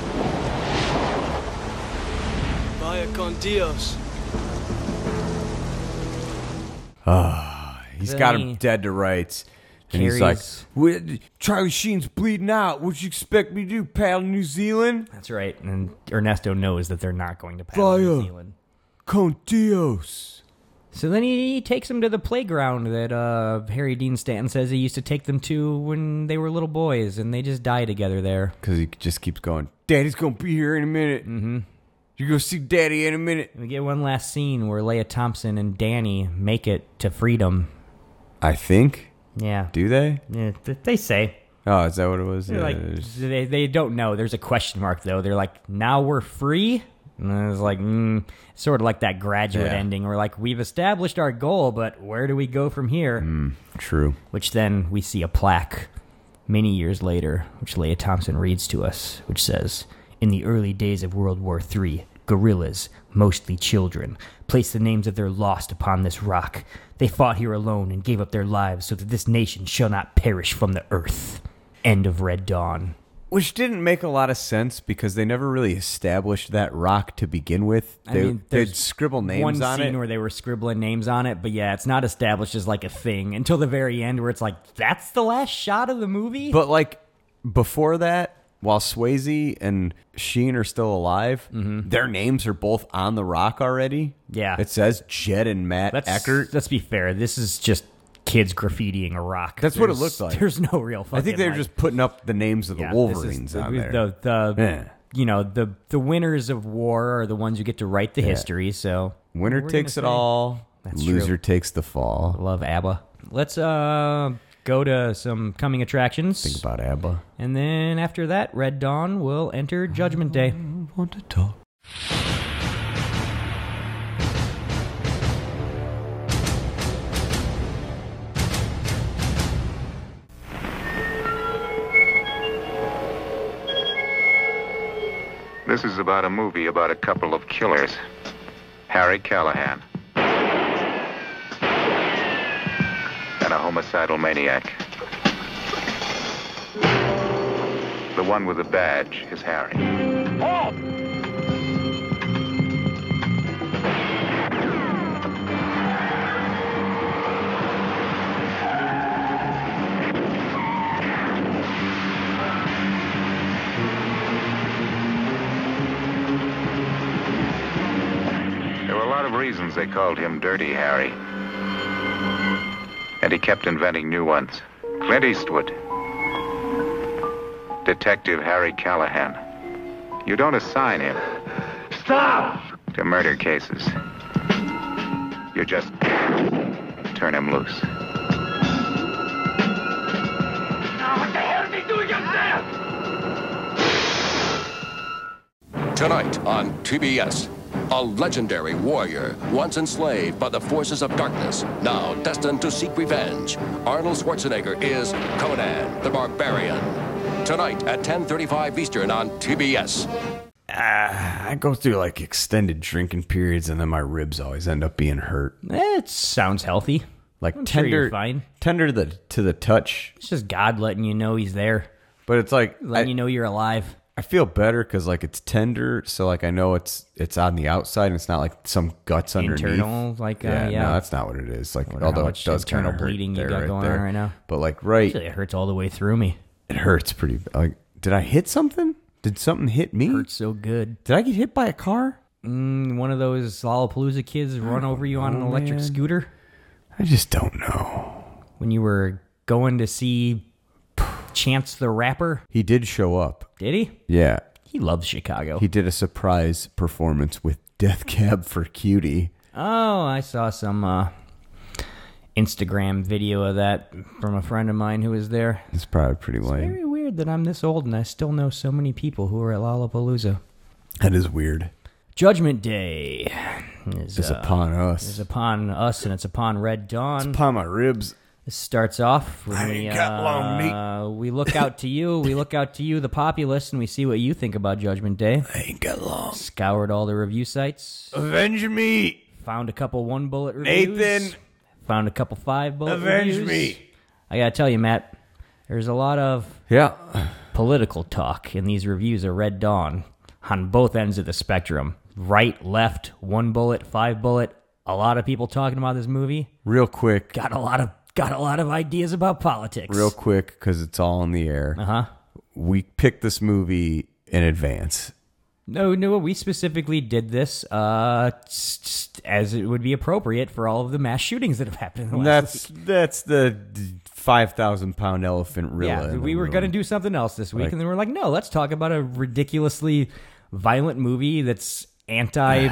Speaker 13: Vaya con Dios.
Speaker 4: Ah, he's
Speaker 5: Then
Speaker 4: got
Speaker 5: he
Speaker 4: him dead to rights. And he's like,
Speaker 5: carries-
Speaker 4: "What- Charlie Sheen's bleeding out. What you expect me to do, pal, New Zealand?
Speaker 5: That's right. And Ernesto knows that they're not going to paddle New
Speaker 4: Vaya
Speaker 5: Zealand.
Speaker 4: con Dios.
Speaker 5: So then he, he takes them to the playground that uh, Harry Dean Stanton says he used to take them to when they were little boys, and they just die together there.
Speaker 4: Because he just keeps going, Daddy's going to be here in a minute.
Speaker 5: Mm-hmm.
Speaker 4: You're going to see Daddy in a minute.
Speaker 5: We get one last scene where Leah Thompson and Danny make it to freedom.
Speaker 4: I think.
Speaker 5: Yeah.
Speaker 4: Do they?
Speaker 5: Yeah, th- they say.
Speaker 4: Oh, is that what it was?
Speaker 5: They're
Speaker 4: Yeah,
Speaker 5: like,
Speaker 4: there's-
Speaker 5: they, they don't know. There's a question mark, though. They're like, now we're free? And it's like, mm, sort of like that Graduate
Speaker 4: Yeah.
Speaker 5: ending. We're like, we've established our goal, but where do we go from here?
Speaker 4: Mm, true.
Speaker 5: Which then we see a plaque many years later, which Leah Thompson reads to us, which says, in the early days of World War Three, guerrillas, mostly children, placed the names of their lost upon this rock. They fought here alone and gave up their lives so that this nation shall not perish from the earth. End of Red Dawn.
Speaker 4: Which didn't make a lot of sense because they never really established that rock to begin with.
Speaker 5: I
Speaker 4: They,
Speaker 5: mean,
Speaker 4: they'd
Speaker 5: there's
Speaker 4: scribble names
Speaker 5: one
Speaker 4: on
Speaker 5: scene
Speaker 4: it.
Speaker 5: where they were scribbling names on it, but yeah, it's not established as like a thing until the very end where it's like, that's the last shot of the movie?
Speaker 4: But like before that, while Swayze and Sheen are still alive, their names are both on the rock already.
Speaker 5: Yeah.
Speaker 4: It says Jed and Matt
Speaker 5: Let's,
Speaker 4: Eckert.
Speaker 5: let's be fair. This is just kids graffitiing a rock.
Speaker 4: That's what it
Speaker 5: There's-
Speaker 4: looked like.
Speaker 5: There's no real fucking
Speaker 4: I think they were
Speaker 5: like-
Speaker 4: just putting up the names of the
Speaker 5: Yeah,
Speaker 4: Wolverines
Speaker 5: this is
Speaker 4: on
Speaker 5: the,
Speaker 4: there.
Speaker 5: The, the,
Speaker 4: Yeah.
Speaker 5: you know, the the winners of war are the ones who get to write the
Speaker 4: Yeah.
Speaker 5: history. So
Speaker 4: Winner
Speaker 5: we're
Speaker 4: takes it
Speaker 5: gonna say-
Speaker 4: all.
Speaker 5: That's
Speaker 4: Loser
Speaker 5: true.
Speaker 4: takes the fall.
Speaker 5: Love ABBA. Let's uh go to some coming attractions.
Speaker 4: Think about ABBA.
Speaker 5: And then after that, Red Dawn will enter Judgment Day.
Speaker 4: I want to talk.
Speaker 14: This is about a movie about a couple of killers. Harry Callahan. And a homicidal maniac. The one with the badge is Harry.
Speaker 10: Halt!
Speaker 14: friends, they called him Dirty Harry. And he kept inventing new ones. Clint Eastwood. Detective Harry Callahan. You don't assign him.
Speaker 10: Stop!
Speaker 14: To murder cases. You just turn him loose.
Speaker 10: Now, what the hell is he doing up there?
Speaker 15: Tonight on T B S, a legendary warrior, once enslaved by the forces of darkness, now destined to seek revenge. Arnold Schwarzenegger is Conan the Barbarian. Tonight at ten thirty-five Eastern on T B S.
Speaker 4: Ah, I go through like extended drinking periods, and then my ribs always end up being hurt.
Speaker 5: It sounds healthy.
Speaker 4: Like
Speaker 5: I'm sure
Speaker 4: tender,
Speaker 5: you're fine.
Speaker 4: tender to the to the touch.
Speaker 5: It's just God letting you know He's there,
Speaker 4: But it's like
Speaker 5: letting
Speaker 4: I,
Speaker 5: you know you're alive.
Speaker 4: I feel better because like it's tender, so like I know it's it's on the outside, and it's not like some guts underneath.
Speaker 5: Internal, like, uh,
Speaker 4: yeah,
Speaker 5: yeah.
Speaker 4: no, that's not what it is. Like,
Speaker 5: Wonder how
Speaker 4: although it
Speaker 5: much
Speaker 4: does kind
Speaker 5: internal
Speaker 4: of hurt
Speaker 5: bleeding you
Speaker 4: there,
Speaker 5: got
Speaker 4: right
Speaker 5: going
Speaker 4: there.
Speaker 5: on right now.
Speaker 4: But like right,
Speaker 5: Actually, it hurts all the way through me.
Speaker 4: it hurts pretty. Like, did I hit something? Did something hit me?
Speaker 5: Hurts so good.
Speaker 4: Did I get hit by a car?
Speaker 5: Mm, one of those Lollapalooza kids run over you on an
Speaker 4: know,
Speaker 5: electric
Speaker 4: man.
Speaker 5: scooter
Speaker 4: I just don't know.
Speaker 5: when you were going to see Chance the Rapper.
Speaker 4: He did show up.
Speaker 5: Did he?
Speaker 4: Yeah,
Speaker 5: He loves Chicago.
Speaker 4: he did a surprise performance with Death Cab for Cutie.
Speaker 5: Oh, I saw some uh, Instagram video of that from a friend of mine who was there.
Speaker 4: It's probably pretty
Speaker 5: It's
Speaker 4: lame.
Speaker 5: very weird that I'm this old and I still know so many people who are at Lollapalooza.
Speaker 4: That is weird.
Speaker 5: Judgment Day is
Speaker 4: It's
Speaker 5: uh,
Speaker 4: upon us.
Speaker 5: is upon us, and it's upon Red Dawn.
Speaker 4: It's upon my ribs.
Speaker 5: This starts off when
Speaker 4: I
Speaker 5: we,
Speaker 4: ain't got long meat.
Speaker 5: uh, we look out to you. We look out to you, the populace, and we see what you think about Judgment Day.
Speaker 4: I ain't got long.
Speaker 5: Scoured all the review sites.
Speaker 4: Avenge me.
Speaker 5: Found a couple one bullet reviews.
Speaker 4: Nathan.
Speaker 5: Found a couple five bullet
Speaker 4: Avenge
Speaker 5: reviews.
Speaker 4: me.
Speaker 5: I gotta tell you, Matt, there's a lot of
Speaker 4: Yeah.
Speaker 5: political talk in these reviews of Red Dawn on both ends of the spectrum. Right, left, one bullet, five bullet. A lot of people talking about this movie.
Speaker 4: Real quick.
Speaker 5: Got a lot of got a lot of ideas about politics.
Speaker 4: Real quick, because it's all in the air.
Speaker 5: Uh huh.
Speaker 4: We picked this movie in advance.
Speaker 5: No, no, we specifically did this uh, just as it would be appropriate for all of the mass shootings that have happened in the last
Speaker 4: That's
Speaker 5: week.
Speaker 4: that's the five thousand pound elephant Rilla.
Speaker 5: Yeah,
Speaker 4: in
Speaker 5: we
Speaker 4: the
Speaker 5: were
Speaker 4: room.
Speaker 5: going to do something else this week,
Speaker 4: Like-
Speaker 5: and then we're like, no, let's talk about a ridiculously violent movie that's anti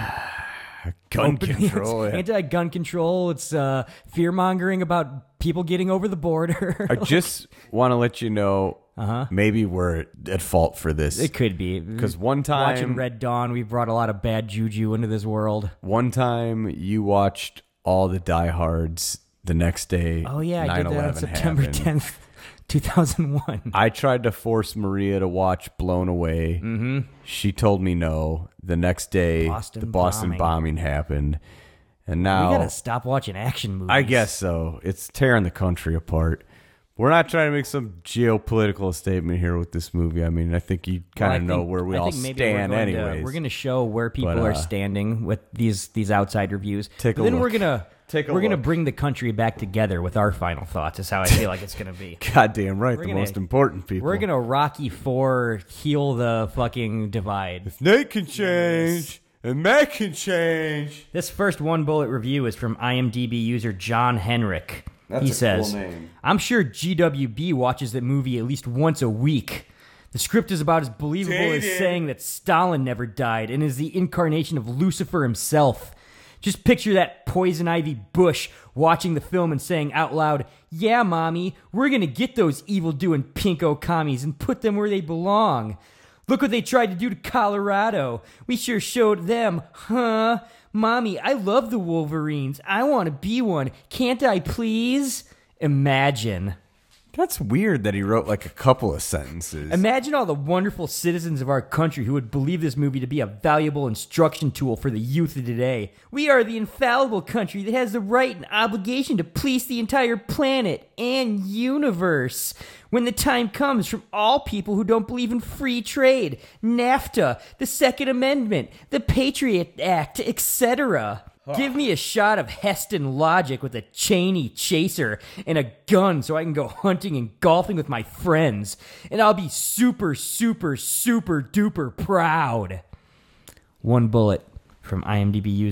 Speaker 4: gun control. yeah.
Speaker 5: anti gun control. It's uh, fear mongering about people getting over the border.
Speaker 4: I just want to let you know.
Speaker 5: Uh-huh.
Speaker 4: Maybe we're at fault for this.
Speaker 5: It could be
Speaker 4: because one time
Speaker 5: watching Red Dawn, we brought a lot of bad juju into this world.
Speaker 4: One time you watched all the Die Hards the next day.
Speaker 5: Oh yeah, I did that on
Speaker 4: nine eleven
Speaker 5: September
Speaker 4: happened.
Speaker 5: tenth, two thousand one.
Speaker 4: I tried to force Maria to watch Blown Away.
Speaker 5: Mm-hmm.
Speaker 4: She told me no. The next day,
Speaker 5: Boston
Speaker 4: the Boston
Speaker 5: bombing.
Speaker 4: bombing happened, and now
Speaker 5: We gotta stop watching action movies.
Speaker 4: I guess so. It's tearing the country apart. We're not trying to make some geopolitical statement here with this movie. I mean, I think you
Speaker 5: Well,
Speaker 4: kind
Speaker 5: I
Speaker 4: of know
Speaker 5: think-
Speaker 4: where we
Speaker 5: I
Speaker 4: all
Speaker 5: think maybe we're
Speaker 4: stand,
Speaker 5: going to-
Speaker 4: anyways.
Speaker 5: we're going to show where people
Speaker 4: But,
Speaker 5: are
Speaker 4: uh,
Speaker 5: standing with these these outside reviews.
Speaker 4: Take
Speaker 5: But
Speaker 4: a
Speaker 5: then
Speaker 4: look.
Speaker 5: we're gonna
Speaker 4: Take a
Speaker 5: we're gonna
Speaker 4: look.
Speaker 5: bring the country back together with our final thoughts. Is how I feel like it's gonna be.
Speaker 4: Goddamn right,
Speaker 5: We're
Speaker 4: the
Speaker 5: gonna-
Speaker 4: most important people.
Speaker 5: We're gonna Rocky Four heal the fucking divide.
Speaker 4: Nate can change, and Matt can change.
Speaker 5: This first one bullet review is from IMDb user John Henrik.
Speaker 4: That's
Speaker 5: he
Speaker 4: a
Speaker 5: says,
Speaker 4: cool name.
Speaker 5: I'm sure G W B watches that movie at least once a week. The script is about as believable as
Speaker 10: Dated.
Speaker 5: saying that Stalin never died and is the incarnation of Lucifer himself. Just picture that poison ivy bush watching the film and saying out loud, yeah, mommy, we're gonna get those evil-doing pinko commies and put them where they belong. Look what they tried to do to Colorado. We sure showed them, huh? Mommy, I love the Wolverines. I want to be one. Can't I please? Imagine.
Speaker 4: That's weird that he wrote like a couple of sentences.
Speaker 5: Imagine all the wonderful citizens of our country who would believe this movie to be a valuable instruction tool for the youth of today. We are the infallible country that has the right and obligation to police the entire planet and universe. When the time comes, from all people who don't believe in free trade, NAFTA, the Second Amendment, the Patriot Act, et cetera. Give me a shot of Heston logic with a Cheney chaser and a gun so I can go hunting and golfing with my friends. And I'll be super, super, super duper proud. One bullet from IMDb user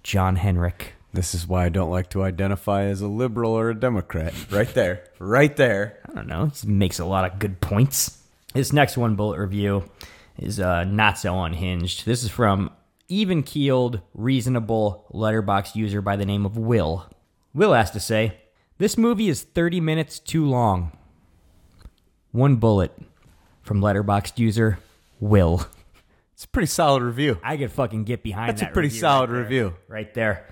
Speaker 5: John Henrik.
Speaker 4: This is why I don't like to identify as a liberal or a Democrat. Right there. Right there.
Speaker 5: I don't know. He makes a lot of good points. This next one bullet review is uh, not so unhinged. This is from even-keeled, reasonable Letterboxd user by the name of Will. Will has to say, this movie is thirty minutes too long. One bullet from Letterboxd user Will.
Speaker 4: It's a pretty solid review.
Speaker 5: I could fucking get behind
Speaker 4: That's
Speaker 5: that
Speaker 4: a pretty
Speaker 5: review
Speaker 4: solid
Speaker 5: right there.
Speaker 4: review.
Speaker 5: Right there.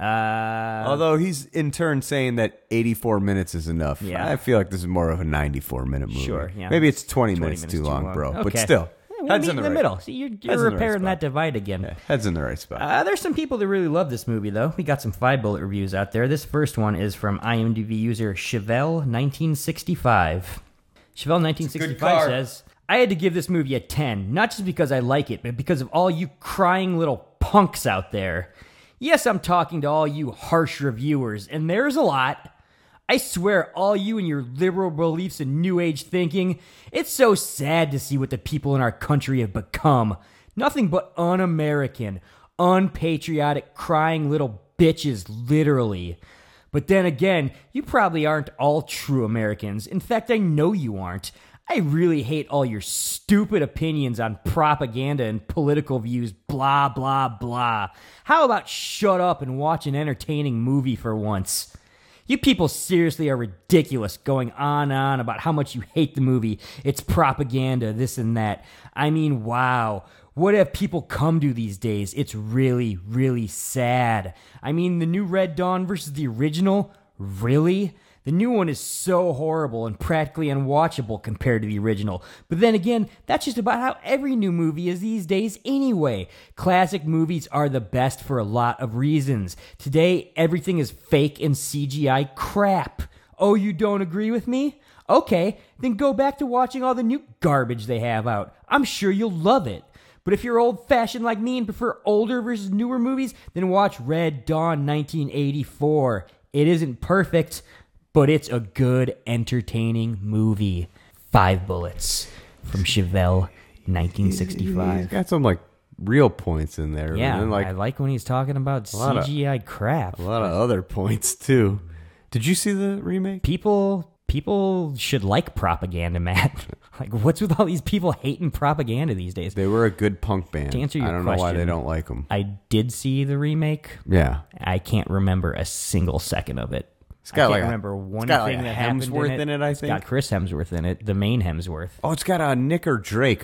Speaker 5: Uh,
Speaker 4: Although he's in turn saying that eighty-four minutes is enough.
Speaker 5: Yeah.
Speaker 4: I feel like this is more of a ninety-four minute movie.
Speaker 5: Sure, yeah.
Speaker 4: Maybe it's twenty,
Speaker 5: twenty
Speaker 4: minutes,
Speaker 5: minutes
Speaker 4: too
Speaker 5: too
Speaker 4: long,
Speaker 5: long.
Speaker 4: bro. But
Speaker 5: Okay.
Speaker 4: still,
Speaker 5: We'll
Speaker 4: heads
Speaker 5: meet
Speaker 4: in the,
Speaker 5: in the
Speaker 4: right-
Speaker 5: middle. See, you're,
Speaker 4: heads
Speaker 5: you're
Speaker 4: in the right
Speaker 5: repairing
Speaker 4: spot.
Speaker 5: that divide again.
Speaker 4: Yeah, heads in the right spot.
Speaker 5: Uh, there's some people that really love this movie, though. We got some five bullet reviews out there. This first one is from IMDb user Chevelle nineteen sixty-five. Chevelle nineteen sixty-five says, I had to give this movie a ten, not just because I like it, but because of all you crying little punks out there. Yes, I'm talking to all you harsh reviewers, and there's a lot. I swear, all you and your liberal beliefs and new age thinking, it's so sad to see what the people in our country have become. Nothing but un-American, unpatriotic, crying little bitches, literally. But then again, you probably aren't all true Americans. In fact, I know you aren't. I really hate all your stupid opinions on propaganda and political views, blah, blah, blah. How about shut up and watch an entertaining movie for once? You people seriously are ridiculous, going on and on about how much you hate the movie. It's propaganda, this and that. I mean, wow. What have people come to these days? It's really, really sad. I mean, the new Red Dawn versus the original? Really? The new one is so horrible and practically unwatchable compared to the original. But then again, that's just about how every new movie is these days anyway. Classic movies are the best for a lot of reasons. Today, everything is fake and C G I crap. Oh, you don't agree with me? Okay, then go back to watching all the new garbage they have out. I'm sure you'll love it. But if you're old-fashioned like me and prefer older versus newer movies, then watch Red Dawn nineteen eighty-four. It isn't perfect, but it's a good, entertaining movie. Five bullets from Chevelle, nineteen sixty-five.
Speaker 4: He's got some, like, real points in there.
Speaker 5: Yeah,
Speaker 4: and then, like,
Speaker 5: I like when he's talking about
Speaker 4: a lot of-
Speaker 5: C G I crap.
Speaker 4: a lot of other points, too. Did you see the remake?
Speaker 5: People people should like propaganda, Matt. Like, what's with all these people hating propaganda these days?
Speaker 4: They were a good punk band.
Speaker 5: To answer your
Speaker 4: I don't
Speaker 5: question,
Speaker 4: know why they don't like them.
Speaker 5: I did see the remake.
Speaker 4: Yeah.
Speaker 5: I can't remember a single second of it.
Speaker 4: It's got
Speaker 5: I can't
Speaker 4: like a-
Speaker 5: remember one
Speaker 4: it's got
Speaker 5: thing
Speaker 4: like a
Speaker 5: that happened
Speaker 4: Hemsworth
Speaker 5: in it.
Speaker 4: in it, I
Speaker 5: It's
Speaker 4: think.
Speaker 5: got Chris Hemsworth in it, the main Hemsworth.
Speaker 4: Oh, it's got a uh, Nick or Drake.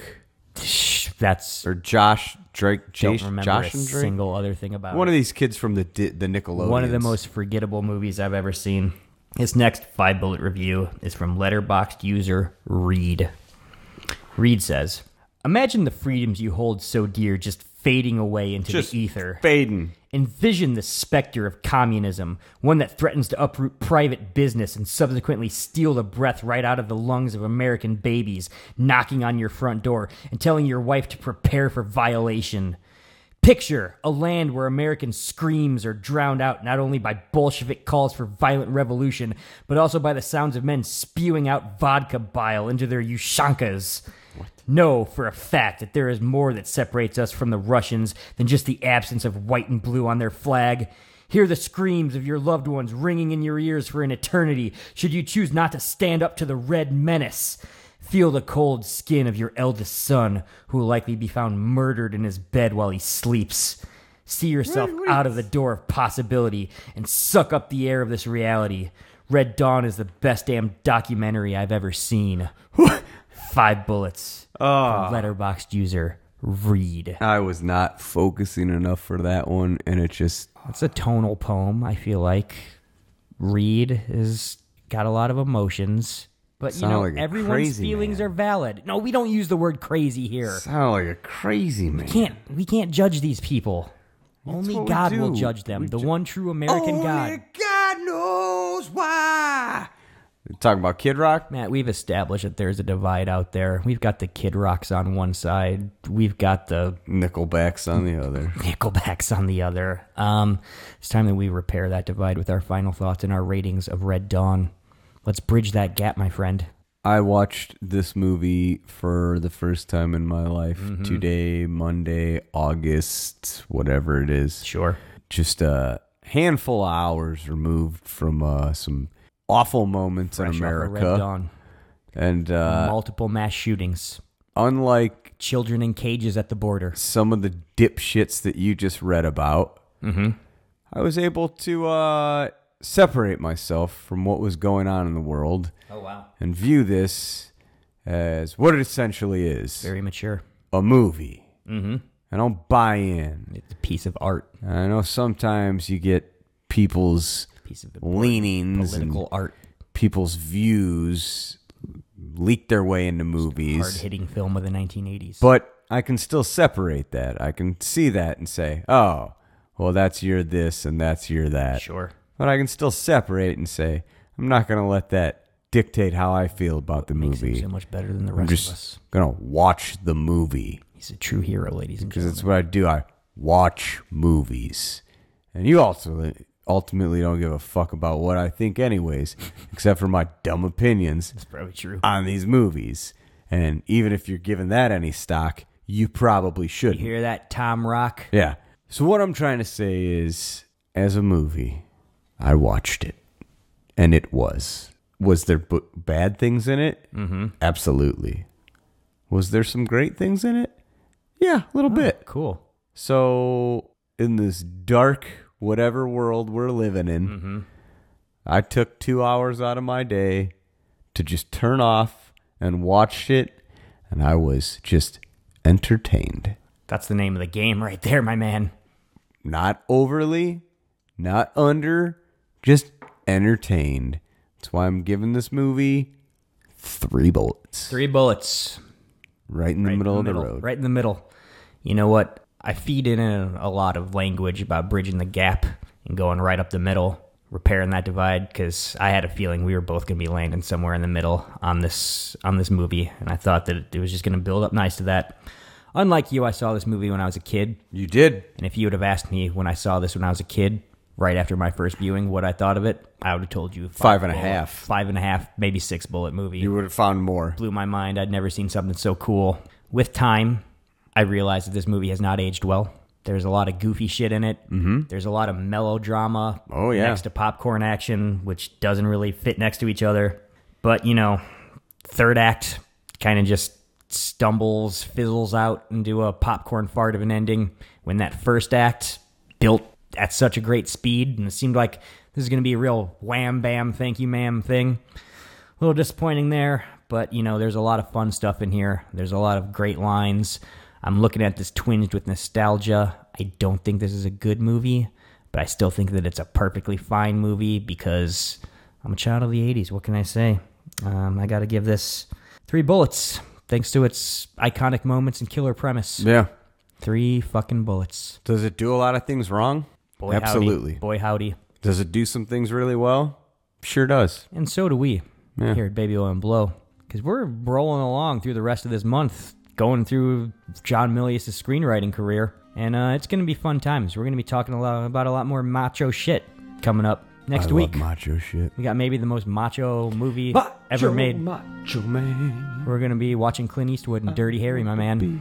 Speaker 5: That's
Speaker 4: or Josh Drake.
Speaker 5: Don't
Speaker 4: Jace-
Speaker 5: remember
Speaker 4: Josh
Speaker 5: a
Speaker 4: and Drake?
Speaker 5: single other thing about
Speaker 4: One
Speaker 5: it.
Speaker 4: of these kids from the Di- the Nickelodeon.
Speaker 5: One of the most forgettable movies I've ever seen. This next five bullet review is from Letterboxd user Reed. Reed says, imagine the freedoms you hold so dear just fading away into
Speaker 4: Just
Speaker 5: the ether.
Speaker 4: fading.
Speaker 5: Envision the specter of communism, one that threatens to uproot private business and subsequently steal the breath right out of the lungs of American babies, knocking on your front door and telling your wife to prepare for violation. Picture a land where American screams are drowned out not only by Bolshevik calls for violent revolution, but also by the sounds of men spewing out vodka bile into their Ushankas. Know for a fact that there is more that separates us from the Russians than just the absence of white and blue on their flag. Hear the screams of your loved ones ringing in your ears for an eternity should you choose not to stand up to the Red Menace. Feel the cold skin of your eldest son, who will likely be found murdered in his bed while he sleeps. See yourself out of the door of possibility and suck up the air of this reality. Red Dawn is the best damn documentary I've ever seen. Five bullets.
Speaker 4: Oh.
Speaker 5: From Letterboxd user Reed.
Speaker 4: I was not focusing enough for that one, and it just...
Speaker 5: It's a tonal poem, I feel like. Reed has got a lot of emotions. But, you
Speaker 4: Sound
Speaker 5: know,
Speaker 4: like a
Speaker 5: everyone's
Speaker 4: crazy
Speaker 5: feelings
Speaker 4: man.
Speaker 5: are valid. No, we don't use the word crazy here.
Speaker 4: Sound like a crazy man.
Speaker 5: We can't, we can't judge these people. Only
Speaker 4: what we
Speaker 5: God will
Speaker 4: do.
Speaker 5: judge them.
Speaker 4: We
Speaker 5: the
Speaker 4: ju-
Speaker 5: one true American God.
Speaker 4: Only God knows why. You're talking about Kid Rock?
Speaker 5: Matt, we've established that there's a divide out there. We've got the Kid Rocks on one side. We've got the
Speaker 4: Nickelbacks on the other.
Speaker 5: Nickelbacks on the other. Um, it's time that we repair that divide with our final thoughts and our ratings of Red Dawn. Let's bridge that gap, my friend.
Speaker 4: I watched this movie for the first time in my life
Speaker 5: Mhm.
Speaker 4: today, Monday, August, whatever it is.
Speaker 5: Sure.
Speaker 4: just a handful of hours removed from uh, some awful moments
Speaker 5: Fresh
Speaker 4: in
Speaker 5: off a
Speaker 4: America.
Speaker 5: Red Dawn.
Speaker 4: And uh,
Speaker 5: multiple mass shootings.
Speaker 4: Unlike
Speaker 5: children in cages at the border,
Speaker 4: some of the dipshits that you just read about,
Speaker 5: mm-hmm.
Speaker 4: I was able to uh, separate myself from what was going on in the world.
Speaker 5: Oh, wow.
Speaker 4: And view this as what it essentially is.
Speaker 5: Very mature.
Speaker 4: A movie.
Speaker 5: Mm-hmm.
Speaker 4: I don't buy in.
Speaker 5: It's a piece of art.
Speaker 4: I know sometimes you get people's
Speaker 5: piece of
Speaker 4: leanings
Speaker 5: political
Speaker 4: and
Speaker 5: art.
Speaker 4: People's views leak their way into movies.
Speaker 5: Hard-hitting film of the nineteen eighties.
Speaker 4: But I can still separate that. I can see that and say, oh, well, that's your this and that's your that.
Speaker 5: Sure.
Speaker 4: But I can still separate it and say, I'm not going to let that dictate how I feel about the
Speaker 5: Makes
Speaker 4: movie.
Speaker 5: him so much better than the
Speaker 4: I'm
Speaker 5: rest
Speaker 4: just
Speaker 5: of us.
Speaker 4: going to watch the movie.
Speaker 5: He's a true hero, ladies and
Speaker 4: Because
Speaker 5: gentlemen.
Speaker 4: that's what I do. I watch movies. And you also ultimately don't give a fuck about what I think anyways, except for my dumb opinions.
Speaker 5: That's probably true.
Speaker 4: On these movies. And even if you're giving that any stock, you probably shouldn't.
Speaker 5: You hear that, Tom Rock?
Speaker 4: Yeah. So what I'm trying to say is, as a movie, I watched it. And it was. Was there b- bad things in it?
Speaker 5: Mm-hmm.
Speaker 4: Absolutely. Was there some great things in it? Yeah, a little
Speaker 5: Oh,
Speaker 4: bit.
Speaker 5: Cool.
Speaker 4: So, in this dark, whatever world we're living in,
Speaker 5: mm-hmm.
Speaker 4: I took two hours out of my day to just turn off and watch it, and I was just entertained.
Speaker 5: That's the name of the game right there, my man.
Speaker 4: Not overly, not under, just entertained. That's why I'm giving this movie three bullets.
Speaker 5: Three bullets.
Speaker 4: Right in the
Speaker 5: Right
Speaker 4: middle
Speaker 5: in
Speaker 4: of
Speaker 5: the
Speaker 4: the
Speaker 5: middle.
Speaker 4: road.
Speaker 5: Right in the middle. You know what? I feed in a, a lot of language about bridging the gap and going right up the middle, repairing that divide, because I had a feeling we were both going to be landing somewhere in the middle on this on this movie, and I thought that it was just going to build up nice to that. Unlike you, I saw this movie when I was a kid.
Speaker 4: You did.
Speaker 5: And if you would have asked me when I saw this when I was a kid, right after my first viewing, what I thought of it, I would have told you five,
Speaker 4: Five and a
Speaker 5: bullet,
Speaker 4: half.
Speaker 5: Five and a half, maybe six bullet movie.
Speaker 4: You would have found more.
Speaker 5: Blew my mind. I'd never seen something so cool. With time, I realized that this movie has not aged well. There's a lot of goofy shit in it.
Speaker 4: Mm-hmm.
Speaker 5: There's a lot of melodrama
Speaker 4: Oh, yeah.
Speaker 5: next to popcorn action, which doesn't really fit next to each other. But, you know, third act kind of just stumbles, fizzles out into a popcorn fart of an ending when that first act built at such a great speed, and it seemed like this is going to be a real wham bam thank you ma'am thing. A little disappointing there, but you know, there's a lot of fun stuff in here. There's a lot of great lines. I'm looking at this twinged with nostalgia. I don't think this is a good movie, but I still think that it's a perfectly fine movie because I'm a child of the eighties. What can I say? Um, I got to give this three bullets, thanks to its iconic moments and killer premise.
Speaker 4: Yeah.
Speaker 5: Three fucking bullets.
Speaker 4: Does it do a lot of things wrong?
Speaker 5: Boy,
Speaker 4: Absolutely.
Speaker 5: Howdy. Boy, howdy.
Speaker 4: Does it do some things really well? Sure does.
Speaker 5: And so do we
Speaker 4: Yeah.
Speaker 5: here at Baby Oil and Blow. Because we're rolling along through the rest of this month, going through John Milius' screenwriting career. And uh, it's going to be fun times. We're going to be talking a lot about a lot more macho shit coming up next
Speaker 4: I
Speaker 5: week.
Speaker 4: love macho shit.
Speaker 5: We got maybe the most macho movie
Speaker 4: Macho,
Speaker 5: ever made.
Speaker 4: Macho man.
Speaker 5: We're going to be watching Clint Eastwood and Dirty Harry, my man.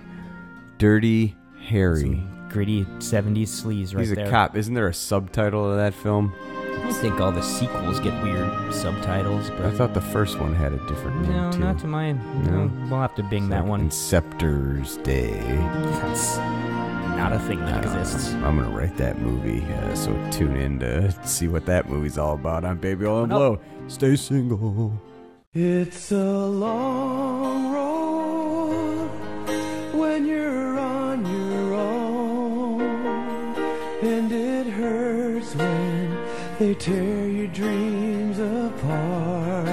Speaker 4: Dirty Harry.
Speaker 5: Some gritty seventies sleaze right
Speaker 4: He's a
Speaker 5: there.
Speaker 4: cop. Isn't there a subtitle to that film?
Speaker 5: I think all the sequels get weird subtitles, but
Speaker 4: I thought the first one had a different name,
Speaker 5: no,
Speaker 4: too.
Speaker 5: not to my.
Speaker 4: No?
Speaker 5: No, we'll have to bing
Speaker 4: It's
Speaker 5: that
Speaker 4: like
Speaker 5: one.
Speaker 4: Inceptor's Day.
Speaker 5: That's not a thing that exists.
Speaker 4: I'm going to write that movie, uh, so tune in to see what that movie's all about on Baby Oil and Blow. Stay single.
Speaker 16: It's a long road when you're on your own, and it hurts when they tear your dreams apart.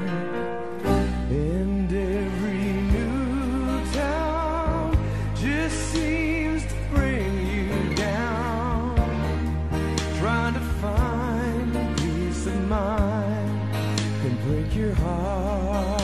Speaker 16: And every new town just seems to bring you down, trying to find peace of mind can break your heart.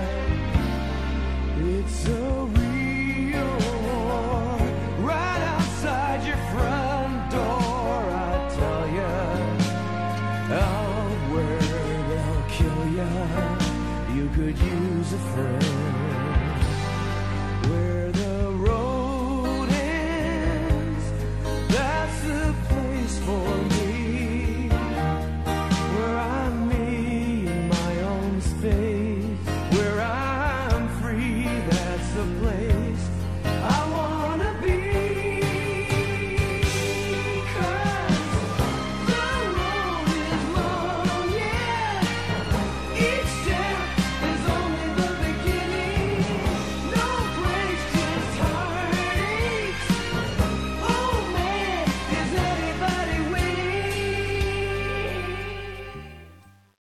Speaker 16: It's so real, right outside your front door. I tell you, out where they'll kill you, you could use a friend. Where the road ends, that's the place for place.